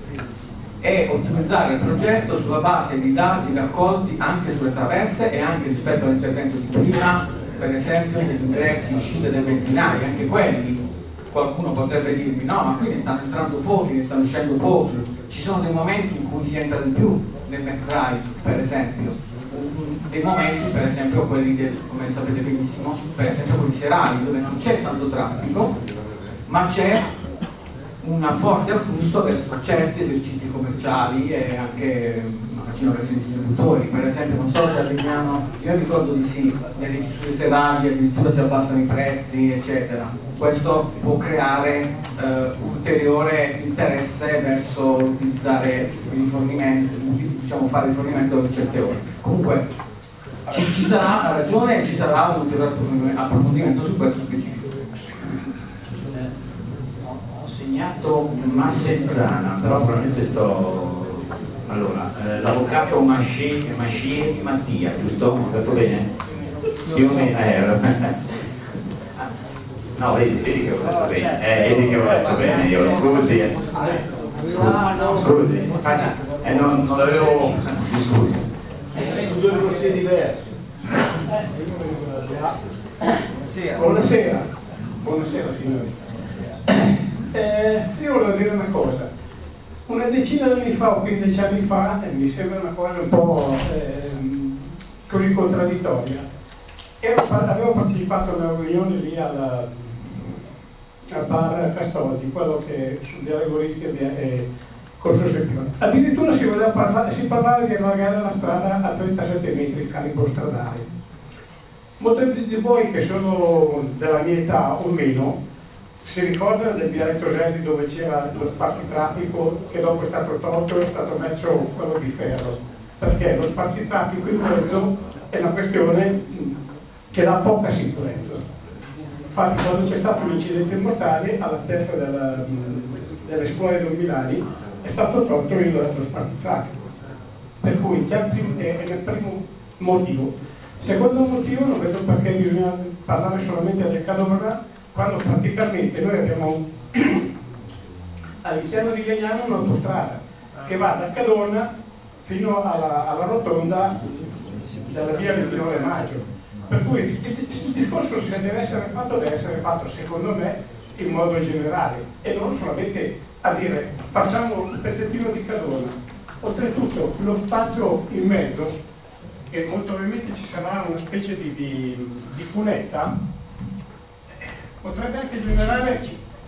è ottimizzare il progetto sulla base di dati raccolti anche sulle traverse e anche rispetto all'intervento di prima, per esempio degli ingressi, uscite dei benzinai, anche quelli qualcuno potrebbe dirmi no, ma qui ne stanno entrando pochi, ne stanno uscendo pochi, ci sono dei momenti in cui si entra di più nel McDrive, per esempio, dei momenti, per esempio quelli come sapete benissimo, per esempio quelli serali, dove non c'è tanto traffico, ma c'è un forte afflusso verso certi esercizi commerciali e anche immagino verso i distributori, per esempio non so se a Legnano, io ricordo di sì, nelle chiusure serali addirittura si abbassano i prezzi eccetera, questo può creare ulteriore interesse verso utilizzare il rifornimento, diciamo fare rifornimento a certe ore. Comunque ci sarà, ha ragione, ci sarà un ulteriore approfondimento su questo specifico. Ho segnato Massezzana, però probabilmente allora, l'avvocato Mascieri Mattia, giusto? Ho detto bene? Più o meno no, vedi che ho detto bene, vedi che ho detto bene, io scusi, non l'avevo, scusi. Sono due corsie diverse. Buonasera signori. Io volevo dire una cosa. Una decina di anni fa o 15 anni fa, mi sembra una cosa un po' così contraddittoria, avevo partecipato a una riunione lì al bar Castoldi, quello che sul dialogo e Corso Scipione. Addirittura si parlava di allargare la strada a 37 metri il carico stradale. Molti di voi che sono della mia età o meno si ricordano del viale Toselli dove c'era lo spartitraffico che dopo è stato tolto e è stato messo quello di ferro, perché lo spartitraffico in mezzo è una questione che dà poca sicurezza. Infatti quando c'è stato un incidente mortale all'altezza delle scuole nominali è stato tolto lo spartitraffico, per cui è il primo motivo. Secondo motivo non vedo perché bisogna parlare solamente del Cadorna quando praticamente noi abbiamo all'interno di Legnano un'autostrada che va da Cadorna fino alla rotonda della via del 9 maggio, per cui il discorso se deve essere fatto secondo me in modo generale e non solamente a dire facciamo un pezzettino di Cadorna. Oltretutto lo spazio in mezzo, e molto probabilmente ci sarà una specie di cunetta, potrebbe anche generare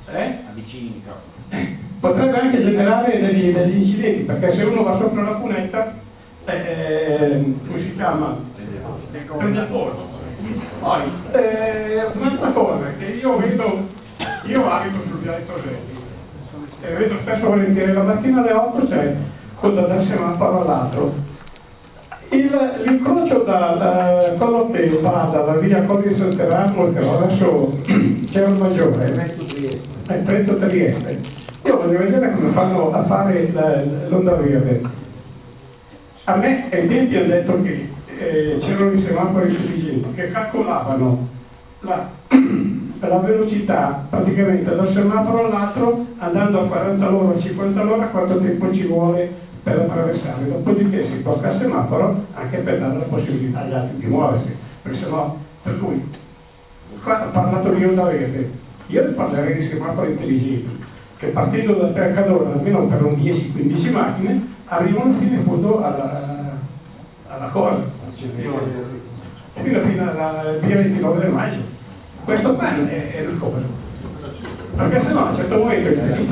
potrebbe anche generare degli incidenti, perché se uno va sopra la cunetta come si chiama? Prende a posto. Poi un'altra cosa che io abito sul viale Toselli e vedo spesso volentieri, la mattina alle 8 c'è quello dal semaforo all'altro. L'incrocio da quello che va dalla via Colli Sotterraneo verso Chiaro Maggiore è Trento Trieste. Io voglio vedere come fanno a fare l'onda verde. A me ai tempi hanno detto che c'erano i semafori intelligenti che calcolavano la velocità praticamente dal semaforo all'altro, andando a 40 all'ora, a 50 all'ora, quanto tempo ci vuole per attraversare. Dopodiché si tocca il semaforo anche per dare la possibilità agli altri di muoversi, perché sennò, per cui, qua ho parlato di onda verde, io parlerei di semafori intelligenti, che partendo da Cadorna, almeno per un 10-15 macchine, arrivano fino in fondo alla cosa, fino al via 29 maggio. Questo qua è il coso, perché sennò a un certo momento il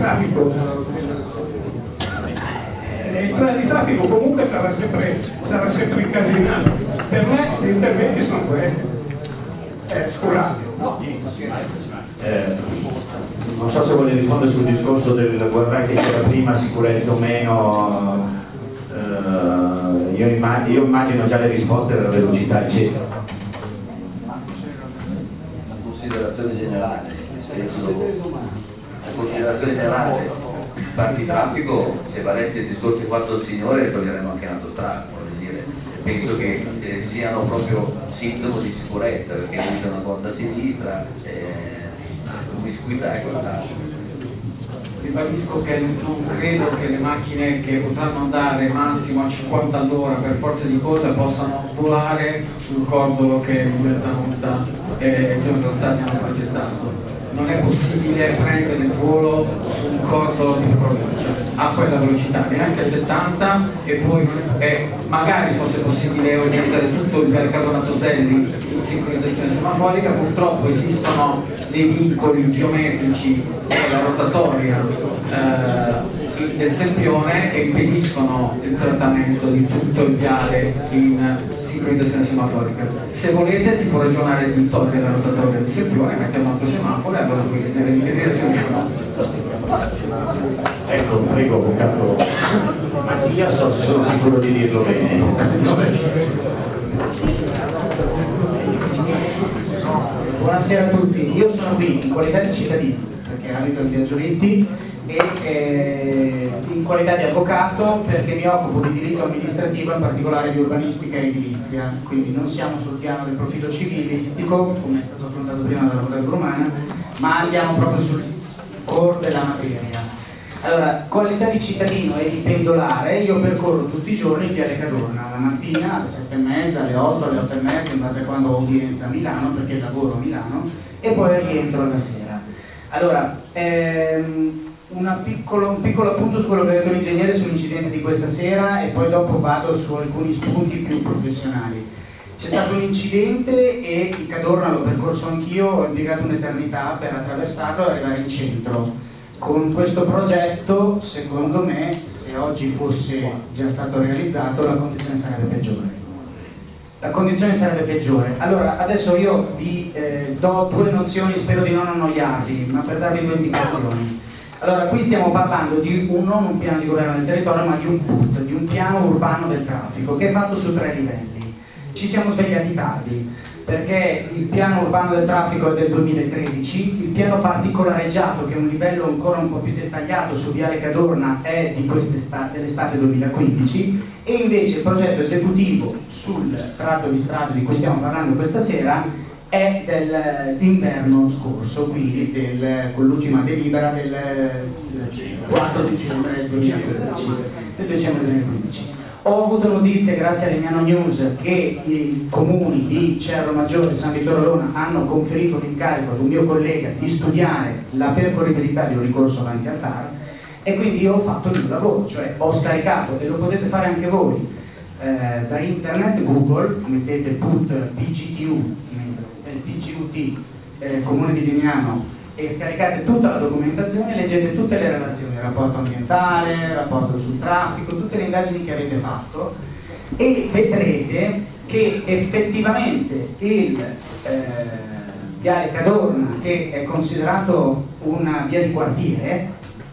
traffico comunque sarà sempre incasinato. Per me gli interventi sono questi. Scusate. Non so se vuole rispondere sul discorso del guardare che c'era prima, sicurezza o meno. Io immagino già le risposte della velocità eccetera. Considerazione generale, la considerazione generale, parti traffico, se valesse il discorso che ha fatto il signore, le toglieremo anche in autostrada, voglio dire. Penso che siano proprio sintomo di sicurezza, perché c'è una corda a sinistra, promiscuità e quant'altro. Ribadisco che non credo che le macchine che potranno andare massimo a 50 all'ora per forza di cosa possano volare sul cordolo che Libertà Monta e Giorgio Stati hanno progettato. Non è possibile prendere il volo su un cordolo di provincia a quella velocità, neanche a 70, e poi magari fosse possibile orientare tutto il Cadorna Toselli in sincronizzazione semaforica. Purtroppo esistono dei vincoli geometrici e la rotatoria del Sempione che impediscono il trattamento di tutto il viale in sincronizzazione semaforica. Se volete si può ragionare di togliere la rotatoria del Sempione, mettere un altro semaforo e allora poi nelle direzioni sono. Ecco, prego avvocato Mattia, sono sicuro di dirlo bene. Buonasera a tutti, io sono qui in qualità di cittadino, perché abito in Via Giolitti, e in qualità di avvocato perché mi occupo di diritto amministrativo, in particolare di urbanistica e edilizia, quindi non siamo sul piano del profilo civilistico, come è stato affrontato prima dall'avvocato Romana, ma andiamo proprio sul core della materia. Allora, qualità di cittadino e di pendolare, io percorro tutti i giorni il Viale Cadorna, la mattina alle 7:30, alle 8, alle 8:30, in base a quando ho udienza a Milano, perché lavoro a Milano, e poi rientro la sera. Allora, un piccolo appunto su quello che ha detto l'ingegnere sull'incidente di questa sera, e poi dopo vado su alcuni spunti più professionali. C'è stato un incidente e il Cadorna l'ho percorso anch'io, ho impiegato un'eternità per attraversarlo e arrivare in centro. Con questo progetto, secondo me, se oggi fosse già stato realizzato, la condizione sarebbe peggiore. La condizione sarebbe peggiore. Allora, adesso io vi do due nozioni, spero di non annoiarvi, ma per darvi due indicazioni. Allora, qui stiamo parlando di non un piano di governo del territorio, ma di un PUT, di un piano urbano del traffico, che è fatto su 3 livelli. Ci siamo svegliati tardi, perché il piano urbano del traffico è del 2013, il piano particolareggiato, che è un livello ancora un po' più dettagliato su Viale Cadorna, è di dell'estate 2015, e invece il progetto esecutivo sul tratto di strada di cui stiamo parlando questa sera è dell'inverno scorso, quindi con l'ultima delibera del 4 dicembre 2015. Ho avuto notizie, grazie alle Miano News, che i comuni di Cerro Maggiore e San Vittore Lona hanno conferito l'incarico ad un mio collega di studiare la percorribilità di un ricorso avanti al TAR, e quindi io ho fatto il mio lavoro, cioè ho scaricato, e lo potete fare anche voi, da internet, Google, mettete PUT PGTU, PGUT, Comune di Lignano, e scaricate tutta la documentazione, leggete tutte le relazioni, il rapporto ambientale, il rapporto sul traffico, tutte le indagini che avete fatto, e vedrete che effettivamente il Viale Cadorna, che è considerato una via di quartiere,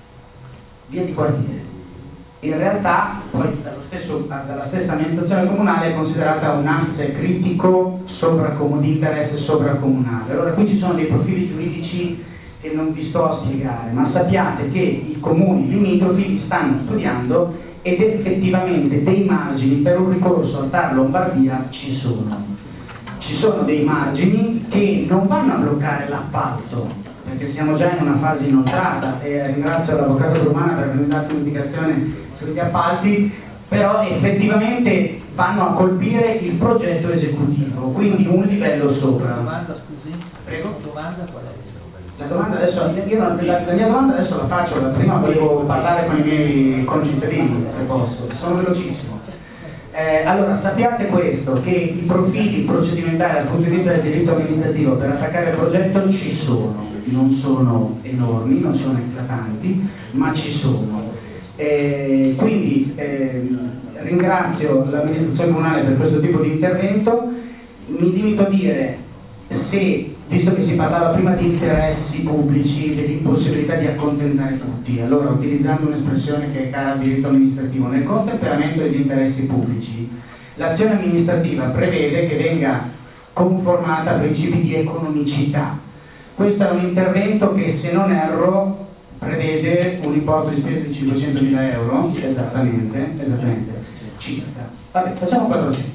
in realtà poi dalla stessa amministrazione comunale è considerata un asse critico di interesse sovracomunale. Allora qui ci sono dei profili giuridici che non vi sto a spiegare, ma sappiate che i comuni limitrofi stanno studiando ed effettivamente dei margini per un ricorso al TAR Lombardia ci sono. Ci sono dei margini che non vanno a bloccare l'appalto, perché siamo già in una fase inoltrata e ringrazio l'avvocato Romana per avermi dato un'indicazione sugli appalti, però effettivamente vanno a colpire il progetto esecutivo, quindi un livello sopra. Domanda, scusi? Prego? Domanda qual è? La mia domanda adesso la faccio, prima volevo parlare con i miei concittadini, se posso, sono velocissimo. Allora, sappiate questo, che i profili procedimentali dal punto di vista del diritto amministrativo per attaccare il progetto ci sono, non sono enormi, non sono eclatanti, ma ci sono. Quindi ringrazio l'amministrazione comunale per questo tipo di intervento, mi limito a dire se, visto che si parlava prima di interessi pubblici, dell'impossibilità di accontentare tutti, allora utilizzando un'espressione che è cara al diritto amministrativo, nel contemperamento degli interessi pubblici, l'azione amministrativa prevede che venga conformata a principi di economicità. Questo è un intervento che, se non erro, prevede un importo di spesa di 500.000 euro, esattamente, circa. Vabbè, facciamo 400.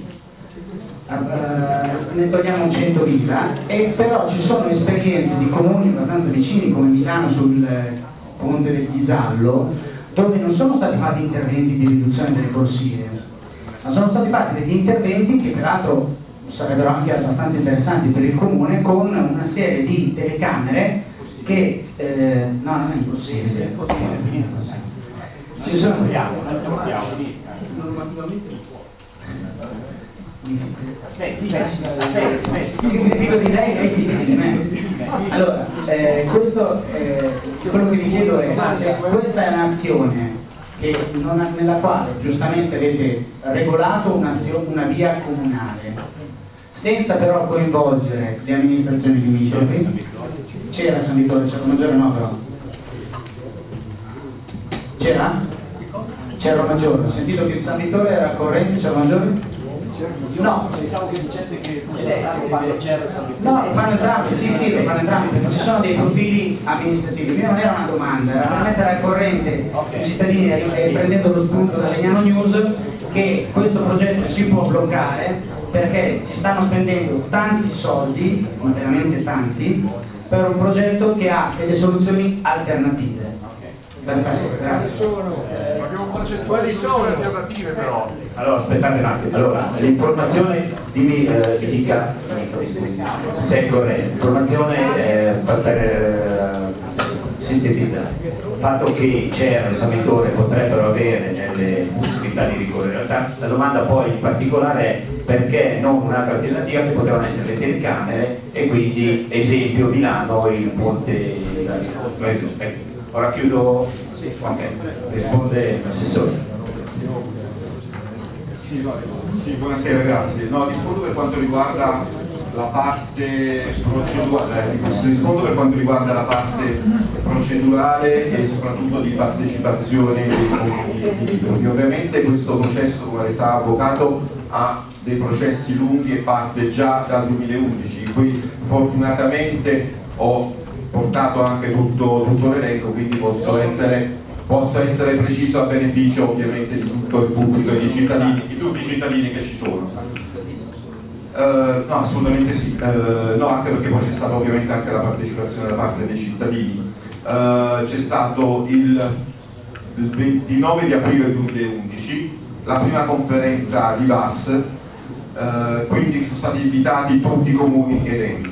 Ne togliamo 100.000 e però ci sono esperienze di comuni abbastanza vicini come Milano sul ponte del Ghisallo, dove non sono stati fatti interventi di riduzione delle corsie, ma sono stati fatti degli interventi che peraltro sarebbero anche abbastanza interessanti per il comune, con una serie di telecamere che no, non è impossibile, ci sono allora, questo quello che vi chiedo è, questa è un'azione nella quale giustamente avete regolato una via comunale, senza però coinvolgere le amministrazioni limitrofe. C'era San Vittore, c'era Maggiore, no però? C'era? C'era Maggiore, ho sentito che San Vittore era corrente, c'era Maggiore? No, pensavo che dicesse che quando c'era San Vittore. No, lo fanno entrambi, sì, lo fanno entrambi, perché ci sono dei profili amministrativi. Mia non era una domanda, era per mettere al corrente i cittadini, prendendo lo spunto da Legnano News, che questo progetto si può bloccare perché si stanno spendendo tanti soldi, ma veramente tanti, per un progetto che ha delle soluzioni alternative. Perfetto, grazie. Quali sono le alternative però? Allora, aspettate un attimo. Allora, l'informazione, mi dica se è corretta. L'informazione sintetizzata. Il fatto che i CER e San Vittore potrebbero avere delle possibilità di ricorrere. La domanda poi in particolare è perché non un'altra alternativa che potevano essere le telecamere e quindi, esempio, Milano il ponte. Ora chiudo, ok, risponde l'assessore. Sì, buonasera, grazie. No, rispondo per quanto riguarda la parte procedurale e soprattutto di partecipazione dei comuni. Ovviamente questo processo, come lei sa, avvocato, ha dei processi lunghi e parte già dal 2011. Qui fortunatamente ho portato anche tutto l'elenco, quindi posso essere preciso a beneficio ovviamente di tutto il pubblico e di tutti i cittadini che ci sono. No, assolutamente sì, no, anche perché poi c'è stata ovviamente anche la partecipazione da parte dei cittadini. C'è stato il 29 di aprile 2011 la prima conferenza di VAS, quindi sono stati invitati tutti i comuni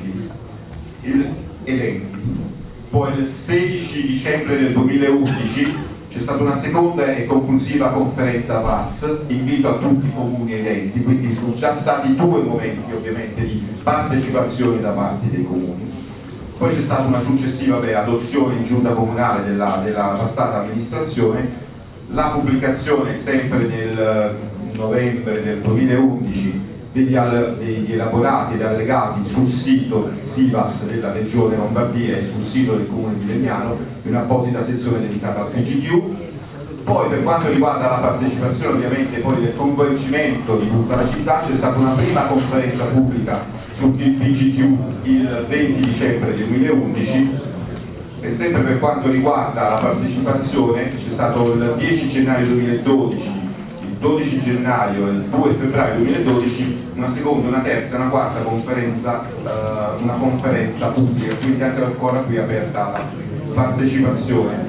elenchi. Poi il 16 dicembre del 2011 c'è stata una seconda e conclusiva conferenza VAS, invito a tutti i comuni ed quindi sono già stati 2 momenti ovviamente di partecipazione da parte dei comuni. Poi c'è stata una successiva adozione in giunta comunale della passata amministrazione, la pubblicazione sempre nel novembre del 2011 degli elaborati ed allegati sul sito SIVAS della Regione Lombardia e sul sito del Comune di Legnano, in un'apposita sezione dedicata al PGQ. Poi per quanto riguarda la partecipazione ovviamente poi del coinvolgimento di tutta la città, c'è stata una prima conferenza pubblica sul PGQ il 20 dicembre del 2011, E sempre per quanto riguarda la partecipazione, c'è stato il 10 gennaio 2012, il 12 gennaio e il 2 febbraio 2012 una seconda, una terza e una quarta conferenza, una conferenza pubblica, quindi anche ancora qui aperta la partecipazione.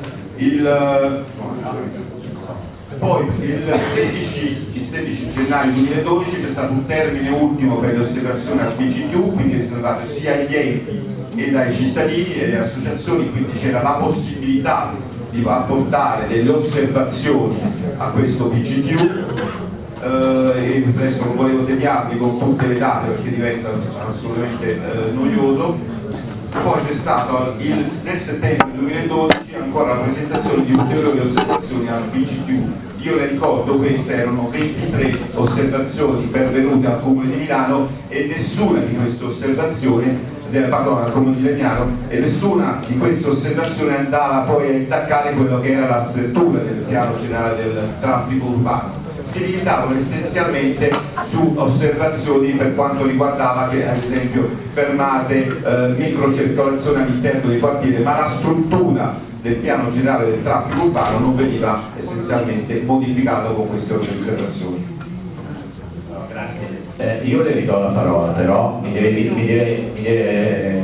Poi il 16 gennaio 2012 c'è stato un termine ultimo per le osservazioni al BCQ, quindi è riservato sia agli enti e ai cittadini e alle associazioni, quindi c'era la possibilità di apportare delle osservazioni a questo BCQ. E adesso non volevo tediarvi con tutte le date perché diventa assolutamente noioso. Poi c'è stato nel settembre 2012 ancora la presentazione di ulteriori osservazioni al BCQ. Io le ricordo, queste erano 23 osservazioni pervenute al Comune di Milano e nessuna di queste osservazioni al Comune di Legnano, e nessuna di queste osservazioni andava poi a intaccare quello che era la struttura del piano generale del traffico urbano. Si limitavano essenzialmente su osservazioni per quanto riguardava che, ad esempio, fermate, microcircolazione all'interno dei quartieri, ma la struttura del piano generale del traffico urbano non veniva essenzialmente modificata con queste osservazioni. Grazie. Io le ridò la parola, però mi deve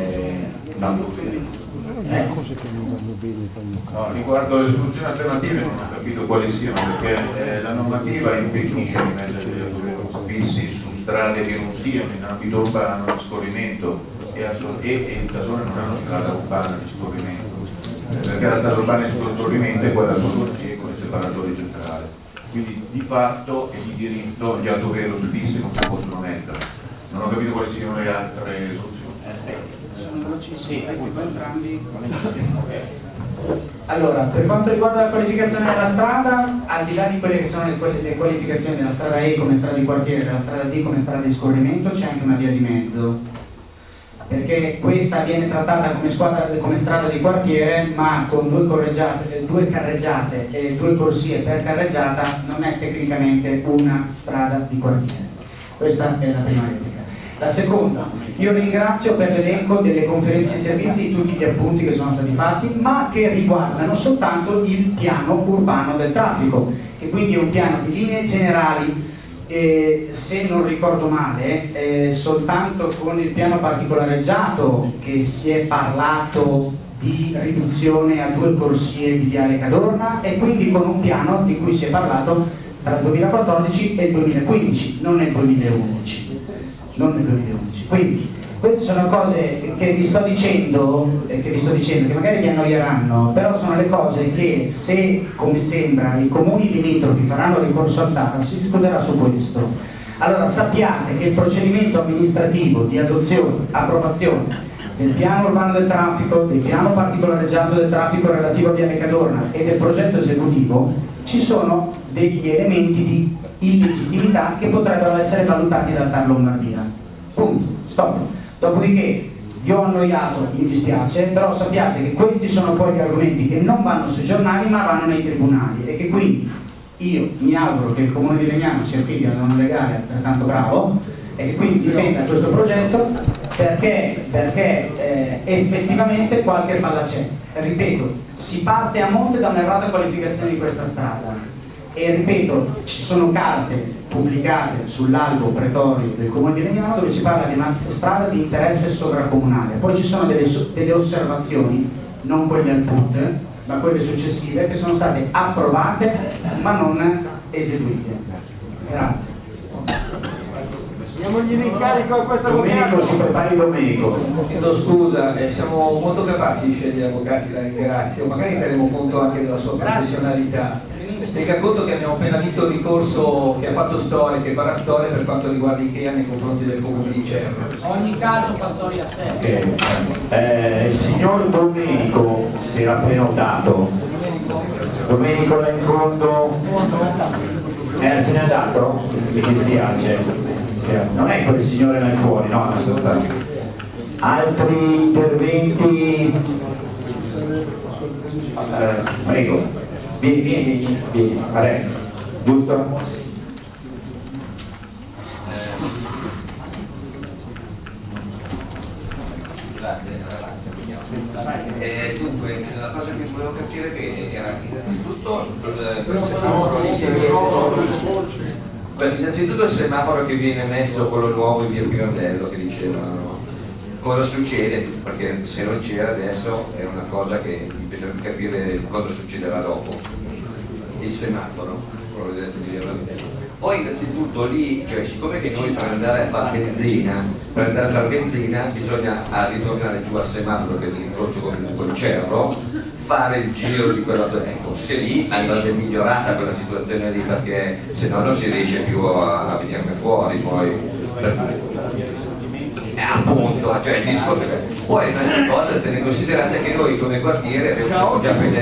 No, riguardo le soluzioni alternative non ho capito quali siano, perché la normativa impedisce di mettere fissi su strade che non siano in ambito urbano di scorrimento e in Tasone non è una strada urbana di scorrimento, perché la strada urbana di scorrimento è quella solo con i separatori centrali, quindi di fatto e di diritto gli autovelo su fissi non si possono mettere. Non ho capito quali siano le altre soluzioni. Allora, per quanto riguarda la qualificazione della strada, al di là di quelle che sono le qualificazioni della strada E come strada di quartiere, della strada D come strada di scorrimento, c'è anche una via di mezzo, perché questa viene trattata come strada di quartiere, ma con due carreggiate e 2 corsie per carreggiata non è tecnicamente una strada di quartiere. Questa è la prima replica. La seconda, io ringrazio per l'elenco delle conferenze di servizi di tutti gli appunti che sono stati fatti, ma che riguardano soltanto il piano urbano del traffico, che quindi è un piano di linee generali, se non ricordo male, soltanto con il piano particolareggiato che si è parlato di riduzione a 2 corsie di Viale Cadorna, e quindi con un piano di cui si è parlato tra il 2014 e il 2015, non nel 2011. Quindi queste sono cose che vi sto dicendo, che magari vi annoieranno, però sono le cose che, se come sembra i comuni limitrofi faranno ricorso al TAR, si discuterà su questo. Allora sappiate che il procedimento amministrativo di adozione, approvazione del piano urbano del traffico, del piano particolareggiato del traffico relativo a Viale Cadorna e del progetto esecutivo, ci sono degli elementi di illegittimità che potrebbero essere valutati dal TAR Lombardia. Punto, stop. Dopodiché vi ho annoiato, mi dispiace, però sappiate che questi sono poi gli argomenti che non vanno sui giornali ma vanno nei tribunali, e che quindi io mi auguro che il Comune di Legnano si affidi ad un legale altrettanto bravo e che quindi difenda questo progetto, perché effettivamente qualche falla c'è. Ripeto, si parte a monte da un'errata qualificazione di questa strada, e ripeto, ci sono carte pubblicate sull'albo pretorio del Comune di Legnano dove si parla di una strada di interesse sovracomunale. Poi ci sono delle osservazioni, non quelle al PUT, ma quelle successive, che sono state approvate ma non eseguite. Grazie. Diamogli l'incarico a questo Domenico, si prepari Domenico. Chiedo scusa, siamo molto capaci di scegliere avvocati, la ringrazio, magari terremo conto anche della sua professionalità. Tenga conto che abbiamo appena visto il ricorso che ha fatto storia, che farà storia per quanto riguarda Ikea nei confronti del Comune di Cerro. Ogni caso fa storia a sé. Okay. Il signor Domenico si era prenotato. Domenico là in fondo se n'è andato? Mi dispiace. Non è quel signore là fuori, no? Altri interventi? Prego. Vieni, Maria, giusto? la cosa che volevo capire bene era tutto innanzitutto il semaforo che viene messo, quello nuovo in via Pirandello che dicevano, cosa succede? Perché se non c'era adesso è una cosa che bisogna capire cosa succederà dopo. Il semaforo, poi innanzitutto lì, cioè siccome che noi per andare a fare benzina, bisogna ritornare giù al semaforo che è l'incrocio con il Cerro, fare il giro di quella zona, ecco, se lì andrebbe migliorata quella situazione lì, perché se no non si riesce più a venirne fuori poi. Appunto, cioè il discorso è. Poi un'altra cosa, tenere considerate che noi come quartiere siamo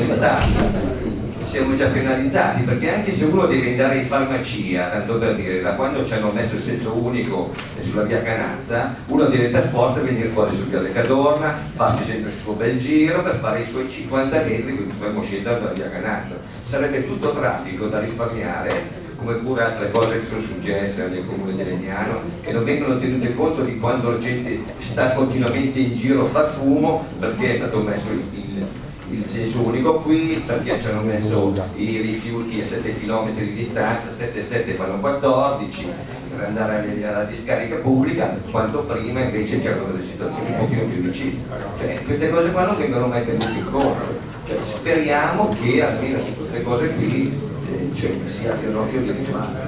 già penalizzati, perché anche se uno deve andare in farmacia, tanto per dire, da quando ci hanno messo il senso unico sulla via Canazza, uno deve per forza venire fuori su via Cadorna, farsi sempre il suo bel giro per fare i suoi 50 metri che dovremmo scendere dalla via Canazza. Sarebbe tutto traffico da risparmiare, come pure altre cose che sono successe nel comune di Legnano, che non vengono tenute conto di quando la gente sta continuamente in giro a far fumo, perché è stato messo il senso unico qui, perché ci hanno messo i rifiuti a 7 km di distanza, 7 fanno 14, per andare alla discarica pubblica, quanto prima invece c'erano delle situazioni un pochino più vicine. Cioè, queste cose qua non vengono mai tenute in conto. Cioè, speriamo che almeno su queste cose qui si abbia un occhio di riguardo.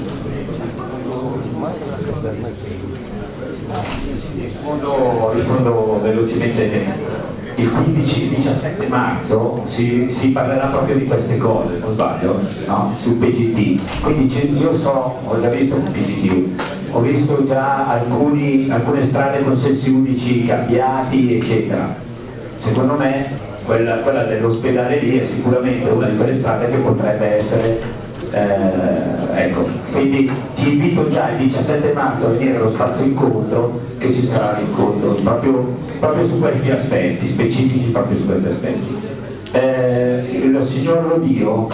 Rispondo velocemente. Il 15-17 marzo si parlerà proprio di queste cose, non sbaglio, no? Sul PGT. Quindi io ho già visto un PGT, ho visto già alcune strade con sensi unici cambiati, eccetera. Secondo me quella dell'ospedale lì è sicuramente una di quelle strade che potrebbe essere ecco, quindi ti invito già il 17 marzo a venire allo spazio incontro, che ci sarà l'incontro proprio su questi aspetti, specifici proprio su questi aspetti. Il signor Rodio,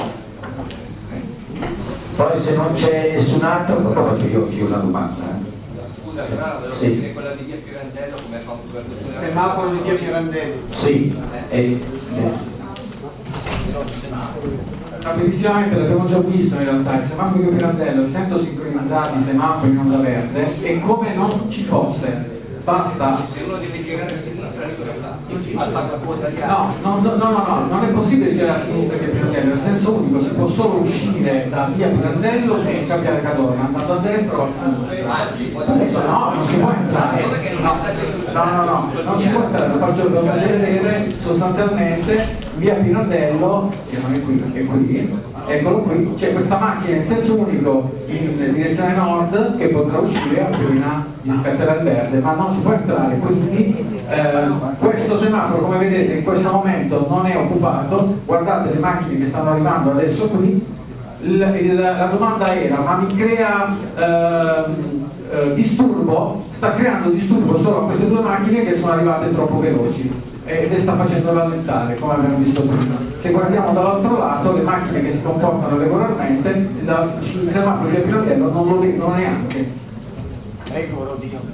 poi se non c'è nessun altro, dopo faccio io una domanda. Scusa, però volevo dire quella di via Pirandello come ha fatto copertura. Semaforo di via Pirandello. Sì. Rapidissimamente l'abbiamo già visto in realtà, il semaforo di Pirandello, essendo sincronizzati i semafori in onda verde, è come non ci fosse, basta. Se uno deve girare a sinistra, no, non è possibile girare a sinistra che Pirandello, nel senso unico, si può solo uscire da via Pirandello e cambiare Cadorna, andando a destra no, non si può entrare, no, non si può entrare, lo faccio vedere sostanzialmente via Pirandello, che non è qui, è qui, eccolo qui, c'è questa macchina in senso unico in direzione nord che potrà uscire appena scatterà il verde, ma non si può entrare, quindi questo semaforo come vedete in questo momento non è occupato, guardate le macchine che stanno arrivando adesso qui, la domanda era ma mi crea disturbo, sta creando disturbo solo a queste due macchine che sono arrivate troppo veloci e le sta facendo rallentare come abbiamo visto prima. Se guardiamo dall'altro lato le macchine che si comportano regolarmente il semaforo di Pirandello non lo vedono neanche. Ecco lo dico.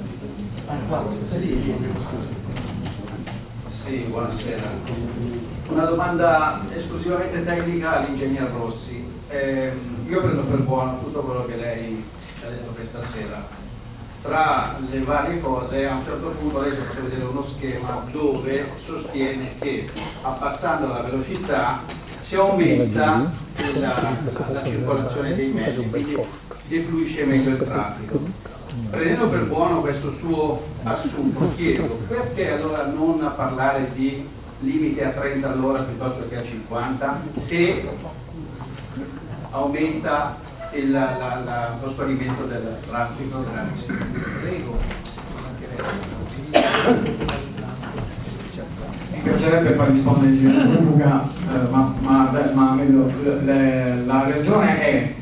Sì, buonasera. Una domanda esclusivamente tecnica all'ingegner Rossi. Io prendo per buono tutto quello che lei ha detto questa sera. Tra le varie cose, a un certo punto lei ci fa vedere uno schema dove sostiene che abbassando la velocità si aumenta la circolazione dei mezzi, quindi defluisce meglio il traffico. Prendendo per buono questo suo assunto, chiedo perché allora non parlare di limite a 30 all'ora piuttosto che a 50 se aumenta lo spargimento del traffico della Prego. Mi piacerebbe far rispondere il Luca, ma la ragione è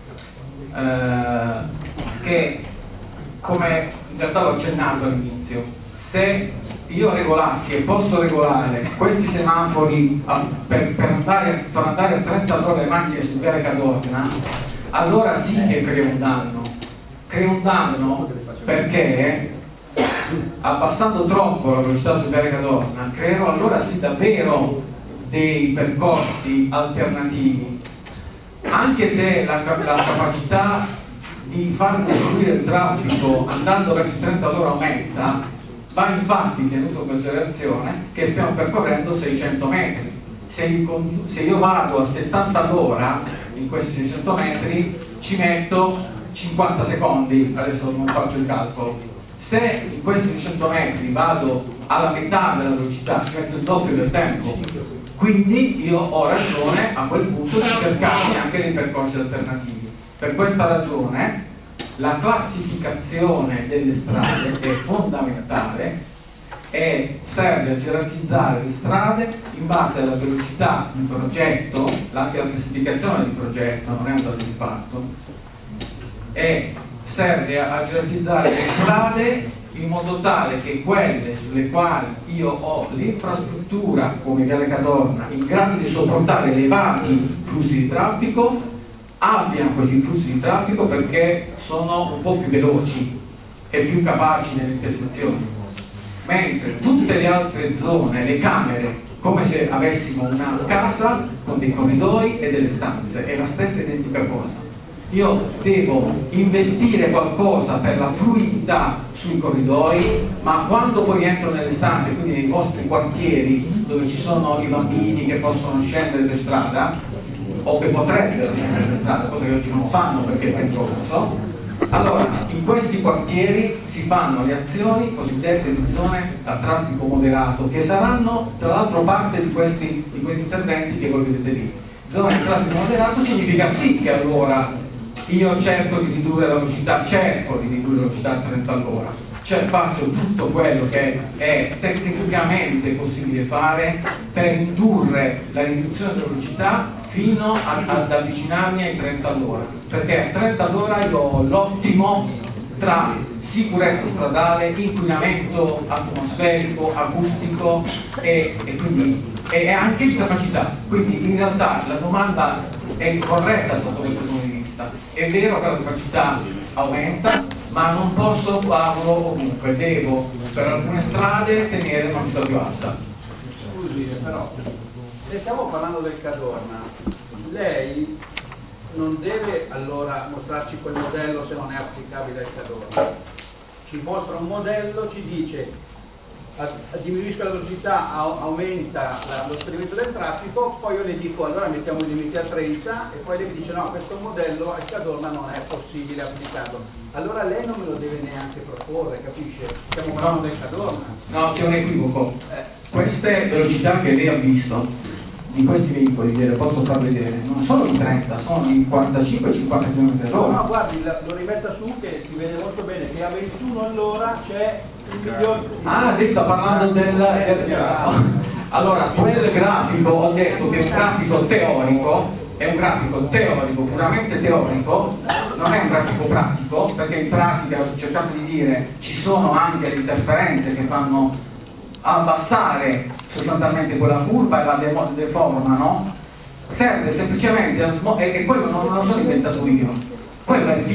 che, come in realtà l'ho accennato all'inizio, se io regolassi e posso regolare questi semafori per andare a 30 all'ora le macchine su Viale Cadorna, allora sì che crea un danno perché abbassando troppo la velocità su Viale Cadorna creerò allora sì davvero dei percorsi alternativi, anche se la capacità di far defluire il traffico andando verso 30 all'ora aumenta, va infatti tenuto in considerazione che stiamo percorrendo 600 metri. Se io vado a 70 all'ora in questi 600 metri ci metto 50 secondi, adesso non faccio il calcolo. Se in questi 600 metri vado alla metà della velocità ci metto il doppio del tempo, quindi io ho ragione a quel punto di cercare anche dei percorsi alternativi. Per questa ragione la classificazione delle strade è fondamentale e serve a gerarchizzare le strade in base alla velocità di progetto, anche la classificazione di progetto non è un dato di fatto, e serve a gerarchizzare le strade in modo tale che quelle sulle quali io ho l'infrastruttura come Viale Cadorna in grado di sopportare elevati flussi di traffico abbiano questi flussi di traffico perché sono un po' più veloci e più capaci nelle intersezioni, mentre tutte le altre zone, le camere, come se avessimo una casa con dei corridoi e delle stanze, è la stessa identica cosa. Io devo investire qualcosa per la fluidità sui corridoi, ma quando poi entro nelle stanze, quindi nei vostri quartieri dove ci sono i bambini che possono scendere per strada o che potrebbero scendere per strada, cosa che oggi non fanno perché è pericoloso, allora in questi quartieri si fanno le azioni cosiddette di zone a traffico moderato, che saranno tra l'altro parte di questi interventi che voi vedete lì. Zone a traffico moderato significa sì che allora io cerco di ridurre la velocità, a 30 all'ora, cioè faccio tutto quello che è tecnicamente possibile fare per indurre la riduzione della velocità fino ad avvicinarmi ai 30 all'ora, perché a 30 all'ora io ho l'ottimo tra sicurezza stradale, inquinamento atmosferico, acustico e anche di capacità. Quindi in realtà la domanda è corretta sotto questo punto di vista. È vero che la capacità aumenta, ma non posso farlo ovunque, devo per alcune strade tenere una velocità più alta. Scusi, però, se stiamo parlando del Cadorna, lei non deve allora mostrarci quel modello se non è applicabile al Cadorna. Ci mostra un modello, ci dice diminuisca la velocità, aumenta lo sperimento del traffico, poi io le dico allora mettiamo i limiti a 30 e poi lei mi dice no, questo modello al Cadorna non è possibile applicarlo. Allora lei non me lo deve neanche proporre, capisce? Stiamo parlando del Cadorna. No, c'è un equivoco. Queste velocità che lei ha visto di questi veicoli, le posso far vedere, non sono in 30, sono in 45-50 km/h. No, guardi, lo rimetta su che si vede molto bene che a 21 all'ora c'è il miglior... Ah, lei sta parlando allora, quel grafico, ho detto che è un grafico teorico, puramente teorico, non è un grafico pratico, perché in pratica ho cercato di dire ci sono anche le interferenze che fanno abbassare sostanzialmente quella curva e la deformano, serve semplicemente e quello non lo sono inventato io, quella è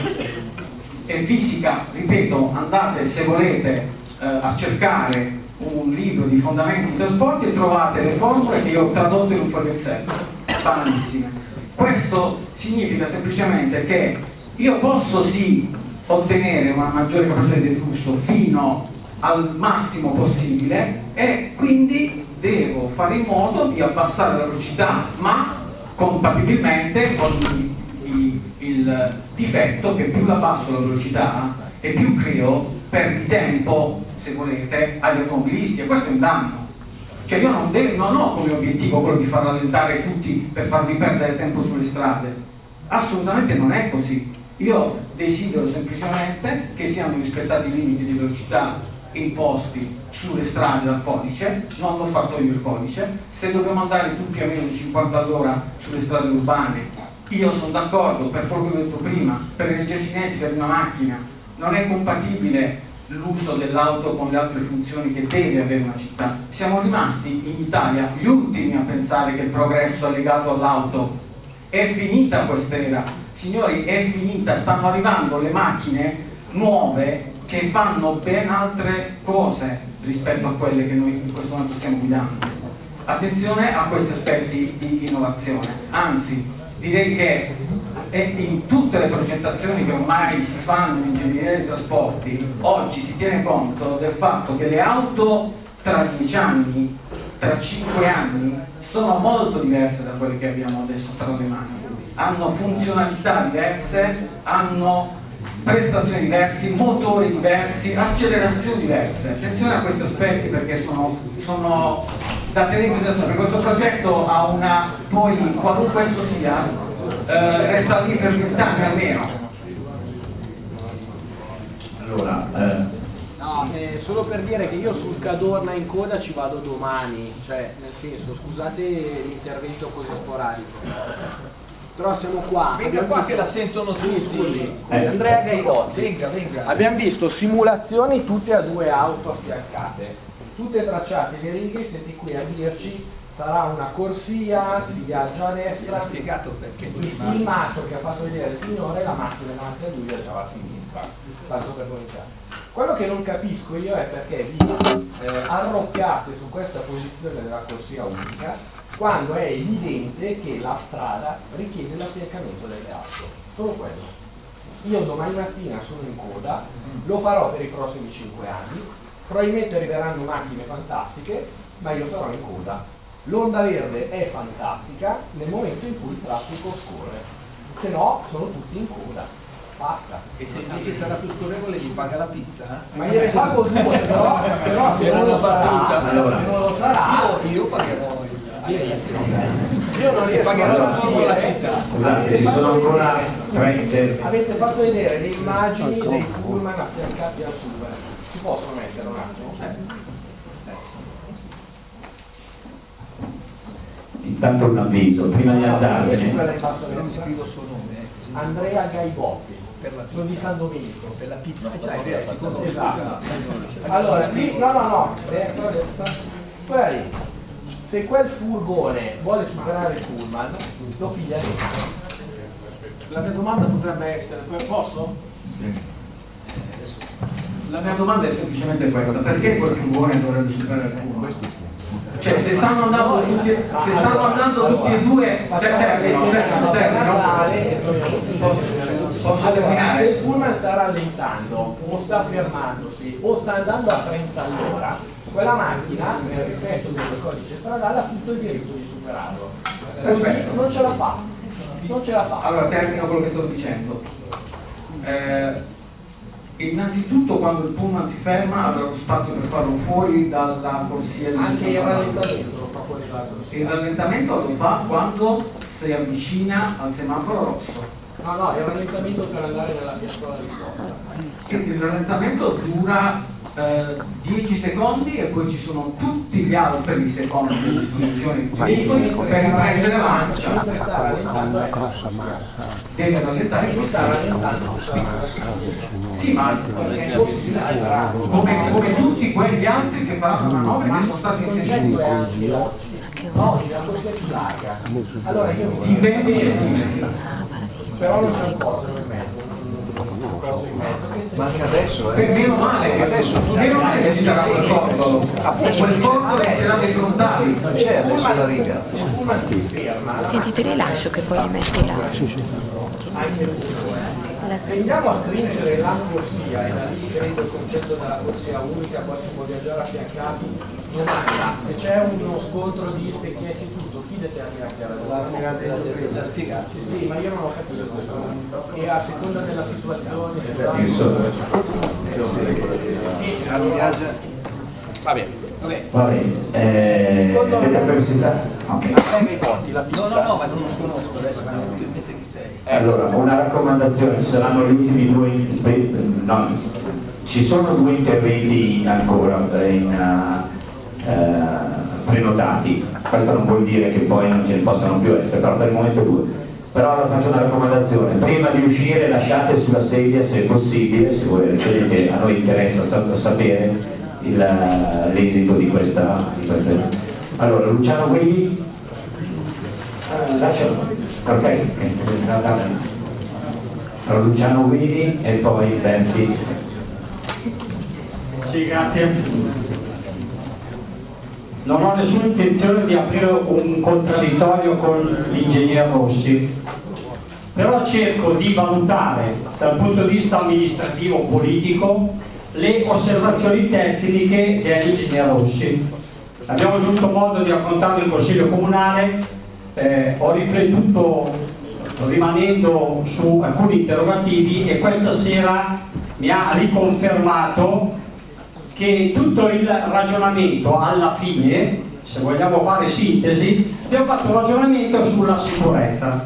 fisica, ripeto, andate se volete a cercare un libro di fondamenti di trasporti e trovate le formule che io ho tradotto in un foglio Excel, banalissime. Questo significa semplicemente che io posso sì ottenere una maggiore capacità di deflusso fino al massimo possibile e quindi devo fare in modo di abbassare la velocità, ma compatibilmente con il difetto che più abbasso la velocità e più creo perdi tempo, se volete, agli automobilisti, e questo è un danno. Cioè io non ho come obiettivo quello di far rallentare tutti per farvi perdere tempo sulle strade, assolutamente non è così. Io desidero semplicemente che siano rispettati i limiti di velocità imposti sulle strade dal codice, non l'ho fatto io il codice, se dobbiamo andare tutti a meno di 50 all'ora sulle strade urbane, io sono d'accordo, per quello che ho detto prima, per l'energia cinetica di una macchina non è compatibile l'uso dell'auto con le altre funzioni che deve avere una città. Siamo rimasti in Italia gli ultimi a pensare che il progresso è legato all'auto. È finita quest'era, signori, è finita, stanno arrivando le macchine nuove che fanno ben altre cose rispetto a quelle che noi in questo momento stiamo guidando. attenzione a questi aspetti di innovazione, anzi direi che in tutte le progettazioni che ormai si fanno in ingegneria dei trasporti oggi si tiene conto del fatto che le auto tra 10 anni, tra 5 anni sono molto diverse da quelle che abbiamo adesso tra le mani, hanno funzionalità diverse, hanno prestazioni diverse, motori diversi, accelerazioni diverse. Attenzione a questi aspetti perché sono da tenere in considerazione, perché questo progetto ha una, poi qualunque esso sia, resta lì per 20 anni almeno. Allora, no, solo per dire che io sul Cadorna in coda ci vado domani, cioè nel senso, scusate l'intervento così sporadico. Però siamo qua. Venga qua che la sentono tutti. Andrea Gaibotti. Venga. Abbiamo visto simulazioni tutte a 2 auto affiancate, tutte tracciate le righe, siete qui a dirci sarà una corsia, si viaggia a destra, spiegato perché il filmato che ha fatto vedere il signore, la macchina davanti a lui viaggiava a sinistra, tanto per cominciare. Quello che non capisco io è perché vi arroccate su questa posizione della corsia unica quando è evidente che la strada richiede l'affiancamento delle auto. Solo quello. Io domani mattina sono in coda, lo farò per i prossimi 5 anni, probabilmente arriveranno macchine fantastiche, ma io sarò in coda. L'onda verde è fantastica nel momento in cui il traffico scorre, se no sono tutti in coda. Basta. E se invece sarà più scorrevole gli paga la pizza? Ma gliene pago 2, però se non lo sarà, io pagherò. Io non riesco a capire. Scusate, ci sono ancora 30. Avete fatto vedere le immagini dei pullman affiancati al Super. Si possono mettere un attimo? Intanto un avviso, prima di andarvene. Non scrivo il suo nome. Andrea Gaibotti. Sono di San Domenico, per la pizza. Esatto. Allora, qui, no, guarda lì. Se quel furgone vuole superare il pullman, lo piglia lì. La mia domanda potrebbe essere, posso? La mia domanda è semplicemente questa: perché quel furgone dovrebbe superare il pullman? Cioè, se stanno andando tutti e due, posso terminare? Se il pullman sta rallentando, o sta fermandosi, o sta andando a 30 all'ora, quella macchina, nel rispetto del codice stradale, ha tutto il diritto di superarlo. Perfetto. Non ce la fa. Non ce la fa. Allora, termino quello che sto dicendo. Innanzitutto, quando il pullman si ferma, avrà lo spazio per farlo fuori dalla corsia di anche il rallentamento lo fa fuori dalla corsia. Il rallentamento lo fa quando si avvicina al semaforo rosso. No, il rallentamento per andare nella piazzola di sopra. Il rallentamento dura 10 secondi e poi ci sono tutti gli altri secondi a disposizione dei veicoli per riprendere la marcia. Deve rallentare e sta rallentando. Sì, ma come tutti quegli altri che faranno manovre che sono stati inseriti oggi la corsia è più larga. Allora io però non c'è un coso in mezzo. Ma anche adesso, meno male che ci sarà quel cordolo. Quel cordolo sarà dei frontali. C'è adesso la riga. Il pullman si ferma. Senti, ti rilascio che poi li metti là. Anche il se andiamo a stringere la corsia, e da lì credo il concetto della corsia unica, poi si può viaggiare affiancati, domanda, se c'è uno scontro di specchietti e tutto, chi determina chi ha ragione? Sì, ma io non ho capito questo. E a seconda della situazione, va bene. Va bene. Avete perplessità? No, ma non lo conosco adesso, chi sei. Allora, una raccomandazione, saranno gli ultimi due, ci sono 2 interventi ancora prenotati, questo non vuol dire che poi non ce ne possano più essere, però per il momento 2. Però allora faccio una raccomandazione, prima di uscire lasciate sulla sedia se è possibile, se voi ritenete, a noi interessa sapere l'esito di questa. Allora, Luciano Guidi, lascialo. Ok, allora, Luciano Guidi e poi Berti. Sì, grazie. non ho nessuna intenzione di aprire un contraddittorio con l'ingegner Rossi, però cerco di valutare dal punto di vista amministrativo politico le osservazioni tecniche dell'ingegner Rossi. Abbiamo avuto modo di affrontarlo in Consiglio Comunale, ho riflettuto rimanendo su alcuni interrogativi e questa sera mi ha riconfermato che tutto il ragionamento alla fine, se vogliamo fare sintesi, abbiamo fatto un ragionamento sulla sicurezza.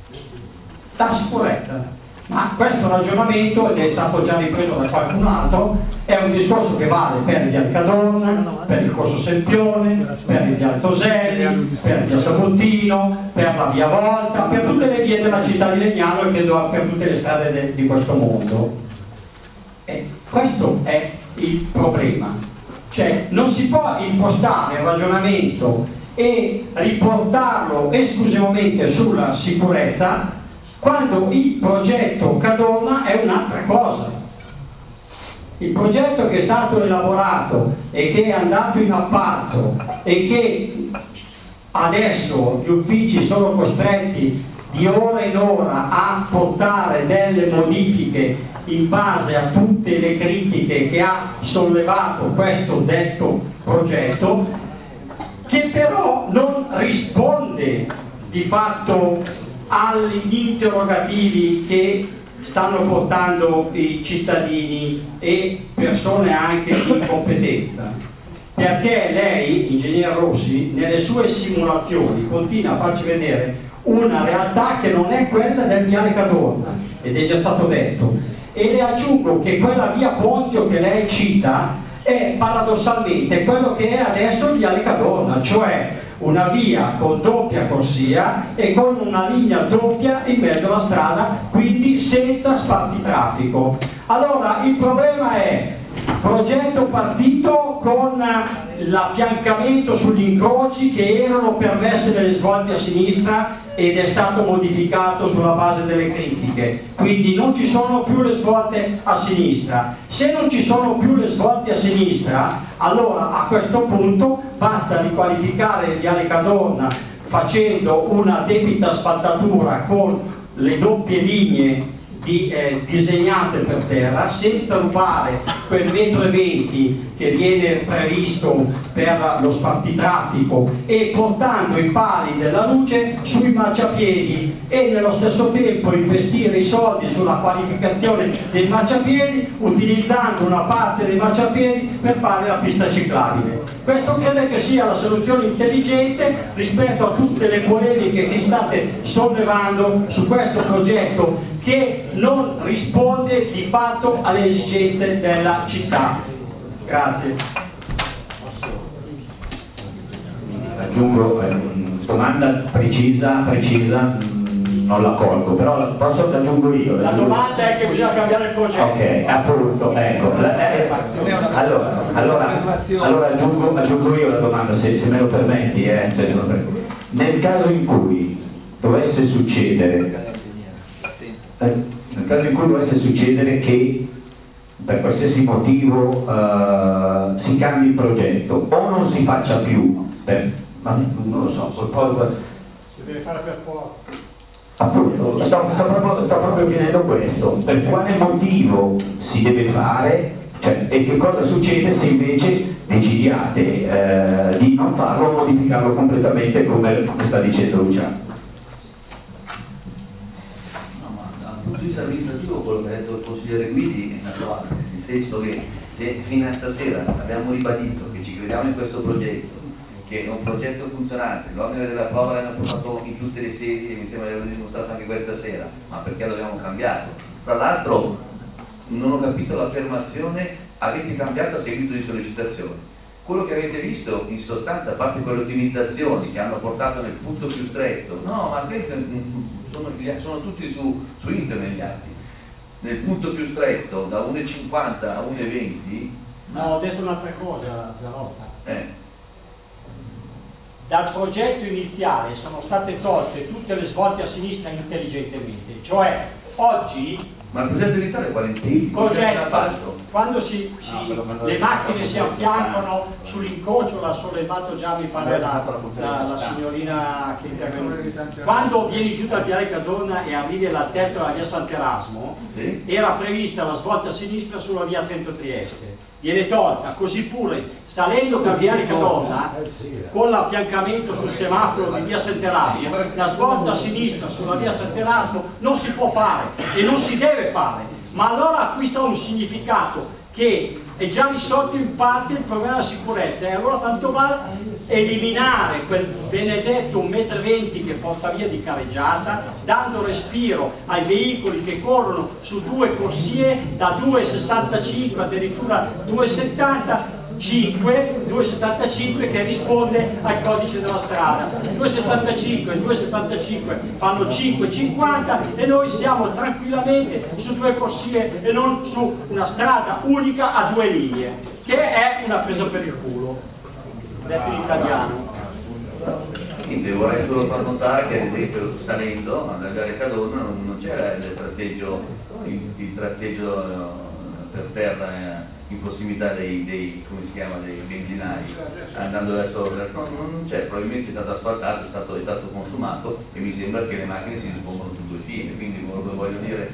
La sicurezza. Ma questo ragionamento, ed è stato già ripreso da qualcun altro, è un discorso che vale per il Viale Cadorna, per il Corso Sempione, per il Viale Toselli, per il Via Sabottino, per la Via Volta, per tutte le vie della città di Legnano e credo per tutte le strade di questo mondo. E questo è il problema. Cioè non si può impostare il ragionamento e riportarlo esclusivamente sulla sicurezza quando il progetto Cadorna è un'altra cosa. Il progetto che è stato elaborato e che è andato in appalto e che adesso gli uffici sono costretti di ora in ora a portare delle modifiche in base a tutte le critiche che ha sollevato questo detto progetto, che però non risponde di fatto agli interrogativi che stanno portando i cittadini e persone anche di competenza, perché lei, ingegner Rossi, nelle sue simulazioni continua a farci vedere una realtà che non è quella del Viale Cadorna, ed è già stato detto, e le aggiungo che quella via Ponzio che lei cita è paradossalmente quello che è adesso il Viale Cadorna, cioè una via con doppia corsia e con una linea doppia in mezzo alla strada, quindi senza spartitraffico. Allora il problema è progetto partito con l'affiancamento sugli incroci che erano permessi nelle svolte a sinistra ed è stato modificato sulla base delle critiche, quindi non ci sono più le svolte a sinistra. Se non ci sono più le svolte a sinistra, allora a questo punto basta riqualificare il Viale Cadorna facendo una debita asfaltatura con le doppie linee disegnate per terra, senza rubare quel 1,20 m che viene previsto per lo spartitraffico e portando i pali della luce sui marciapiedi e nello stesso tempo investire i soldi sulla qualificazione dei marciapiedi utilizzando una parte dei marciapiedi per fare la pista ciclabile. Questo credo che sia la soluzione intelligente rispetto a tutte le polemiche che state sollevando su questo progetto che non risponde di fatto alle esigenze della città. Grazie. Aggiungo domanda precisa, non la colgo, però posso aggiungo io. La domanda è che bisogna cambiare il progetto. Ok, appunto, ecco. Allora aggiungo io la domanda, se me lo permetti, nel caso in cui dovesse succedere che per qualsiasi motivo si cambi il progetto o non si faccia più, non lo so, si deve fare per forza. Appunto, sto proprio chiedendo questo, per quale motivo si deve fare, cioè, e che cosa succede se invece decidiate di non farlo o modificarlo completamente come sta dicendo Luciano? Dal punto di vista amministrativo quello che ha detto il consigliere Guidi è naturale, nel senso che se fino a stasera abbiamo ribadito che ci crediamo in questo progetto, che è un progetto funzionante, l'onere della prova l'hanno portato in tutte le sedi e mi sembra di averlo dimostrato anche questa sera, ma perché l'abbiamo cambiato? Tra l'altro non ho capito l'affermazione avete cambiato a seguito di sollecitazioni. Quello che avete visto in sostanza, a parte quelle ottimizzazioni che hanno portato nel punto più stretto, no, ma sono tutti su internet gli atti, nel punto più stretto da 1,50 a 1,20. No, ho detto un'altra cosa, Zanotta. Dal progetto iniziale sono state tolte tutte le svolte a sinistra intelligentemente, cioè oggi Ma il progetto iniziale qual è il tempo? Quando le macchine si affiancano sull'incrocio, l'ha sollevato già mi pare la signorina che interviene. Quando vieni giù da Viale Cadorna e arrivi all'altezza della via Sant'Erasmo, era prevista la svolta a sinistra sulla via Trento Trieste, viene tolta, così pure salendo per Viale Cadorna con l'affiancamento sul semaforo di via Sant'Erasmo, la svolta a sinistra sulla via Sant'Erasmo non si può fare e non si deve fare, ma allora acquista un significato che è già risolto in parte il problema della sicurezza, e allora tanto vale eliminare quel benedetto 1,20 m che porta via di carreggiata, dando respiro ai veicoli che corrono su due corsie da 2,65 addirittura 2,75 che risponde al codice della strada. 2,75 fanno 5,50 e noi siamo tranquillamente su due corsie e non su una strada unica a due linee, che è una presa per il culo, detto in italiano. Quindi vorrei solo far notare che ad esempio salendo a Viale Cadorna non c'era il tratteggio per terra in prossimità dei come si chiama, dei benzinai, andando verso non c'è, probabilmente è stato asfaltato, è stato consumato, e mi sembra che le macchine si dispongono su due file, quindi voglio dire.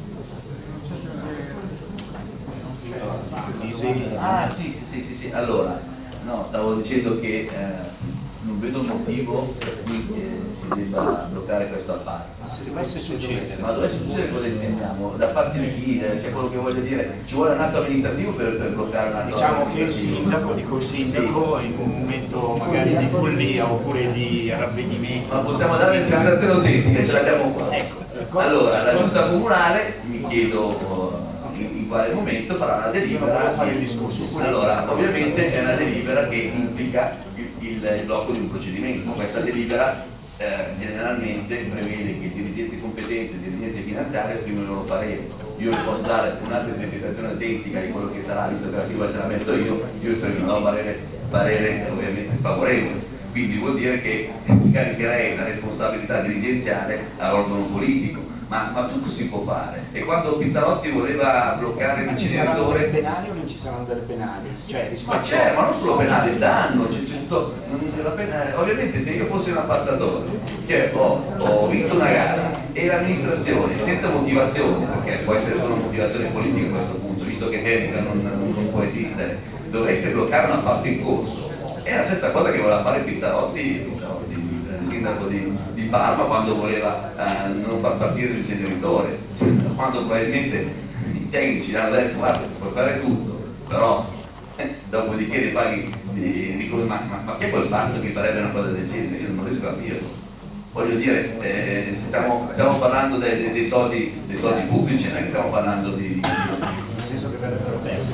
Sì, allora, no, stavo dicendo che non vedo un motivo per cui si debba bloccare questo appalto. Ma dovesse succedere cosa intendiamo? Da parte di chi? C'è quello che voglio dire, ci vuole un atto amministrativo per bloccare un atto amministrativo? Diciamo che il sindaco in un momento magari di follia oppure di ravvedimento. Ma possiamo dare l'interpretazione autentica, ce l'abbiamo qua. Allora, la giunta comunale, mi chiedo in quale momento farà una delibera. Allora, ovviamente è una delibera che implica il blocco di un procedimento. Questa delibera generalmente prevede che i dirigenti competenti e i dirigenti finanziari esprimono il loro parere. Io vi posso dare un'altra interpretazione autentica di quello che sarà, visto che la figura ce la metto io esprimerò parere ovviamente favorevole. Quindi vuol dire che caricherei la responsabilità dirigenziale all'organo politico. Ma tutto si può fare. E quando Pittarotti voleva bloccare l'inceneritore, penali o non ci saranno delle penali? Ma c'è, ma non solo penali, il danno, ovviamente se io fossi un appaltatore che ho vinto una gara e l'amministrazione senza motivazione, perché può essere solo motivazione politica a questo punto, visto che tecnica non può esistere, dovesse bloccare un appalto in corso. È la stessa cosa che voleva fare Pittarotti, il sindaco di Parma, quando voleva non far partire l'inceneritore, quando probabilmente i tecnici hanno detto guarda, puoi fare tutto, però dopodiché li paghi, ma che è quel fatto che farebbe una cosa del genere? Io non riesco a capirlo. Voglio dire, stiamo parlando dei soldi pubblici, non è che stiamo parlando di nel senso che verrebbero persi.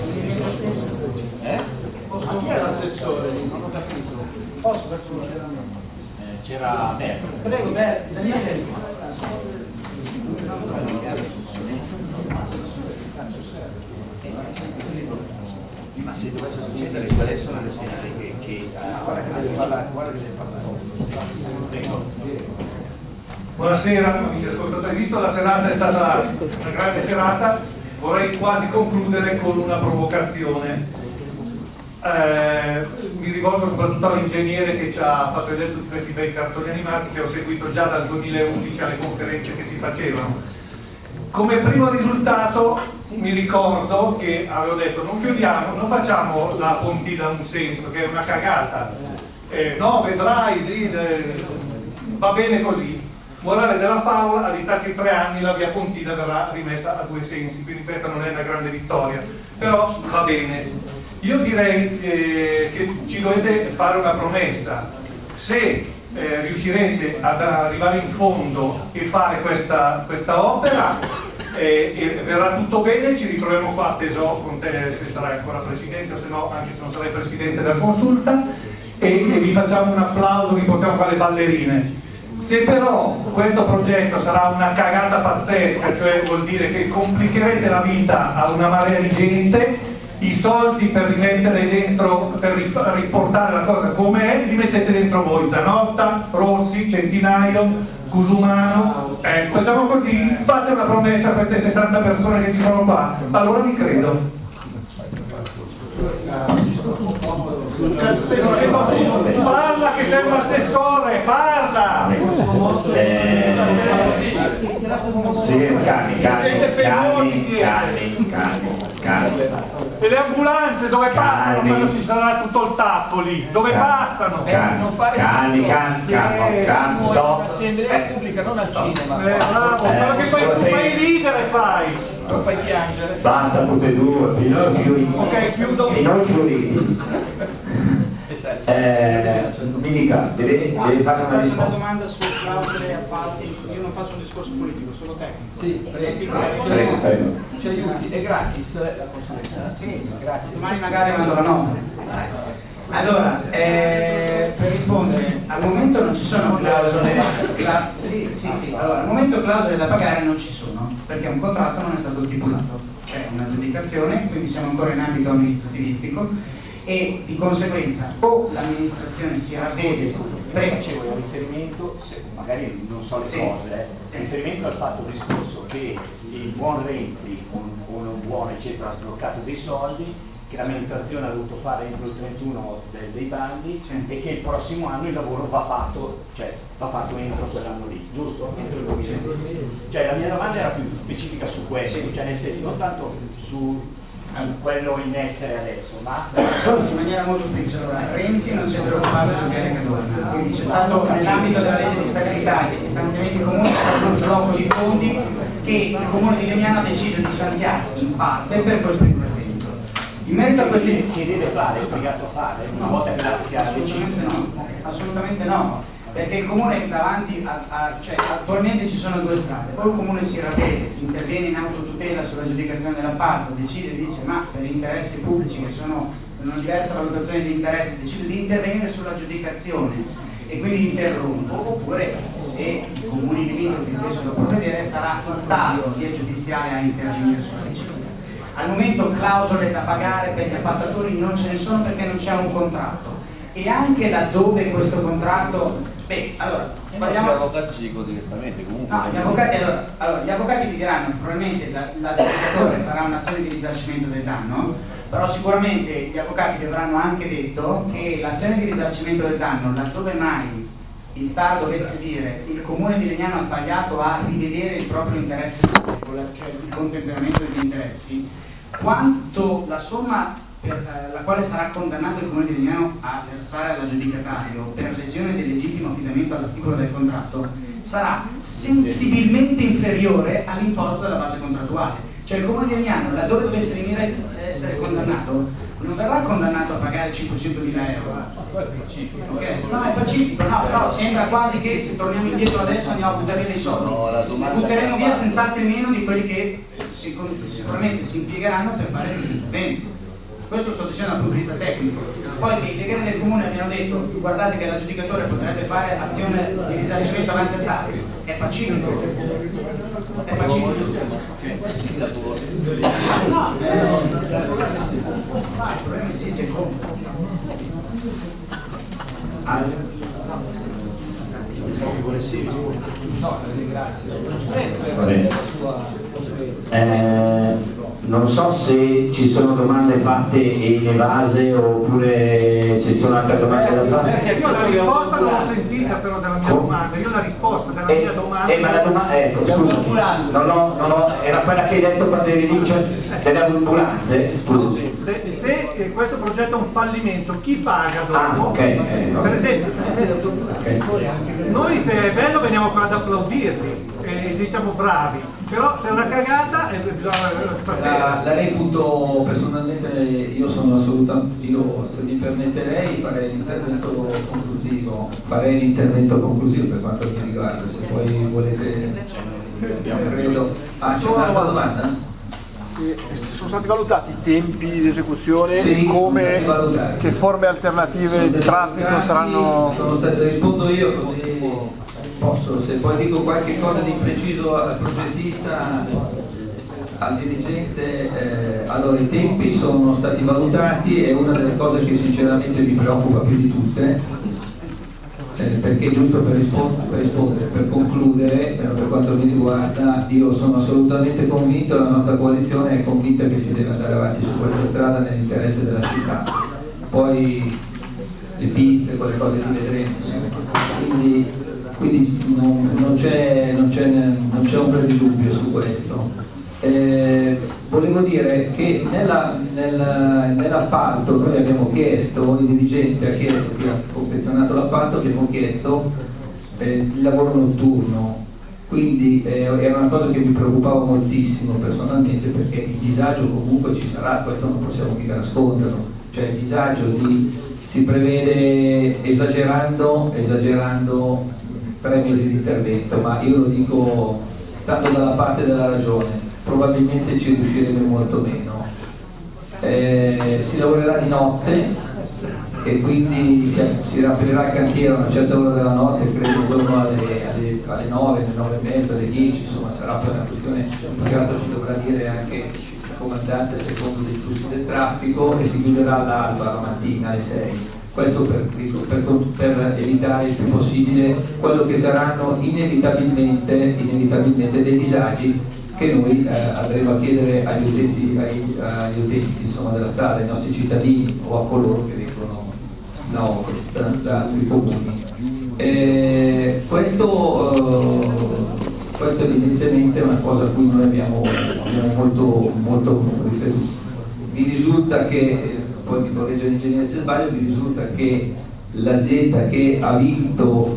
Ma chi è l'assessore? Non ho capito. Posso c'era Berto. Prego, Daniele. Ma se dovesse succedere, quali sono le segnali che guarda che deve parlare? Prego. Buonasera, amici ascoltatori. Visto la serata è stata una grande serata, vorrei quasi concludere con una provocazione. Mi rivolgo soprattutto all'ingegnere che ci ha fatto vedere tutti questi bei cartoni animati che ho seguito già dal 2011 alle conferenze che si facevano. Come primo risultato mi ricordo che avevo detto non chiudiamo, non facciamo la Pontina un senso, che è una cagata, no vedrai, va bene così. Morale della favola, a distanza di 3 anni la via Pontina verrà rimessa a 2 sensi, quindi questa non è una grande vittoria, però va bene. Io direi che ci dovete fare una promessa: se riuscirete ad arrivare in fondo e fare questa opera e verrà tutto bene, ci ritroveremo qua a Tesò con te se sarai ancora presidente, o se no anche se non sarai presidente della consulta, e vi facciamo un applauso, vi portiamo qua le ballerine. Se però questo progetto sarà una cagata pazzesca, cioè vuol dire che complicherete la vita a una marea di gente, i soldi per rimettere dentro, per riportare la cosa come è, li mettete dentro voi, Zanotta, Rossi, Centinaio, Cusumano, facciamo così, fate una promessa per le 60 persone che ci sono qua, allora vi credo. Parla che sei un assessore, parla! Calmi. E le ambulanze dove passano quando ci sarà tutto il tappo lì? Dove passano? Calmi, stop. L'assemblea pubblica, non al cinema. Bravo, quello che fai ridere fai! Non fai piangere. Basta tutte e due, finora chiudi. Ok, chiudo. Mi dica, deve fare una risposta. Una domanda su clausole e appalti, io non faccio un discorso politico, solo tecnico. Sì, Prego. ci aiuti, è gratis la consulenza? Sì, grazie. Domani magari mando la nota. Allora, per rispondere, al momento non ci sono clausole, allora, al momento clausole da pagare non ci sono, perché un contratto non è stato stipulato, c'è un'aggiudicazione, quindi siamo ancora in ambito amministrativistico e di conseguenza o l'amministrazione si ravvede facevo un riferimento, magari non so le cose, riferimento al fatto discorso che il buon Renzi, un buon eccetera, ha sbloccato dei soldi, che l'amministrazione ha dovuto fare entro il 31 dei bandi e che il prossimo anno il lavoro va fatto entro quell'anno lì, giusto? Entro il 2020. Cioè la mia domanda era più specifica su questo, cioè nel senso non tanto su quello in essere adesso, ma in maniera molto precisa. Renzi non si è preoccupato del piano Cadorna, quindi c'è stato nell'ambito della legge di stabilità e degli stanziamenti comuni c'è stato un blocco di fondi che il comune di Legnano ha deciso di stanziare in parte per questo intervento. In merito a questi che deve fare, è obbligato a fare, una volta che la ha deciso. Assolutamente no, perché il comune davanti cioè attualmente ci sono due strade, poi il comune si ravvede, interviene in autotutela sull'aggiudicazione dell'appalto, decide, dice ma per interessi pubblici che sono una diversa valutazione di interessi, decide di intervenire sull'aggiudicazione e quindi interrompo, oppure se il comune limitrofi invece lo provvedere sarà portato via giudiziale a intervenire sulla decisione. Al momento clausole da pagare per gli appaltatori non ce ne sono perché non c'è un contratto. E anche laddove questo contratto, allora, parliamo... Gli avvocati ci dicono direttamente comunque. No, gli avvocati vi diranno, probabilmente l'aggiudicatore farà un'azione di risarcimento del danno, però sicuramente gli avvocati vi avranno anche detto che l'azione di risarcimento del danno, laddove mai il TAR dovesse dire il comune di Legnano ha sbagliato a rivedere il proprio interesse, cioè il contemplamento degli interessi, quanto la somma per la quale sarà condannato il comune di Legnano a versare all'aggiudicatario per lesione del legittimo affidamento all'articolo del contratto sarà sensibilmente inferiore all'importo della base contrattuale. Cioè il comune di Legnano, laddove dovesse venire essere condannato, non verrà condannato a pagare 500.000 euro. Okay? No, è pacifico, no, però sembra quasi che se torniamo indietro adesso andiamo a buttare dei soldi. Butteremo via senz'altro meno di quelli che sicuramente si impiegheranno per fare gli interventi. Questo sto dicendo dal punto di vista tecnico. Poi che i segretari del comune abbiano detto guardate che l'aggiudicatore potrebbe fare azione di risarcimento avanti al TAR, è pacifico. È pacifico. No, il problema esiste come. Non so se ci sono domande fatte e inevase oppure ci sono altre domande da fare. Io la risposta non l'ho sentita però della mia domanda, io la risposta della mia domanda... ma la domanda, ecco, scusa, era quella che hai detto quando eri lì, cioè delle ambulanze, scusa. Se questo progetto è un fallimento, chi paga dopo? Per esempio, noi se è bello veniamo qua ad applaudirvi e diciamo bravi, però se è una cagata la reputo personalmente, io sono assolutamente, io se mi permetterei farei l'intervento conclusivo per quanto mi riguarda, se poi volete credo. C'è un'altra domanda? Sono stati valutati i tempi di esecuzione e come, che forme alternative di traffico saranno... Rispondo io così posso, se poi dico qualche cosa di preciso al progettista, al dirigente, allora i tempi sono stati valutati, è una delle cose che sinceramente mi preoccupa più di tutte, perché giusto per rispondere, per concludere, per quanto mi riguarda, io sono assolutamente convinto, la nostra coalizione è convinta che si deve andare avanti su questa strada nell'interesse della città. Poi le piste, quelle cose li vedremo, quindi non c'è ombra di dubbio su questo. Volevo dire che nell'appalto noi abbiamo chiesto, il dirigente ha chiesto, che ha confezionato l'appalto, abbiamo chiesto il lavoro notturno, quindi era una cosa che mi preoccupava moltissimo personalmente, perché il disagio comunque ci sarà, questo non possiamo mica nasconderlo, cioè il disagio si prevede esagerando 3 mesi di intervento, ma io lo dico stando dalla parte della ragione, probabilmente ci riusciremo molto meno. Si lavorerà di notte e quindi si riaprirà il cantiere a una certa ora della notte, credo intorno alle 9, alle 9 e mezza, alle 10, insomma sarà poi una questione, più altro ci dovrà dire anche il comandante secondo dei flussi del traffico, e si chiuderà all'alba la mattina alle 6. Questo per evitare il più possibile quello che saranno inevitabilmente dei disagi che noi andremo a chiedere agli utenti insomma, della strada, ai nostri cittadini o a coloro che vengono da ovest, da altri comuni. Questo evidentemente è una cosa a cui noi abbiamo molto riferito. Mi risulta che, poi mi corregge l'ingegnere se sbaglio, mi risulta che l'azienda che ha vinto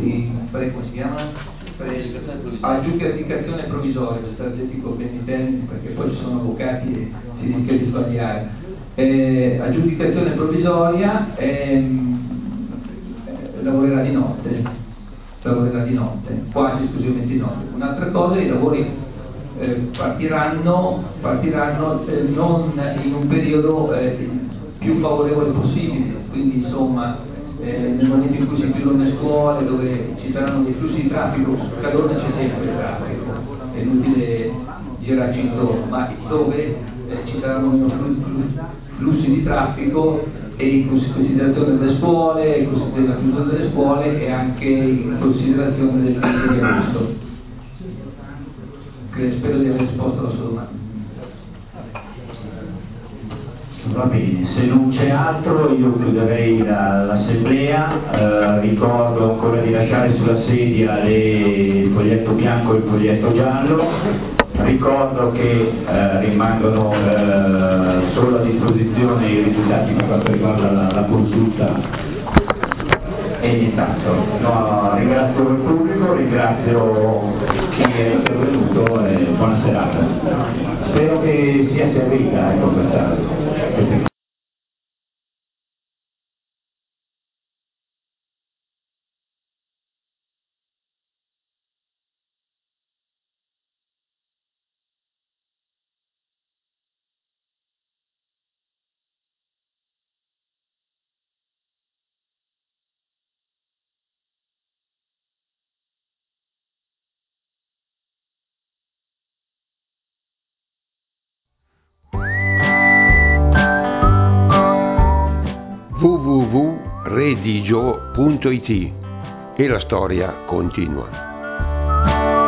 aggiudicazione provvisoria, strategico beni termini, perché poi ci sono avvocati e si rischia di sbagliare, aggiudicazione provvisoria, lavorerà di notte, quasi esclusivamente di notte. Un'altra cosa, i lavori partiranno non in un periodo più favorevole possibile, quindi insomma nel momento in cui si chiudono le scuole, dove ci saranno dei flussi di traffico, a Cadorna c'è sempre traffico, è inutile girarci intorno, ma dove ci saranno meno flussi di traffico, e in considerazione delle scuole, della chiusura delle scuole e anche in considerazione del mese di agosto. Spero di aver risposto alla sua domanda. Va bene, se non c'è altro io chiuderei l'assemblea, ricordo ancora di lasciare sulla sedia il foglietto bianco e il foglietto giallo, ricordo che rimangono solo a disposizione i risultati per quanto riguarda la consulta e nient'altro. Ringrazio il pubblico, ringrazio chi è intervenuto e buona serata. Spero che sia servita questa. www.redigio.it e la storia continua.